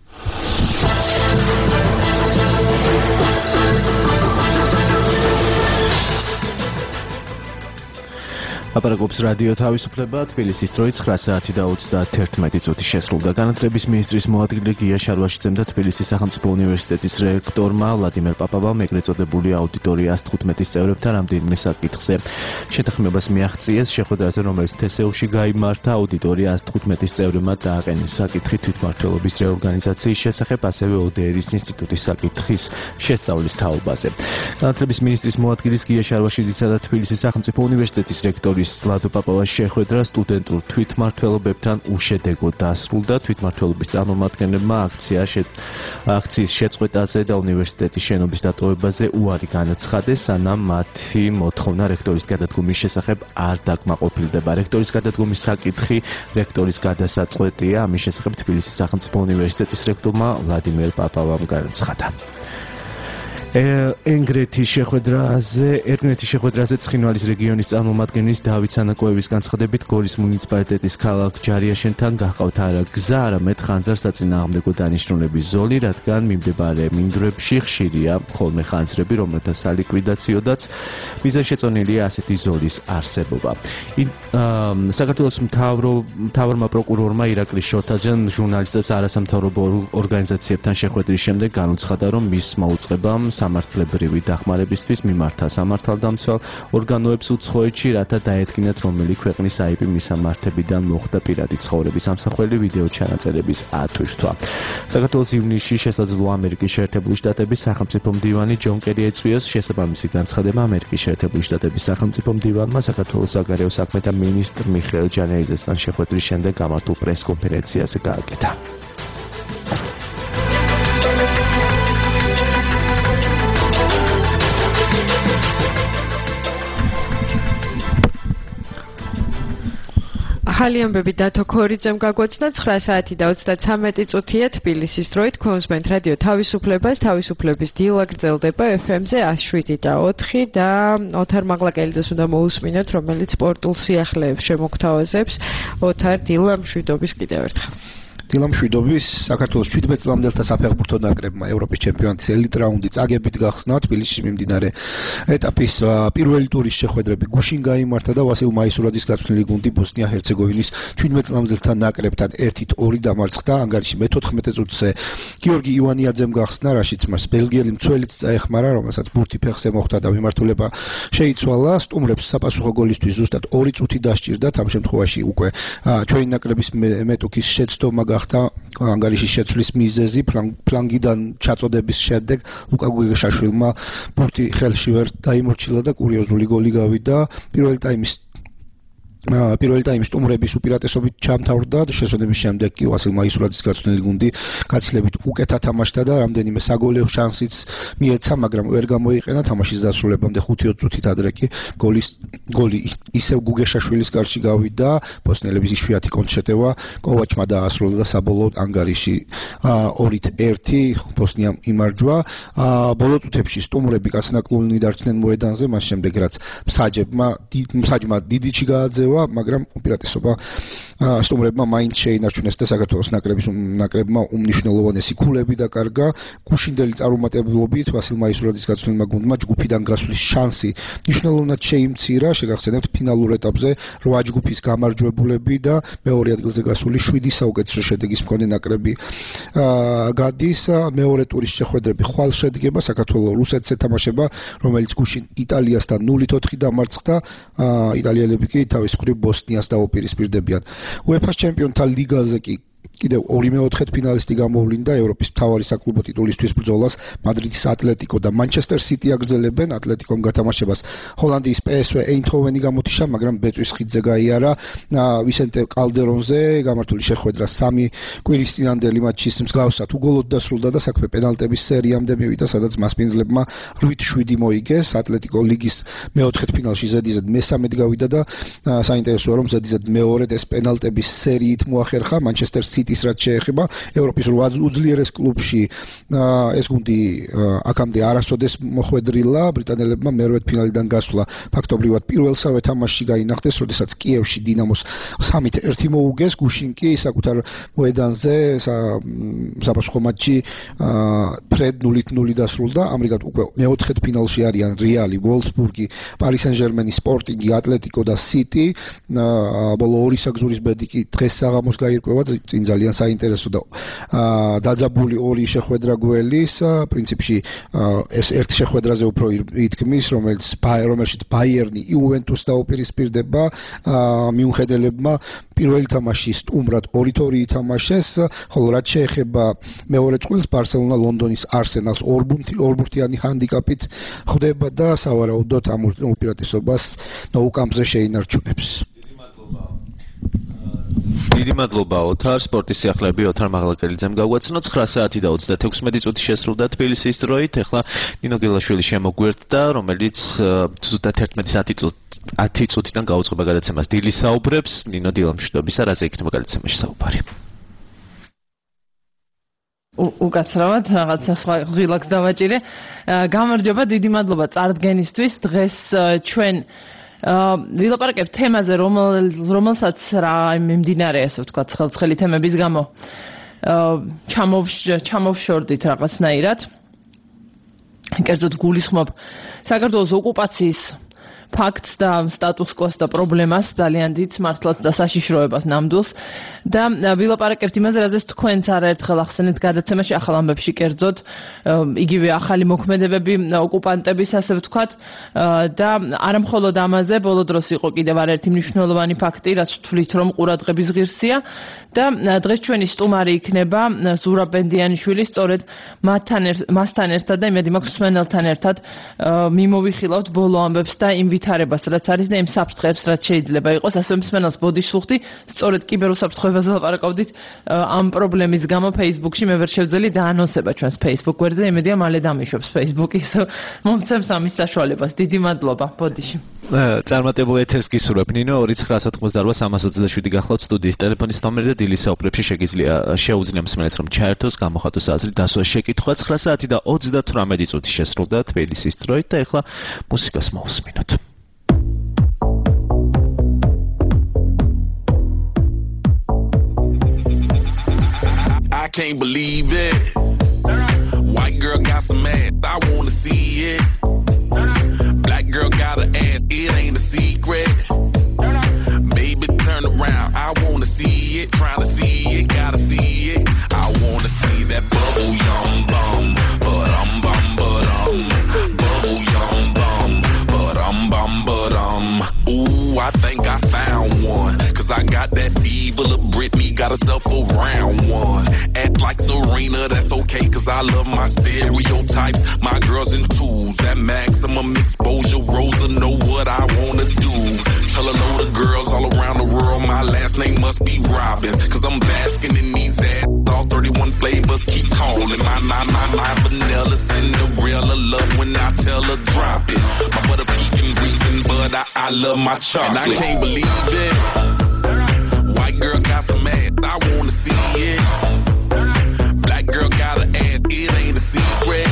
აპარაკობს რადიო თავისუფლება თბილისის დროით ცხრა საათი და ოცდაათი წუთი შესრულდა. განათლების მინისტრის მოადგილე გია შარვაშიძემ და თბილისის სახელმწიფო უნივერსიტეტის რექტორმა ვლადიმერ პაპავამ ეგრეთ წოდებული აუდიტორიას თხუთმეტის წევრებთან რამდენიმე საკითხზე შეთანხმებას მიაღწიეს. შეხვედრაზე, რომელიც თესეულში გაიმართა, აუდიტორიას თხუთმეტის წევრებმა დააყენეს საკითხი თვითმმართველობის რეორგანიზაციის შესახებ, ასევე ო დე ერ-ის ინსტიტუტის საკითხის შესწავლის თაობაზე. განათლების მინისტრის მოადგილის გია შარვაშიძისა და თბილისის სახელმწიფო უნივერსიტეტის რექტორის ლადო პაპავას შეხვედრა სტუდენტურ თვითმმართველობებთან უშედეგო დასრულდა. თვითმმართველობის წარმომადგენლებმა აქცია აქციის შეწყვეტაზე და უნივერსიტეტის შენობის დატოვებაზე უარი განაცხადეს, სანამ მათი მოთხოვნა რექტორის გადადგომის შესახებ არ დაკმაყოფილდება. რექტორის გადადგომის საკითხი რექტორის გადასაწყვეტია. ამის შესახებ თბილისის სახელმწიფო უნივერსიტეტის რექტორმა ვლადიმერ პაპავამ განაცხადა. ენგრეთის შეხვედრაზე, ერგნეთის შეხვედრაზე ცხინვალის რეგიონის წარმომადგენლის დავით სანაკოევის განცხადებით, გორის მუნიციპალიტეტის ქალაქ ჯარიაშენთან გაჰყავთ არა გზა, არამედ ხანძარ საწინააღმდეგო დანიშნულების ზოლი, რადგან მიმდებარე მინდვრებში ხშირია ხოლმე ხანძრები, რომელთა სალიკვიდაციოდაც მიზანშეწონილია ასეთი ზოლის არსებობა. საქართველოს მთავრმა პროკურორმა ირაკლი შოთაძემ ჟურნალისტებს არასამთავრობო ორგანიზაციებთან შეხვედრის შემდეგ განუცხადა, რომ მის მოუწყებამ სამართლებრივი დახმარებისთვის მიმართა სამართალდამცავ ორგანოებს უცხოეთში, რათა დაედგინათ რომელი ქვეყნის აი პი მისამართებიდან მოხდა პირადი ცხოვრების ამსახველი ვიდეო ჩანაწერების ათვირთვა. საქართველოს ივნისში შესაძლოა ამერიკის შეერთებული შტატების სახელმწიფო მდივანი ჯონ კერი ეწვიოს შესაბამისი განცხადება ამერიკის შეერთებული შტატების სახელმწიფო მდივანმა საქართველოს საგარეო საქმეთა მინისტრ მიხეილ ჯანეიძესთან შეხვედრის შემდეგ გამართულ პრესკონფერენციაზე გააკეთა. ახალი ამბები დათო ქორიძემ გაგვაცნო. ცხრა საათი და ოცდათვრამეტი წუთია თბილისის დროით. გქონსმენთ რადიო თავისუფლებას, თავისუფლების დილა გრძელდება ეფ ემ-ზე εκατო შვიდი და ოთხი და ოთარ მაღლაკელიძეს უნდა მოусმინოთ, რომელიც სპორტულ სიახლეებს შემოგთავაზებს. ოთარ, დილა მშვიდობის კიდევ ერთხელ. დილა მშვიდობის საქართველოს შვიდმეტ წლამდელთა საფეხბურთო ნაკრებმა ევროპის ჩემპიონატის ელიტ რაუნდი წაგებით გახსნა თბილისში მიმდინარე ეტაპის პირველი ტურის შეხვედრები გუშინ გაიმართა და ვასილ მაისურაძის გაწვრთნილი გუნდი ბოსნია-ჰერცეგოვინის შვიდმეტ წლამდელთა ნაკრებთან ერთით ორი დამარცხდა ანგარიში მეთოთხმეტე წუთზე გიორგი ივანიაძემ გახსნა რაშიც მას ბელგიელი მცველიც წაეხმარა რომელსაც ბურთი ფეხზე მოხვდა და მიმართულება შეიცვალა სტუმრებს საპასუხო გოლისთვის ზუსტად ორი წუთი დასჭირდათ ამ შემთხვევაში უკვე ჩვენი ნაკრების მეტოქის შეცდომა გახდა ანგარიშის შეცვლის მიზეზი ფლანგიდან ჩაწოდების შემდეგ ლუკა გუგეშაშვილმა ბურთი ხელში ვერ დაიმორჩილა და კურიოზული გოლი გავიდა პირველი ტაიმის პირველი ტაიმის სტუმრების უპირატესობით ჩამთავრდა შესვენების შემდეგ კი ვასილ მაისურაძის გაწვრთნილი გუნდი გაცილებით უკეთ ათამაშდა და რამდენიმე საგოლეო შანსიც მიეცა მაგრამ ვერ გამოიყენა თამაშის დასრულებამდე ხუთი ოცი წუთით ადრე კი გოლის გოლი ისევ გუგეშაშვილის კარში გავიდა ბოსნიელების იშვიათი კონჩეტევა კოვაჩმა დაასრულა და საბოლოოდ ანგარიში ორით ერთი ბოსნიამ იმარჯვა ბოლო წუთებში სტუმრები კაცნაკლულნი დარჩნენ მოედანზე მას შემდეგ რაც მსაჯებმა მსაჯმა დიდიჩი გააძევა მაგრამ უპირატესობა სტუმრებმა მაინც შეინარჩუნეს და საქართველოს ნაკრების ნაკრებმა უმნიშვნელოვანესი ქულები დაკარგა გუშინდელი წარუმატებლობით ვასილ მაისურაძის გაწვრთნილმა გუნდმა ჯგუფიდან გასვლის შანსი მნიშვნელოვნად შეიმცირა შეგახსენებთ ფინალურ ეტაპზე რვა ჯგუფის გამარჯვებულები და მეორე ადგილზე გასული შვიდი საუკეთესო შედეგის მქონე ნაკრები გადის მეორე ტურის შეხვედრები ხვალ შედგება საქართველოს რუსეთს ეთამაშება რომელიც გუშინ იტალიასთან ნულით ოთხი დამარცხდა იტალიელები კი თავის მხრივ ბოსნიას დაუპირისპირდებიან UEFA-ს ჩემპიონთა ლიგაზე კი კიდევ ორი მეოთხედ ფინალისტი გამოვლინდა ევროპის მთავარი საკლუბო ტიტულისთვის ბრძოლას მადრიდის ატლეტიკო და მანჩესტერ სიტი აგრძელებენ ატლეტიკომ გათამაშებას ჰოლანდიის პე ეს ვე ეინთჰოვენი გამოთიშა მაგრამ ბეწვის ხიდზე გაიარა ვისენტე კალდერონზე გამართული შეხვედრა სამი კვირის წინანდელი მატჩის მსგავსად უგოლოდ დასრულდა და საქმე პენალტების სერიამდე მივიდა სადაც მასპინძლებმა რვით შვიდი მოიგეს ატლეტიკო ლიგის მეოთხედ ფინალში ზედიზედ მესამედ გავიდა და საინტერესოა რომ ზედიზედ მეორედ ეს პენალტების სერიით მოახერხა მანჩესტერ სიტის რაც შეეხება ევროპის რვა უძლიერეს კლუბში ეს გუნდი აქამდე არასოდეს მოხვედრილა ბრიტანელებმა მერვედ ფინალიდან გასვლა ფაქტობრივად პირველსავე თამაშში გაინახეს როდესაც კიევში დინამოს სამით ერთი მოუგეს გუშინ კი საკუთარ მოედანზე საპასუხო მატჩი ფრედ ნულით ნული დასრულდა ამრიგად უკვე მეოთხედ ფინალში არიან რეალი ვოლსბურგი პარი სენ-ჟერმენი სპორტინგი ატლეტიკო და სიტი ბოლო ორი საგზურის ბედი კი დღეს საღამოს გაირკვევა წინ ძალიან საინტერესო და დაძაბული ორი შეხვედრა გველის პრინციპში ეს ერთ შეხვედრაზე უფრო ითქმის რომელიც რომელშიც ბაიერნი იუვენტუსს დაუპირისპირდება მიუნხენელებმა პირველი თამაში სტუმრად ორით ორი ითამაშეს ხოლო რაც შეეხება მეორე წყვილს ბარსელონა ლონდონის არსენალს ორბურთიანი ჰანდიკაპით ხვდება და სავარაუდოდ ამ უპირატესობას ნოუკამპზე შეინარჩუნებს დიდი მადლობა ოთარ სპორტის სიახლეები ოთარ მაღლაკელიძემ გაგვაცნო ცხრა საათი და ოცდათექვსმეტი წუთი შესრულდა თბილისის დროით ეხლა ნინო გელაშვილი შემოგვერდდა რომელიც ზუსტად ერთმეტი წუთიდან გაუძღება გადაცემას დილის საუბრებს ნინო დილამშვიდობისა რაზე იქნება გადაცემაში საუბარი უკაცრავად რაღაცა სხვა ღილაკს დავაჭირე გამარჯობა დიდი მადლობა წარდგენისთვის დღეს ჩვენ ვილაპარაკებ თემაზე რომელსაც რა მიმდინარეა ასე ვთქვათ ხელმძღვანელი თემების გამო ჩამოვშორდით რაღაცნაირად კერძოდ გულისხმობ საქართველოს ოკუპაციის ფაქტს და სტატუს კვოს და პრობლემას ძალიან დიდ მართლაც და საშიშროებას ნამდვილს და ვილაპარაკებთ იმაზე რაზეც თქვენც არაერთხელ ახსენეთ გადაცემაში ახალ ამბებში კერძოდ იგივე ახალი მოქმედებები ოკუპანტების ასე ვთქვათ და არა მხოლოდ ამაზე ბოლო დროს იყო კიდევ არაერთი მნიშვნელოვანი ფაქტი რაც თვლით რომ ყურადღების ღირსია და დღეს ჩვენი სტუმარი იქნება ზურაბ ბენდიანიშვილი სწორედ მასთან ერთად და იმედი მაქვს მსმენელთან ერთად მიმოვიხილავთ ბოლო ამბებს და იმ ვითარებას რაც არის და იმ საფრთხეებს რაც შეიძლება იყოს ასე მსმენელს ბოდიშს ვუხდი სწორედ კიბერუსაფრთხოებაზე ლაპარაკობდით ამ პრობლემის გამო Facebook-ში მე ვერ შევძელი დაანონსება ჩვენს Facebook გვერდზე იმედია მალე დამიშვებს Facebook-ი მომცემს ამის საშუალებას დიდი მადლობა ბოდიში წარმატებულ ეთერს გისურვებ ნინო ორი ცხრა ათოთხმოცდარვა სამას ოცდაშვიდი გახლავთ სტუდიის ტელეფონის ნომერი და დილის საუბრებში შეგიძლია შეუძლია მსმენელს რომ ჩაერთოს გამოხატოს აზრი დასვას შეკითხვა ცხრა საათი და ოცდათვრამეტი წუთი შესრულდა თბილისის დროით და ეხლა მუსიკას მოვუსმინოთ can't believe it. White girl got some ass, I wanna see it. Black girl got an ass, it ain't a secret. Baby, turn around, I wanna see it. Trying to see it, gotta see it. I wanna see that bubble yum bum, but um bum but um, bubble yum bum, but um bum but um. Ooh, I think I found one, cause I got that fever. Little Britney got herself a round one. Act like Serena, that's okay, cause I love my stereotypes. My girls in twos, that maximum exposure. Rosa know what I wanna do. Tell a load of girls all around the world my last name must be Robbins, cause I'm basking in these ass. All thirty-one flavors keep calling. My, my, my, my vanilla Cinderella love when I tell her drop it. My butter peeking, reeking, but I, I love my chocolate. And I can't believe it. White girl got some ass, I wanna see it. Black girl got an ass, it ain't a secret.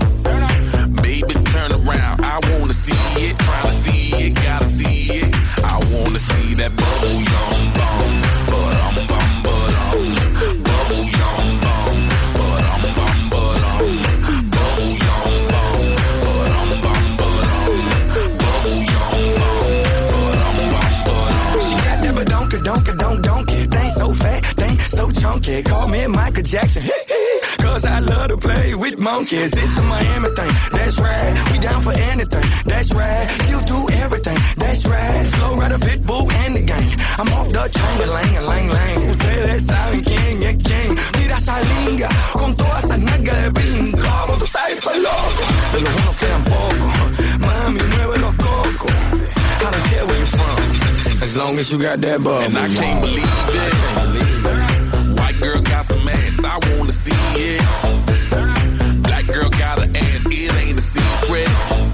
Baby, turn around, I wanna see it. Trying to see it, gotta see it. I wanna see that bubble yum bum, but um bum but um, bubble yum bum, but um bum but um, bubble yum bum, but um bum but um, bubble yum bum, but um bum but um. She got that badonka donka donk donkey, thing so fat, thing so chunky. Call me Michael Jackson, cause I love to play with monkeys. It's a Miami thing, that's right. We down for anything, that's right. You do everything, that's right. Flow right a pit bull and the gang. I'm off the chain, lang, lang, lang. Ustedes saben quién es quién. Mira esa linga, con todas esas nalgas de bingo. Como tú sabes, pues loco, de los buenos quedan pocos. Mami, mueve los cocos. I don't care where you're from, as long as you got that bubble. And I can't believe it. White girl got some ass, I wanna see it. Black girl got an ass, it ain't a secret.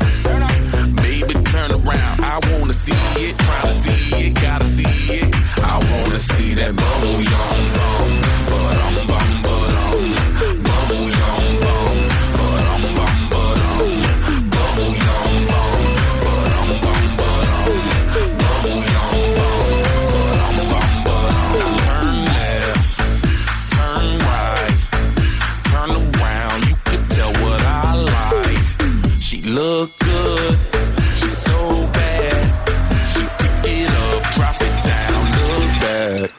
Baby, turn around, I wanna see it. Trying to see it, gotta see it. I wanna see that bubble yum bum, but um bum but um, bubble yum bum, but um bum but um, bubble yum bum, but um bum but um, bubble yum bum, but um bum but um. Turn left, turn right, turn around, you can tell what I like. She look good, she's so bad. She pick it up, drop it down, look back.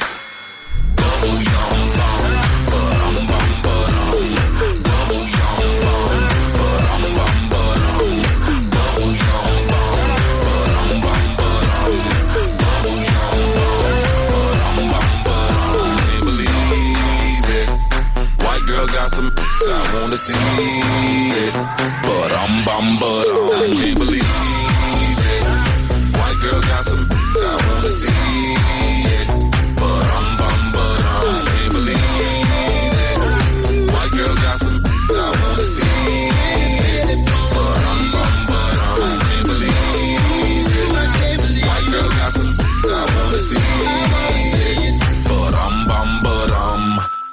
Bubble yum bum, but um bum but um, bubble yum bum, but um bum but um, bubble yum bum, but um bum but um, bubble yum bum, but um bum but um. Can't believe it. White girl got some, I wanna see it, but um bum but um. Can't believe it. White girl got some, I wanna see it, but um bum but um. Can't believe it. White girl got some, I wanna see it, but um bum but um. Can't believe it. White girl got some, I wanna see it, but um bum but um.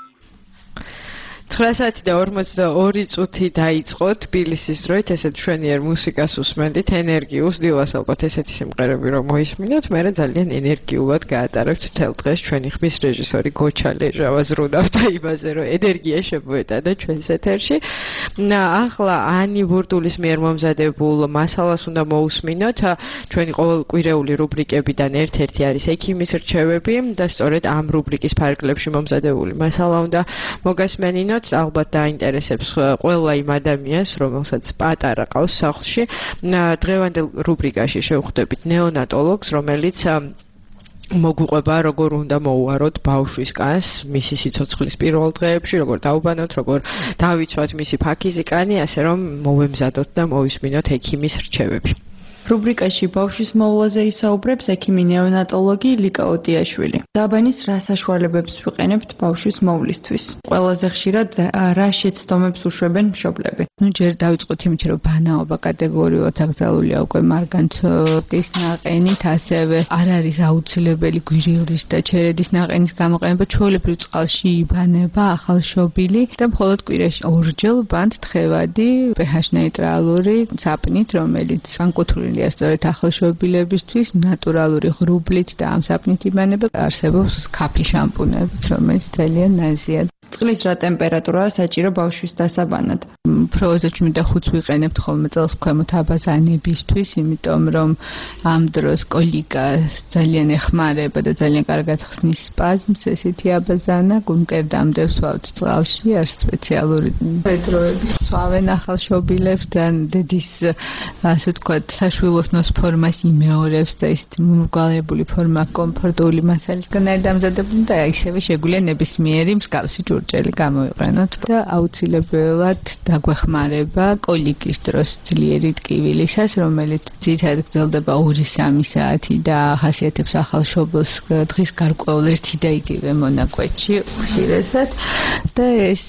ცხრა საათი და ორმოცდაორი წუთი დაიწყო თბილისის დროით, ესეთ მშვენიერ მუსიკას უსმენდით, ენერგიულს დილას ალბათ ესეთი სიმღერები რომ მოისმინოთ, მერე ძალიან ენერგიულად გაატარებთ თელ დღეს. ჩვენი ხმის რეჟისორი გოჩა ლეჟავა ზრუნავდა იმაზე, რომ ენერგია შემოეტანა ჩვენს ეთერში. ახლა ანი ბურდულის მიერ მომზადებულ მასალას უნდა მოусმინოთ. ჩვენი ყოველკვირეული რუბრიკებიდან ერთ-ერთი არის ექიმის რჩევები და სწორედ ამ რუბრიკის ფარგლებში მომზადებული მასალა უნდა მოგასმენინოთ. ალბათ დაინტერესებს ყველა იმ ადამიანს, რომელსაც პატარა ყავს სახლში. დღევანდელ რუბრიკაში შევხვდებით ნეონატოლოგს, რომელიც მოგვიყვება როგორ უნდა მოუაროთ ბავშვის კანს მისი სიცოცხლის პირველ დღეებში, როგორ დაუბანოთ, როგორ დავიცვათ მისი ფაქიზიკანი, ასე რომ მოვემზადოთ და მოვისმინოთ ექიმის რჩევები. რუბრიკაში ბავშვის მოვლაზე ისაუბრებს ექიმი ნეონატოლოგი ლიკა ოტიაშვილი. დაბანის რა საშუალებებს ვიყენებთ ბავშვის მოვლისთვის? ყველაზე ხშირად რა შეცდომებს უშვებენ მშობლები? ნუ ჯერ დავიწყოთ იმით, რომ ბანაობა კატეგორიულად აკრძალულია უკვე მარგანცოტის ნაყენით, ასევე არ არის აუცილებელი გვირილის და ჩერედის ნაყენის გამოყენება, ჩვეულებრივ წყალში იბანება ახალშობილი და მხოლოდ კვირაში ორჯერ ბანთ თხევადი pH ნეიტრალური საპნით, რომელიც განკუთვნილია სწორედ ახალშობილებისთვის ნატურალური ღრუბლით და ამ საპნით იბანება. არსებობს ქაფი შამპუნებიც, რომელიც ძალიან ნაზია. სისხლის რა ტემპერატურაა საჭირო ბავშვის დასაბანად? პროოზეჩ მინდა ხუთს ვიყენებთ ხოლმე წელს ქვემოთ აბაზანებისთვის, იმიტომ რომ ამ დროს კოლიკას ძალიან ეხმარება და ძალიან კარგად ხსნის სპაზმს, ესეთი აბაზანა, გულმკერდამდე ვსვავთ წყალში, არის სპეციალური ბედროების სვავენ ახალშობილებს და დედის ასე ვთქვათ, საშვილოსნოს ფორმას იმეორებს და ისეთი მომრგვალებული ფორმა კომფორტული მასალისგან არის დამზადებული და ისევე შეგვიძლია ნებისმიერი მსგავსი ჭურჭელი გამოვიყენოთ და აუცილებლად დაგვეხმარება კოლიკის დროს ძლიერი ტკივილისას, რომელიც ძირითადად გრძელდება ორი სამი საათი და ახასიათებს ახალშობილს დღის გარკვეულ ერთი და იგივე მონაკვეთში ხშირესად და ეს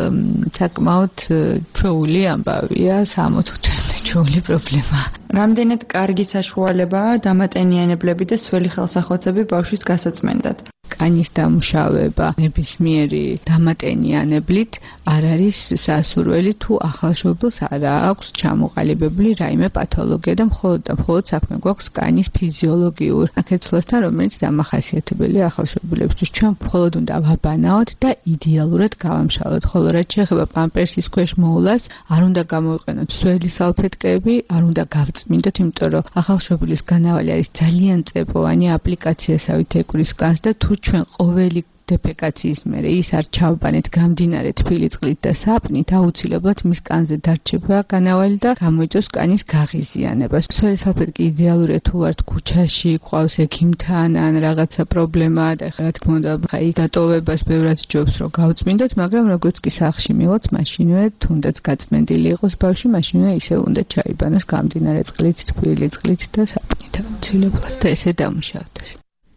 საკმაოდ ჩვეული ამბავია, სამოთხ თვემდე ჩვეული პრობლემაა. რამდენად კარგი საშუალებაა დამატენიანებლები და სველი ხელსახვეწები ბავშვის გასაწმენდად? კანის დამუშავება ნებისმიერი დამატენიანებლით არ არის სასურველი თუ ახალშობილს არ აქვს ჩამოყალიბებული რაიმე პათოლოგია და მხოლოდ და მხოლოდ საქმე გვაქვს კანის ფიზიოლოგიურ აკეთვლასთან, რომელიც დამახასიათებელია ახალშობილებისთვის. ჩვენ მხოლოდ უნდა ვაბანაოთ და იდეალურად გავამშალოთ. ხოლო რაც შეეხება პამპერსის ქვეშ მოვლას, არ უნდა გამოვიყენოთ სველი სალფეტკები, არ უნდა გავწმინდოთ, იმიტომ რომ ახალშობილის განავალი არის ძალიან წებოვანი აპლიკაციასავით ეკვრის კანს და თუ ჩვენ ყოველი დეფეკაციის მერე ის არ ჩავბანეთ გამდინარე თბილი წყლით და საპნით, აუცილებლად მის კანზე დარჩება განავალი და გამოიწვევს კანის გაღიზიანებას. სველი სალფეტკი იდეალურია თუ ვართ ქუჩაში, ყავს ექიმთან ან რაღაცა პრობლემა და რა თქმა უნდა, ხაი დატოვებას ბევრად ჯობს რომ გავწმინდოთ, მაგრამ როგორც კი სახლში მივიღოთ, მაშინვე თუნდაც გაწმენდილი იყოს ბავშვი, მაშინვე ისევ უნდა ჩაიბანოს გამდინარე წყლით, თბილი წყლით და საპნით აუცილებლად და ესე დამუშავდეს.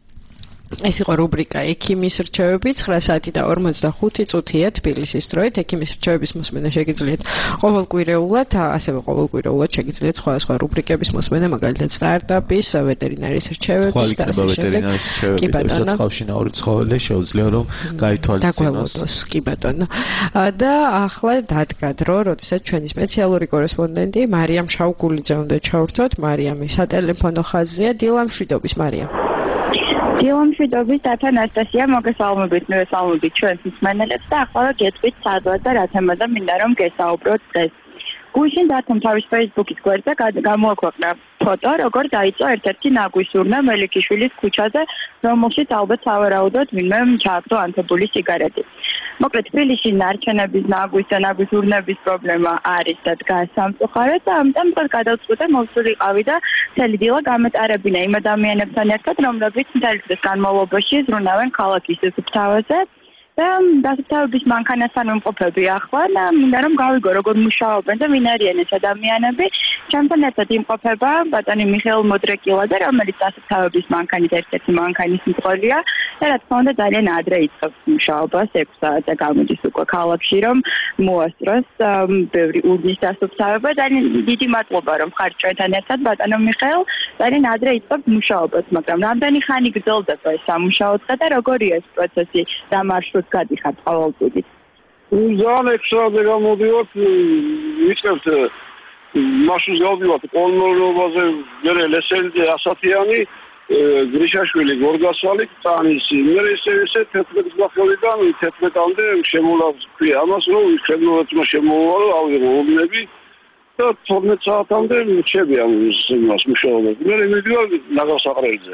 ეს იყო რუბრიკა ექიმის რჩევები ცხრა საათი და ორმოცდახუთი წუთია თბილისის დროით. ექიმის რჩევების მოსმენა შეგიძლიათ ყოველკვირეულად, ასევე ყოველკვირეულად შეგიძლიათ სხვადასხვა რუბრიკების მოსმენა, მაგალითად სტარტაპის, ვეტერინარის რჩევების და ასე შემდეგ. კი ბატონო. ხავშინაური ცხოველი შეუძლია რომ გაითვალისწინოს. კი ბატონო. და ახლა დადგა დრო, როდესაც ჩვენი სპეციალური კორესპონდენტი მარიამ შავგულიძე უნდა ჩავრთოთ. მარიამი სატელეფონო ხაზია. დილა მშვიდობის მარიამ. დილამშვიდობის და ანასტასია, მოგესალმებით, მივესალმებით ჩვენს მსმენელებს და ახლა გეტყვით სადღაც და რა თემაზე მინდა რომ გესაუბროთ დღეს. გუშინ დათომ თავის Facebook-ის გვერდზე გამოაქვეყნა ფოტო, როგორ დაიწყო ერთ-ერთი ნაგვისურნა მელიქიშვილის ქუჩაზე, რომელშიც ალბათ სავარაუდოდ ვინმე ჩააგდო ანთებული სიგარეტი. მოკლედ, თბილისში ნარჩენების ნაგვის და ნაგვისურნების პრობლემა არის და დგას სამწუხაროდ და ამიტომ გადავწყვიტე მოვსულიყავი და მთელი დილა გამეტარებინა იმ ადამიანებთან ერთად, რომლებიც მთელი დღის განმავლობაში ზრუნავენ ქალაქის სუფთავაზე. და დასუფთავების მანქანასთან ვიმყოფები ახლა და მინდა რომ გავიგო როგორ მუშაობენ და ვინ არიან ეს ადამიანები. ჩემთან ერთად იმყოფება ბატონი მიხეილ მოდრეკილაძე, რომელიც დასუფთავების მანქანის ერთ-ერთი მანქანის მწვრთნელია და რა თქმა უნდა ძალიან ადრე იწყებს მუშაობას, ექვს საათზე გამოდის უკვე ქალაქში რომ მოასწროს ბევრი ურნის დასუფთავება. ძალიან დიდი მადლობა რომ ხართ ჩვენთან ერთად ბატონო მიხეილ, ძალიან ადრე იწყებს მუშაობას, მაგრამ რამდენი ხანი გრძელდება ეს სამუშაო დღე და როგორია ეს პროცესი და მარშრუტი გადიხართ ყოველწლიურად. ძალიან ექსტრაზე გამოდივართ, ვიწყებთ მარშრუტს გავდივართ პოლონურობაზე, მერე ლესელზე ასათიანი, გრიშაშვილი გორგასალი, წანის, მერე ესე ესე თერთმეტი გახელიდან თერთმეტამდე შემოლა ქვია. ამას რომ ხელმოწმა შემოვალო, ავიღო უბნები და თორმეტ საათამდე მრჩები ამ იმას მუშაობაზე. მერე მიდივარ ნაგავსაყრელზე.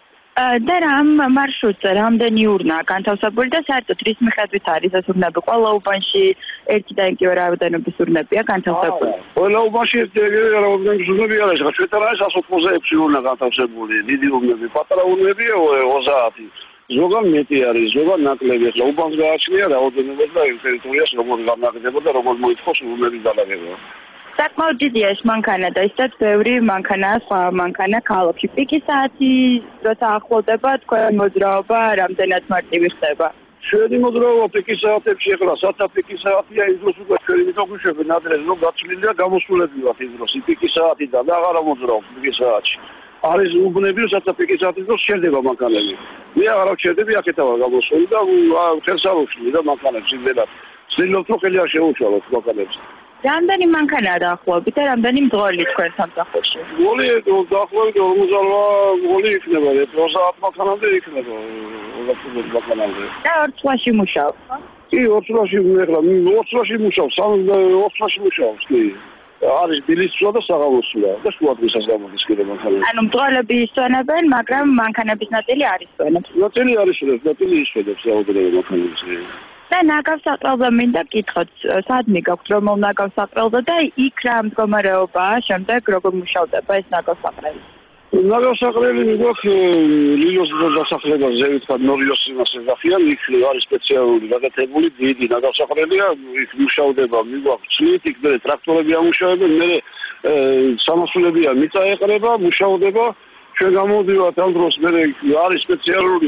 და რამ მარშრუტზე რამდენი ურნაა განთავსებული და საერთოდ რის მიხედვით არის ეს ურნები? ყველა უბანში ერთი და იგივე რაოდენობის ურნებია განთავსებული. ყველა უბანში ერთი და იგივე რაოდენობის ურნები არის. ჩვენთან არის εκατს ოცდაექვსი ურნა განთავსებული, დიდი ურნები, პატარა ურნებია ოცდაათი. ზოგან მეტი არის, ზოგან ნაკლები. ახლა უბანს გააჩნია რაოდენობა და ტერიტორიას როგორ განაგდება და როგორ მოითხოვს ურნების დალაგება. საკმაოდ დიდია ეს მანქანა და ისეთ ბევრი მანქანაა, სხვა მანქანა ქალაქში. პიკის საათი როცა ახლოვდება, თქვენ მოძრაობა რამდენად მარტივი ხდება? ჩვენი მოძრაობა პიკის საათებში ახლა სათა პიკის საათია, ის დროს უკვე ჩვენი მიტოგვიშვებენ ადრეს რომ გაცვლილია გამოსულები ვართ ის დროს. პიკის საათი და აღარა მოძრაობ პიკის საათში. არის უბნები, სათა პიკის საათის დროს შენდება მანქანები. მე აღარა ვჩერდები, აქეთა ვარ გამოსული და ხელს არ უშლი და მანქანებს იმდენად. ვცდილობ რომ ხელი არ შევუჩვალოთ მანქანებს. რამდენი მანქანაა დაახლოებით და რამდენი მძღოლი თქვენ სამსახურში? მძღოლი დაახლოებით ორმოცდაოთხ მძღოლი იქნება, ოცდაათ მანქანამდე იქნება, ოცდაათ მანქანამდე. და ორ წლაში მუშაობ, ხო? კი, ორცულაში ეხლა ორცულაში მუშაობს, ორცულაში მუშაობს, კი. არის ბილისსა და საღამოსია და შუადღესაც გამოდის კიდე მანქანა. ანუ მწვალები ისვენებენ, მაგრამ მანქანების ნაწილი არ ისვენებს. ნაწილი არ ისვენებს, ნაწილი ისვენებს რაოდენობა მანქანების. და ნაგავსაყრელზე მინდა გკითხოთ, სადმე გაქვთ რომელ ნაგავსაყრელზე და იქ რა მდგომარეობაა, შემდეგ როგორ მუშავდება ეს ნაგავსაყრელი? ნაგავსაყრელი გვაქვს ლილოს დასახლებაზე, ზევით ნორიოს იმას ეძახიან, იქ არის სპეციალური გადათებული დიდი ნაგავსაყრელია, იქ მუშავდება, მიგვაქვს წლით, იქ მე ტრაქტორები ამუშავებენ, მე სამოსულებია მიწა ეყრება, მუშავდება, ჩვენ გამოვდივართ ამ დროს, მე არის სპეციალური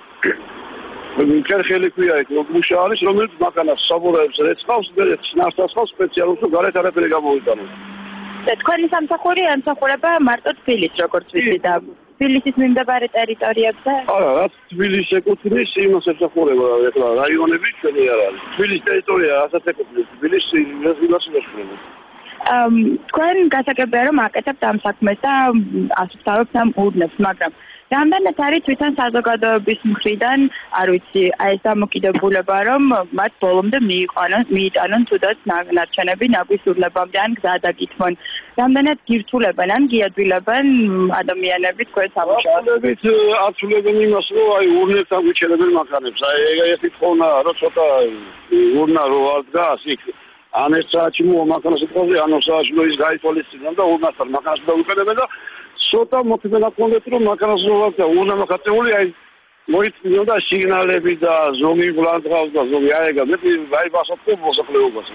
კერხელი ქვია იქ მუშა არის, რომელიც მანქანას საბორაებს რეცხავს, მე ნასტასხავს სპეციალურ თუ გარეთ არაფერი გამოვიტანო. და თქვენი სამსახური ემსახურება მარტო თბილისს, როგორც ვიცი და თბილისის მიმდებარე ტერიტორიებზე? არა, რაც თბილისს ეკუთვნის, იმას ემსახურება, ეხლა რაიონები ჩვენი არ არის. თბილისის ტერიტორია ასაც ეკუთვნის, თბილისის იმას ემსახურება. ამ თქვენ გასაგებია რომ აკეთებთ ამ საქმეს და ასუფთავებთ ამ ურნებს, მაგრამ რამდენად არის თვითონ საზოგადოების მხრიდან, არ ვიცი, აი ეს დამოკიდებულება, რომ მათ ბოლომდე მიიყვანონ, მიიტანონ თუდაც ნარჩენები ნაგვის ურნებამდე ან გზა დაგითმონ. რამდენად გირთულებენ ან გიადვილებენ ადამიანები თქვენ სამუშაოს? ადამიანებით აცულებენ იმას, რომ აი ურნებს აგვიჩენებენ მანქანებს. აი ეგეთი თხოვნა, რომ ცოტა ურნა რო არ დგას იქ ან ერთ საათში მოვა მანქანას ეთხოვე, ან ორ საათში ის გაითვალისწინებენ და ურნასთან მანქანას დაუყენებენ და ცოტა მოთმენა კონდეთ რომ მანქანას როვალდა უნა მოხატეული აი მოიწმინდა სიგნალები და ზომი გლანძღავს და ზომი აეგა მე აი ბასოთო მოსახლეობას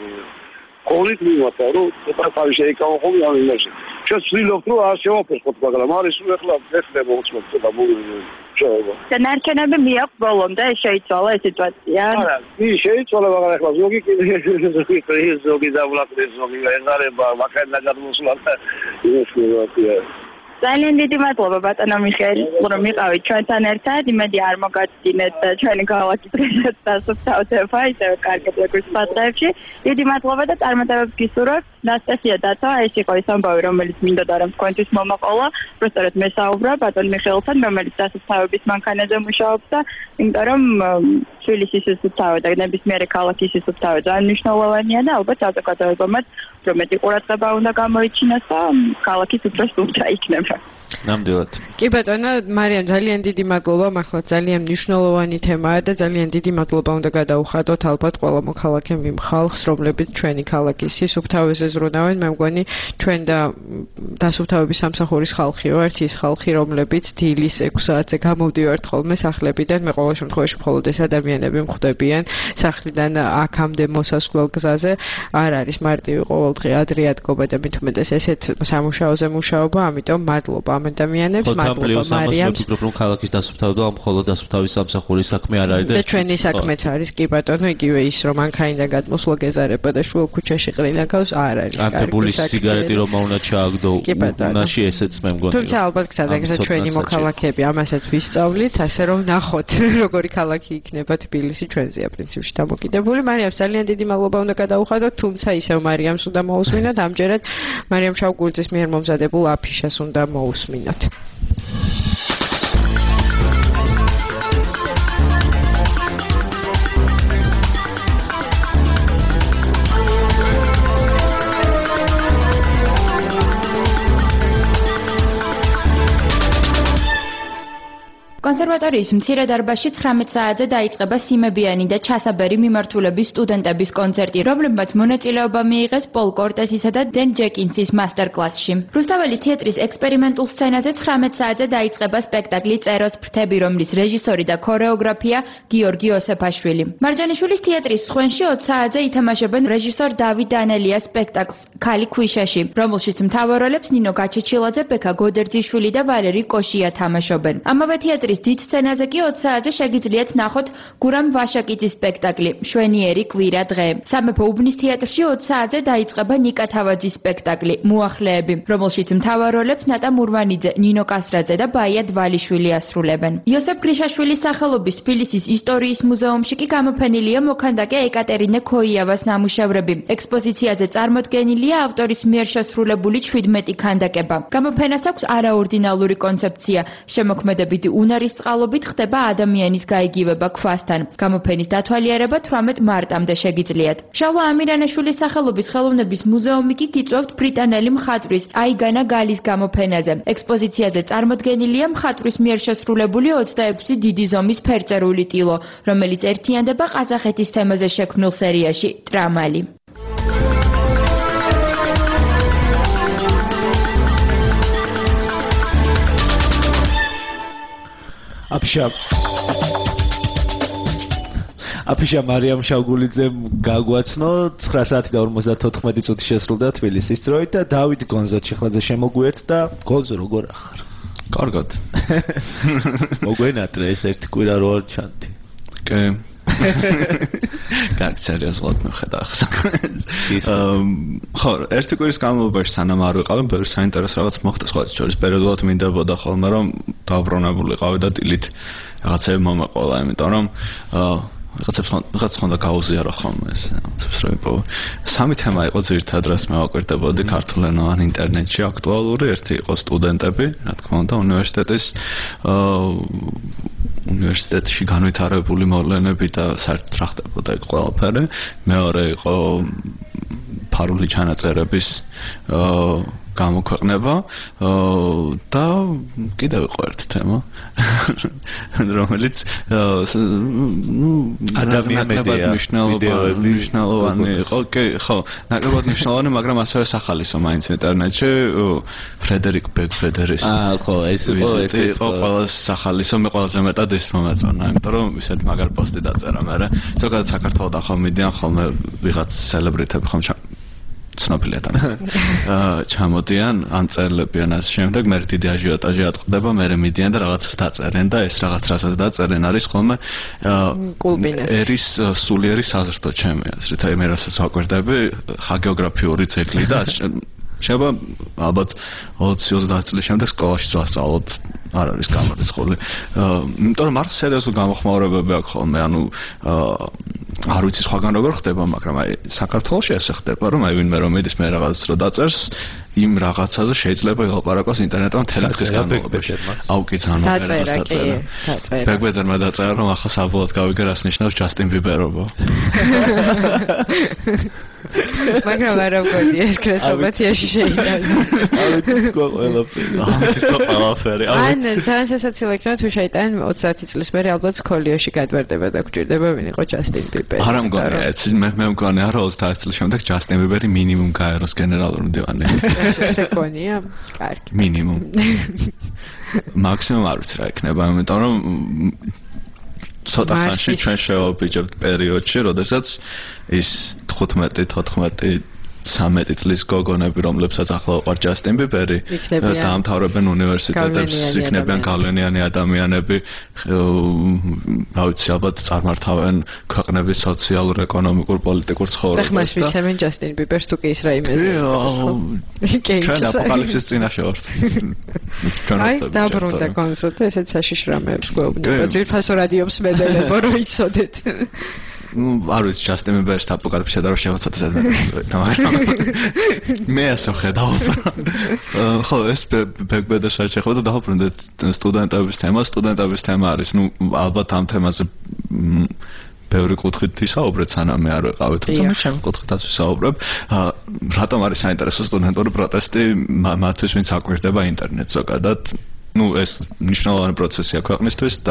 ყოლით მიმათა რომ ცოტა თავი შეიკავხო ამ იმაში ჩვენ ვცდილობთ რომ არ შევაფერხოთ მაგრამ არის რომ ეხლა ეხება უცნობ ცოტა მოუჩაობა და ნარჩენები მიაქვს ბოლომდე შეიცვალა ეს სიტუაცია არა კი შეიცვალა მაგრამ ეხლა ზოგი კიდე ზოგი პრეზ ზოგი დაბლაკდეს ზოგი ეზარება მანქანა გადმოსვლა და ის ვიყავია ძალიან დიდი მადლობა ბატონო მიხეილ, რომ იყავით ჩვენთან ერთად. იმედი არ მოგაცდინეთ ჩვენი ქალაქის დღესაც დასუფთავდება, ისევე კარგად როგორც სხვა დღეებში. დიდი მადლობა და წარმატებებს გისურვებთ. ნასტასია დათო, ეს იყო ის ამბავი, რომელიც მინდოდა რომ თქვენთვის მომაყოლა. პროსტორად მე საუბრობ ბატონ მიხეილთან, რომელიც დასუფთავების მანქანაზე მუშაობს და იმიტომ რომ თბილისის სუფთავება და ნებისმიერი ქალაქის სუფთავება ძალიან მნიშვნელოვანია და ალბათ საზოგადოებამაც უფრო მეტი ყურადღება უნდა გამოიჩინოს და ქალაქის უფრო სუფთა იქნება. ნამდვილად. კი ბატონო, მარიამ ძალიან დიდი მადლობა, მართლა ძალიან მნიშვნელოვანი თემაა და ძალიან დიდი მადლობა უნდა გადაუხადოთ ალბათ ყველა მოქალაქემ იმ ხალხს, რომლებიც ჩვენი ქალაქის სუფთავებზე ზრუნავენ. მე მგონი ჩვენ და დასუფთავების სამსახურის ხალხი ვართ ის ხალხი, რომლებიც დილის ექვს საათზე გამოვდივართ ხოლმე სახლებიდან. მე ყოველ შემთხვევაში მხოლოდ ეს ადამიანები მხვდებიან სახლიდან აქამდე მოსასვლელ გზაზე. არ არის მარტივი ყოველდღე ადრე ადგობა და მით უმეტეს ესეთ სამუშაოზე მუშაობა, ამიტომ მადლობა ამ ადამიანებს, მადლობა მარიამს. ვფიქრობ რომ ქალაქის დასუფთავება მხოლოდ დასუფთავების სამსახურის საქმე არ არის და ჩვენი საქმეც არის, კი ბატონო, იგივე ის რომ მანქანიდან გადმოსვლა გეზარება და შუა ქუჩაში ყრილა გავს, არ არის კარგი. ანთებული სიგარეტი რომ უნდა ჩააგდო უნაში ესეც მე მგონი. თუმცა ალბათ გსადაგზა ჩვენი მოქალაქეები ამასაც ვისწავლით, ასე რომ ნახოთ როგორი ქალაქი იქნება თბილისი ჩვენზეა პრინციპში დამოკიდებული. მარიამს ძალიან დიდი მადლობა უნდა გადაუხადოთ, თუმცა ისევ მარიამს უნდა მოусმინოთ, ამჯერად მარიამ შავგურძის მიერ მომზადებულ აფიშას უნდა მოусმინოთ. კონსერვატორიის მცირე დარბაზში ცხრამეტ საათზე დაიწყება სიმებიანი და ჩასაბერი მიმართულების სტუდენტების კონცერტი, რომლებმაც მონაწილეობა მიიღეს პოლ კორტესისა და დენ ჯეკინსის მასტერკლასში. რუსთაველის თეატრის ექსპერიმენტულ სცენაზე ცხრამეტ საათზე დაიწყება სპექტაკლი წეროს ფრთები, რომლის რეჟისორი და ქორეოგრაფია გიორგი ოსეფაშვილი. მარჯანიშვილის თეატრის სხვენში ოც საათზე ითამაშებენ რეჟისორ დავით დანელიას სპექტაკლს ქალი ქვიშაში, რომელშიც მთავარ როლებს ნინო გაჩეჩილაძე, ბექა გოდერძიშვილი და ვალერი კოშია თამაშობენ. ამავე თეატრის დიდ სცენაზე კი ოც საათზე შეგიძლიათ ნახოთ გურამ ვაშაკიძის სპექტაკლი მშვენიერი კვირა დღე. სამეფო უბნის თეატრში ოც საათზე დაიწყება ნიკა თავაძის სპექტაკლი მოახლეები, რომელშიც მთავარ როლებს ნატა მურვანიძე, ნინო კასრაძე და ბაია დვალიშვილი ასრულებენ. იოსებ გრიშაშვილის სახელობის თბილისის ისტორიის მუზეუმში კი გამოფენილია მოქანდაკე ეკატერინე ქოიავას ნამუშევრები. ექსპოზიციაზე წარმოდგენილია ავტორის მიერ შესრულებული შვიდმეტი ქანდაკება. გამოფენას აქვს არაორდინალური კონცეფცია, შემოქმედებითი უნარის მკვლელის წყალობით ხდება ადამიანის გაიგივება ქვასთან. გამოფენის დათვალიერება თვრამეტ მარტამდე შეგიძლიათ. შალვა ამირანაშვილის სახელობის ხელოვნების მუზეუმი კი გიწვევთ ბრიტანელი მხატვრის აიგანა გალის გამოფენაზე. ექსპოზიციაზე წარმოდგენილია მხატვრის მიერ შესრულებული ოცდაექვსი დიდი ზომის ფერწერული ტილო, რომელიც ერთიანდება ყაზახეთის თემაზე შექმნილ სერიაში ტრამალი. აფიშა აფიშა მარიამ შავგულიძემ გაგვაცნო ცხრა საათი და ორმოცდათოთხმეტი წუთი შესრულდა თბილისის დროით და დავით გონზო ჩიხლაძე შემოგვიერთ და გონზო როგორ ახარ? კარგად. მოგვენატრე ეს ერთი კვირა რო არ ჩანდი. კი. კარგი სერიოზულად მეხედა ახლა. ხო, ერთი კვირის განმავლობაში სანამ არ ვიყავი, ბევრი საინტერესო რაღაც მოხდა სხვათა შორის. პერიოდულად მინდებოდა ხოლმე რომ დაბრუნებულიყავი და დილით რაღაცები მომეყოლა, იმიტომ რომ რაღაცებს რაღაც ხონდა გაუზიარო ხოლმე ეს რაღაცებს რო იპოვე. სამი თემა იყო ძირითადად რაც მევაკვირდებოდი ქართულენოვან ინტერნეტში აქტუალური. ერთი იყო სტუდენტები, რა თქმა უნდა, უნივერსიტეტის უნივერსიტეტში განვითარებული მოვლენები და საერთოდ რა ხდებოდა იქ ყველაფერი. მეორე იყო ფარული ჩანაწერების გამოქვეყნება და კიდევ იყო ერთი თემა რომელიც ნუ ადამიანებად მნიშვნელოვანი იყო კი ხო ნაკლებად მნიშვნელოვანი მაგრამ ასევე სახალისო მაინც ინტერნეტში ფრედერიკ ბეგფედერის აა ხო ეს ვიზიტი იყო ყველაზე სახალისო მე ყველაზე მეტად ის მომეწონა იმიტომ რომ ისეთ მაგარ პოსტი დაწერა მე ზოგადად საქართველოს ახლა მიდიან ხოლმე ვიღაც სელებრიტები ხომ ცნობილი ადამიანები ჩამოდიან ან წერლებიან ასე შემდეგ მე დიდი აჟიოტაჟი ატყდება მე მიდიან და რაღაცას დაწერენ და ეს რაღაც რასაც დაწერენ არის ხოლმე ერის სულიერი საზრდო ჩემი აზრით აი მე რასაც ვაკვირდები ჰაგეოგრაფიული ძეგლი და შეიძლება ალბათ ოცი ოცდაათ წლის შემდეგ სკოლაში ვასწავლოთ არ არის გამორიცხული იმიტომ რომ არ სერიოზულ გამოხმაურებები აქვს ხოლმე ანუ არ ვიცი სხვაგან როგორ ხდება მაგრამ აი საქართველოში ესე ხდება რომ აი ვინმე რომ მიდის მე რაღაცას რო დაწერს იმ რაღაცაზე შეიძლება ილაპარაკოს ინტერნეტთან მთელი დღის განმავლობაში აუ კი ძალიან დაწერა კი დაწერა ბეგბედერმა დაწერა რომ ახლა საბოლოოდ გავიგე რას ნიშნავს ჯასტინ ბიბერობა მაგრამ არ ავგოდი ეს კრესობათიაში შეიტანა აი ყველაფერი ან ძალიან სასაცილო იქნება თუ შეიტანენ ოცდაათი წლის მერე ალბათ სკოლიოში გადვარდება და გვჭირდება ვინ იყო ჯასტინ ბიბერი არა მგონი ეცი მე მე მგონი არა ოცდაათი წლის შემდეგ ჯასტინ ბიბერი მინიმუმ გაეროს გენერალური მდივანი ესე გონია კარგი მინიმუმ მაქსიმუმ არ ვიცი რა იქნება იმიტომ რომ ცოტა ხანში ჩვენ შევაბიჯებთ პერიოდში როდესაც ის თხუთმეტი თოთხმეტი სამეტი წლის გოგონები რომლებსაც ახლა უყვართ ჯასტინ ბიბერი დაამთავრებენ უნივერსიტეტებს იქნებიან გავლენიანი ადამიანები რა ვიცი ალბათ წარმართავენ ქვეყნების სოციალურ ეკონომიკურ პოლიტიკურ ცხოვრებას და ხმას ვიცემენ ჯასტინ ბიბერს თუ კი ის რაიმეზე ჩვენ აპოკალიფსის წინაშე ვართ აი დაბრუნდა კონსულტა ესეც საშიში რამეებს გვეუბნება ძირფასო რადიობს მედელებო რომ იცოდეთ ну, არ ვიცი, ჯასტინ ბიბერის აპოკალიფსია და რა შევაცოთ ეს მაგრამ მე ასე ვხედავ. ხო, ეს ბეგბედას რაც ეხება და დავბრუნდეთ სტუდენტების თემა, სტუდენტების თემა არის, ну, ალბათ ამ თემაზე ბევრი კუთხით ვისაუბრეთ, სანამ მე არ ვიყავი, თუმცა მე ჩემი კუთხითაც ვისაუბრებ. რატომ არის საინტერესო სტუდენტური პროტესტი მათთვის, ვინც აკვირდება ინტერნეტს ზოგადად? ну ეს მნიშვნელოვანი პროცესია ქვეყნისთვის და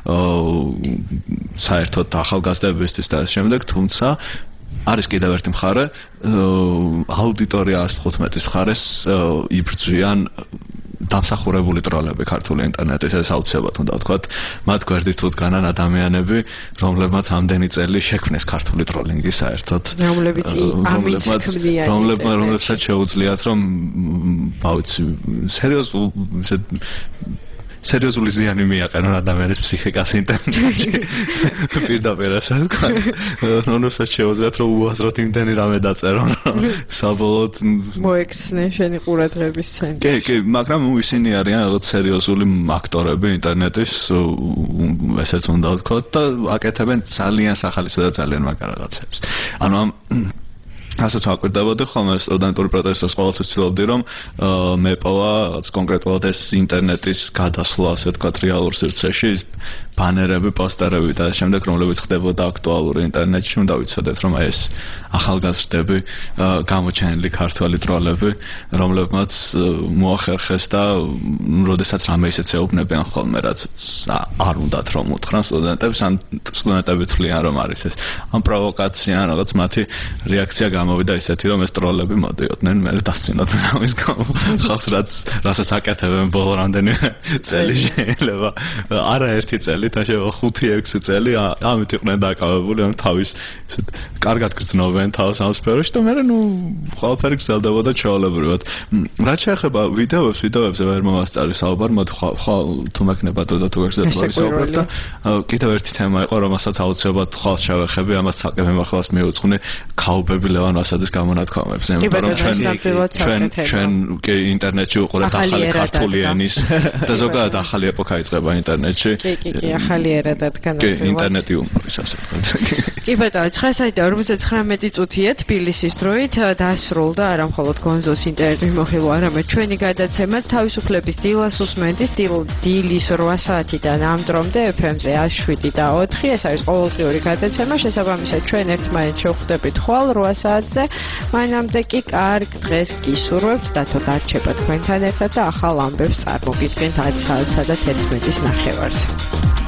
საერთოდ ახალგაზრდებისთვის და ამ შემდეგ თუმცა არის კიდევ ერთი მხარე აუდიტორია ას თხუთმეტის მხარეს იბრძვიან დამსახურებული ტროლები ქართული ინტერნეტის ეს აუცილებლად უნდა ვთქვათ მათ გვერდით უდგანან ადამიანები რომლებმაც ამდენი წელი შექმნეს ქართული ტროლინგი საერთოდ რომლებიც ამით ქმნიან რომლებმა რომლებსაც შეუძლიათ რომ ბავშვი სერიოზულ სერიოზული ზიანი მიაყენონ ადამიანის ფსიქიკას ინტერნეტში პირდაპირ ასე ვთქვა რომლებსაც შეუძლიათ რომ უაზროდ იმდენი რამე დაწერონ საბოლოოდ მოექცნენ შენი ყურადღების ცენტრი კი კი მაგრამ ისინი არიან რაღაც სერიოზული აქტორები ინტერნეტის ესეც უნდა ვთქვათ და აკეთებენ ძალიან სახალისო და ძალიან მაგარ რაღაცებს ანუ ასაც აკვირდებოდი ხოლმე სტუდენტური პროტესტებს ყოველთვის ცდილობდი რომ მეპოვა რაღაც კონკრეტულად ეს ინტერნეტის გადასვლა ასე ვთქვათ რეალურ სივრცეში ბანერები, პოსტერები და შემდეგ რომლებიც ხდებოდა აქტუალური ინტერნეტში უნდა ვიცოდეთ რომ ეს ახალგაზრდები გამოჩენილი ქართველი ტროლები რომლებმაც მოახერხეს და როდესაც რამე ისეც ეუბნებიან ხოლმე რაც არ უნდათ რომ უთხრან სტუდენტებს ან სტუდენტები თვლიან რომ არის ეს ამ პროვოკაცია ან რაღაც მათი რეაქცია გამოვიდა ისეთი რომ ეს ტროლები მოდიოდნენ მე დასცინოდნენ ამის გამო ხალხს რაც რასაც აკეთებენ ბოლო რამდენიმე წელი შეიძლება არაერთი წელი და შეიძლება ხუთი ექვსი წელი ამით იყვნენ დაკავებული რომ თავის ისეთ კარგად გრძნობენ თავს ამ სფეროში და მე ნუ ყველაფერი გრძელდებოდა ჩვეულებრივად რაც შეეხება ვიდეოებს ვიდეოებზე ვერ მომასწარი საუბარ მოდი ხვალ თუ მექნება დრო და თუ გერცეთ ვისაუბრებ და კიდევ ერთი თემა იყო რომელსაც აუცილებლად ხვალ შევეხები ამას ცალკე მემახლავს მიუძღვნი ქაუბები ლევან ვასაძის გამონათქვამებს იმიტომ რომ ჩვენ ჩვენ ჩვენ კი ინტერნეტში უყურებთ ახალი ქართული ენის და ზოგადად ახალი ეპოქა იწყება ინტერნეტში კი კი კი ახალი ერა დადგა კი ინტერნეტი უმორის ასე ვთქვათ კი ბატონო ცხრა საათი და ორმოცდათხრამეტი წუთია თბილისის დროით დასრულდა არა მხოლოდ გონზოს ინტერვიუ მოხილვა არამედ ჩვენი გადაცემა თავისუფლების დილას უსმენთ დილის რვა საათიდან ამ დრომდე ეფ ემ-ზე ათი შვიდი და ოთხი ეს არის ყოველდღიური გადაცემა შესაბამისად ჩვენ ერთმანეთს შევხვდებით ხვალ რვა საათზე მანამდე კი კარგ დღეს გისურვებთ დათო დარჩება თქვენთან ერთად და ახალ ამბებს წარმოგიდგენთ ათი საათსა და თერთმეტის ნახევარზე